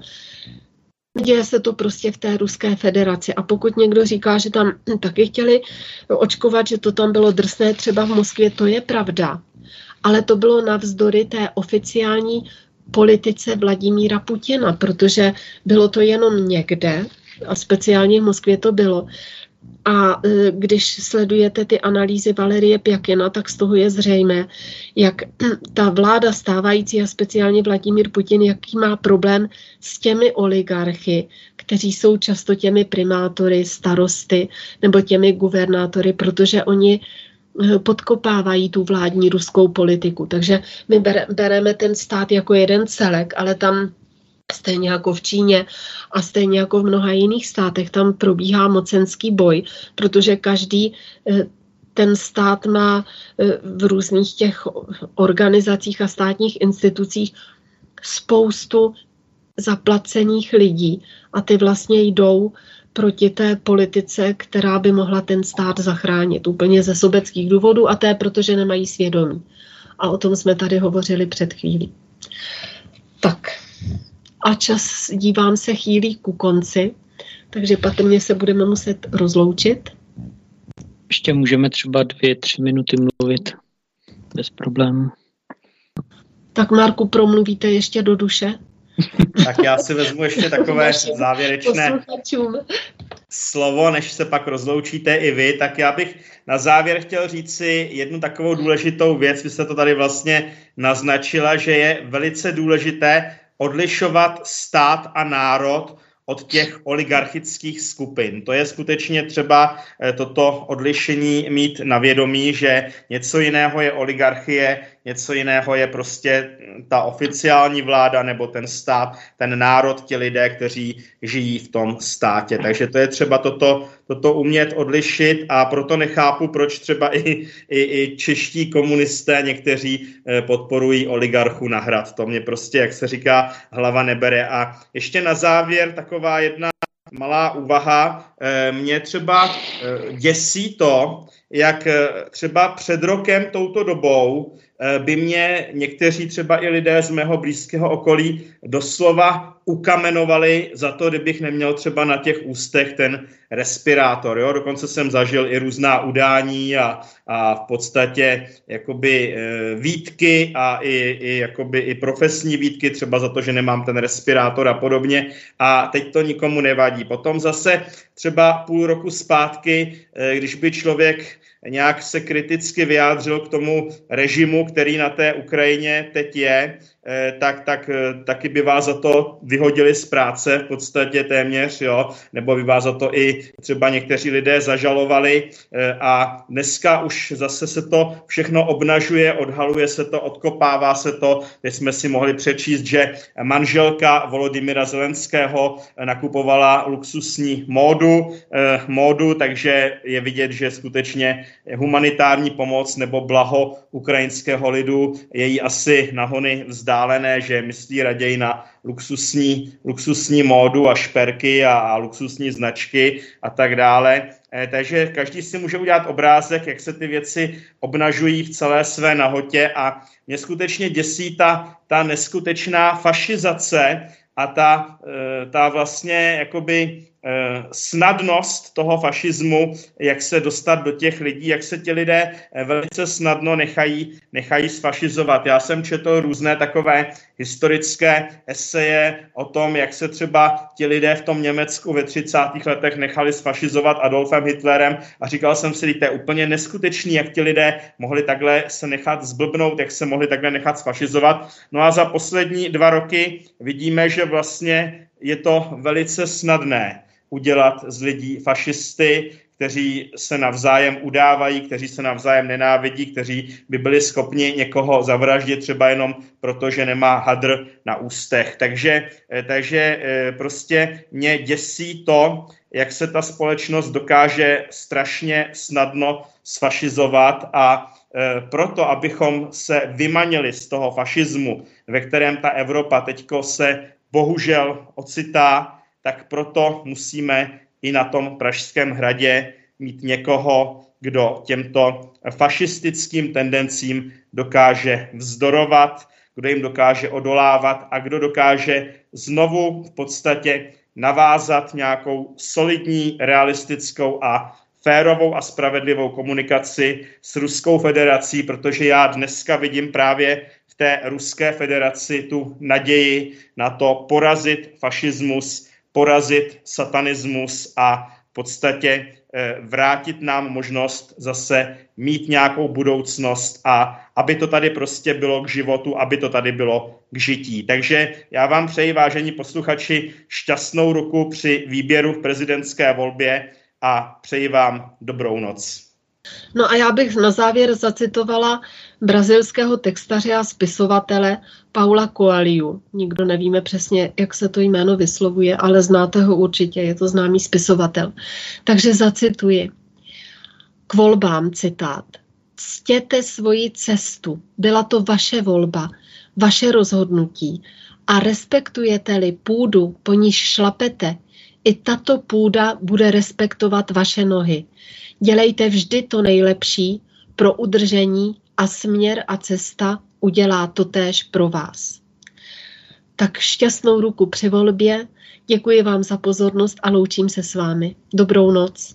se to prostě v té Ruské federaci. A pokud někdo říká, že tam taky chtěli očkovat, že to tam bylo drsné třeba v Moskvě, to je pravda. Ale to bylo navzdory té oficiální politice Vladimíra Putina, protože bylo to jenom někde, a speciálně v Moskvě to bylo. A když sledujete ty analýzy Valerie Pjakina, tak z toho je zřejmé, jak ta vláda stávající a speciálně Vladimír Putin, jaký má problém s těmi oligarchy, kteří jsou často těmi primátory, starosty nebo těmi guvernátory, protože oni podkopávají tu vládní ruskou politiku. Takže my bereme ten stát jako jeden celek, ale tam stejně jako v Číně a stejně jako v mnoha jiných státech, tam probíhá mocenský boj, protože každý ten stát má v různých těch organizacích a státních institucích spoustu zaplacených lidí a ty vlastně jdou proti té politice, která by mohla ten stát zachránit úplně ze sobeckých důvodů a to je, protože nemají svědomí. A o tom jsme tady hovořili před chvílí. Tak. A čas, dívám se, chýlí ku konci, takže patrně se budeme muset rozloučit. Ještě můžeme třeba 2-3 minuty mluvit bez problémů. Tak Marku, promluvíte ještě do duše? Tak já si vezmu ještě takové závěrečné slovo, než se pak rozloučíte i vy. Tak já bych na závěr chtěl říct si jednu takovou důležitou věc. Vy jste to tady vlastně naznačila, že je velice důležité odlišovat stát a národ od těch oligarchických skupin. To je skutečně třeba toto odlišení mít na vědomí, že něco jiného je oligarchie, něco jiného je prostě ta oficiální vláda nebo ten stát, ten národ, ti lidé, kteří žijí v tom státě. Takže to je třeba toto umět odlišit a proto nechápu, proč třeba i čeští komunisté někteří podporují oligarchu na hrad. To mě prostě, jak se říká, hlava nebere. A ještě na závěr taková jedna malá úvaha. Mě třeba děsí to, jak třeba před rokem touto dobou by mě někteří třeba i lidé z mého blízkého okolí doslova ukamenovali za to, kdybych neměl třeba na těch ústech ten respirátor. Jo? Dokonce jsem zažil i různá udání a v podstatě jakoby výtky a i profesní výtky třeba za to, že nemám ten respirátor a podobně. A teď to nikomu nevadí. Potom zase třeba třeba půl roku zpátky, když by člověk nějak se kriticky vyjádřil k tomu režimu, který na té Ukrajině teď je, taky by vás za to vyhodili z práce v podstatě téměř, jo, nebo by vás za to i třeba někteří lidé zažalovali a dneska už zase se to všechno obnažuje, odhaluje se to, odkopává se to. Teď jsme si mohli přečíst, že manželka Volodymyra Zelenského nakupovala luxusní módu, takže je vidět, že skutečně humanitární pomoc nebo blaho ukrajinského lidu je jí asi na hony vzdálené, že myslí raději na luxusní módu a šperky a luxusní značky a tak dále. Takže každý si může udělat obrázek, jak se ty věci obnažují v celé své nahotě a mě skutečně děsí ta neskutečná fašizace a ta vlastně jakoby snadnost toho fašismu, jak se dostat do těch lidí, jak se ti lidé velice snadno nechají sfašizovat. Já jsem četl různé takové historické eseje o tom, jak se třeba ti lidé v tom Německu ve 30. letech nechali sfašizovat Adolfem Hitlerem a říkal jsem si, že to je úplně neskutečný, jak ti lidé mohli takhle se nechat zblbnout, jak se mohli takhle nechat sfašizovat. No a za poslední 2 roky vidíme, že vlastně je to velice snadné udělat z lidí fašisty, kteří se navzájem udávají, kteří se navzájem nenávidí, kteří by byli schopni někoho zavraždit třeba jenom proto, že nemá hadr na ústech. Takže prostě mě děsí to, jak se ta společnost dokáže strašně snadno sfašizovat a proto, abychom se vymanili z toho fašismu, ve kterém ta Evropa teďko se bohužel ocitá, tak proto musíme i na tom Pražském hradě mít někoho, kdo těmto fašistickým tendencím dokáže vzdorovat, kdo jim dokáže odolávat a kdo dokáže znovu v podstatě navázat nějakou solidní, realistickou a férovou a spravedlivou komunikaci s Ruskou federací, protože já dneska vidím právě v té Ruské federaci tu naději na to porazit fašismus, porazit satanismus a v podstatě vrátit nám možnost zase mít nějakou budoucnost a aby to tady prostě bylo k životu, aby to tady bylo k žití. Takže já vám přeji, vážení posluchači, šťastnou ruku při výběru v prezidentské volbě a přeji vám dobrou noc. No a já bych na závěr zacitovala brazilského textaře a spisovatele Paula Coelho. Nikdo nevíme přesně, jak se to jméno vyslovuje, ale znáte ho určitě, je to známý spisovatel. Takže zacituji. K volbám citát. Ctěte svoji cestu, byla to vaše volba, vaše rozhodnutí a respektujete-li půdu, po níž šlapete, i tato půda bude respektovat vaše nohy. Dělejte vždy to nejlepší pro udržení a směr a cesta udělá totéž pro vás. Tak šťastnou ruku při volbě, děkuji vám za pozornost a loučím se s vámi. Dobrou noc.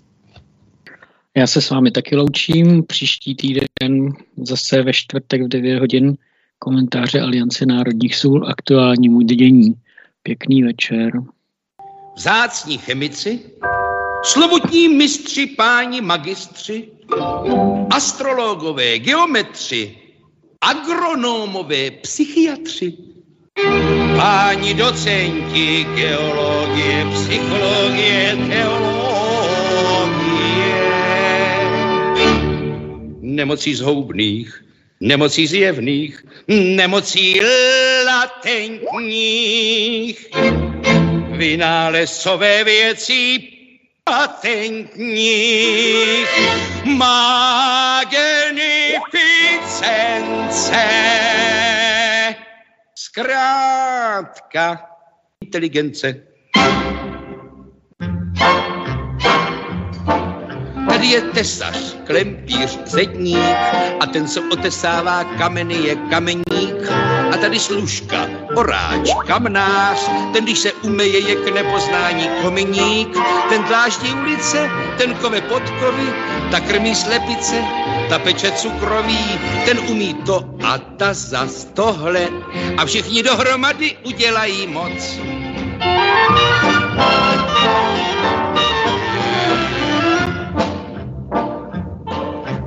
Já se s vámi taky loučím. Příští týden zase ve čtvrtek v 9 hodin komentáře Aliance národních sil aktuálnímu dění. Pěkný večer. Vzácní chemici, slovutní mistři, páni magistři, astrologové, geometři, agronomové, psychiatři, páni docenti, geologie, psychologie, teologie, nemocí zhoubných, nemocí zjevných, nemocí latentních, vynálezcové věcí patentních, magnificence, zkrátka inteligence. Tady je tesař, klempíř, zedník a ten, co otesává kameny, je kameník. A tady služka, oráč, kamnář, ten, když se umeje, je k nepoznání kominík. Ten dláždí ulice, ten kove podkovy, ta krmí slepice, ta peče cukroví, ten umí to a ta zas tohle a všichni dohromady udělají moc.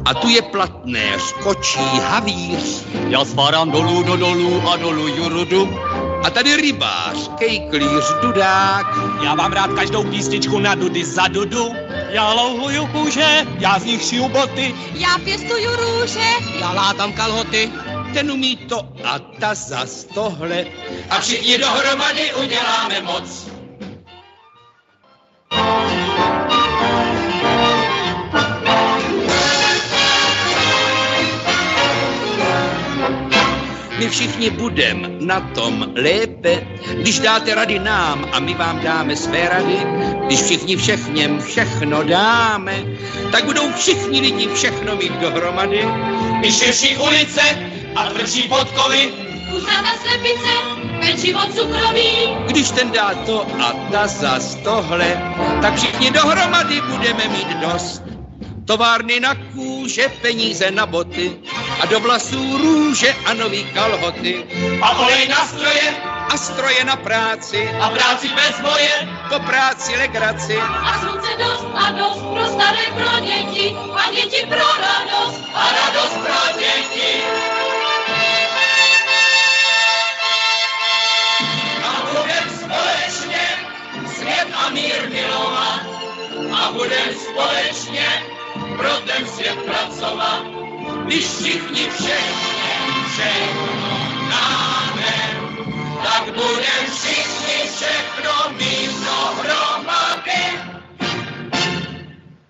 A tu je platnéř, kočí, havíř. Já svárám dolů do dolů a dolů jurudu. A tady rybář, kejklíř, dudák. Já mám rád každou písničku na dudy za dudu. Já louhuju kůže, já z nich šiju boty. Já pěstuju růže, Já látám kalhoty. Ten umí to a ta zas tohle. A všichni dohromady uděláme moc. My všichni budem na tom lépe, když dáte rady nám a my vám dáme své rady. Když všichni všechněm všechno dáme, tak budou všichni lidi všechno mít dohromady. I širší ulice a tvrdší podkovy. kusata slepice, pečivo cukroví. Když ten dá to a ta zas tohle, tak všichni dohromady budeme mít dost. Továrny na kůže, peníze na boty a do vlasů růže a nový kalhoty. A olej na stroje A stroje na práci a práci bez boje. po práci legraci. A slunce dost a dost pro staré, pro děti a děti pro radost A radost pro děti. A budem společně svět a mír milovat. A budem společně pro ten svět pracovat. Když všichni všechno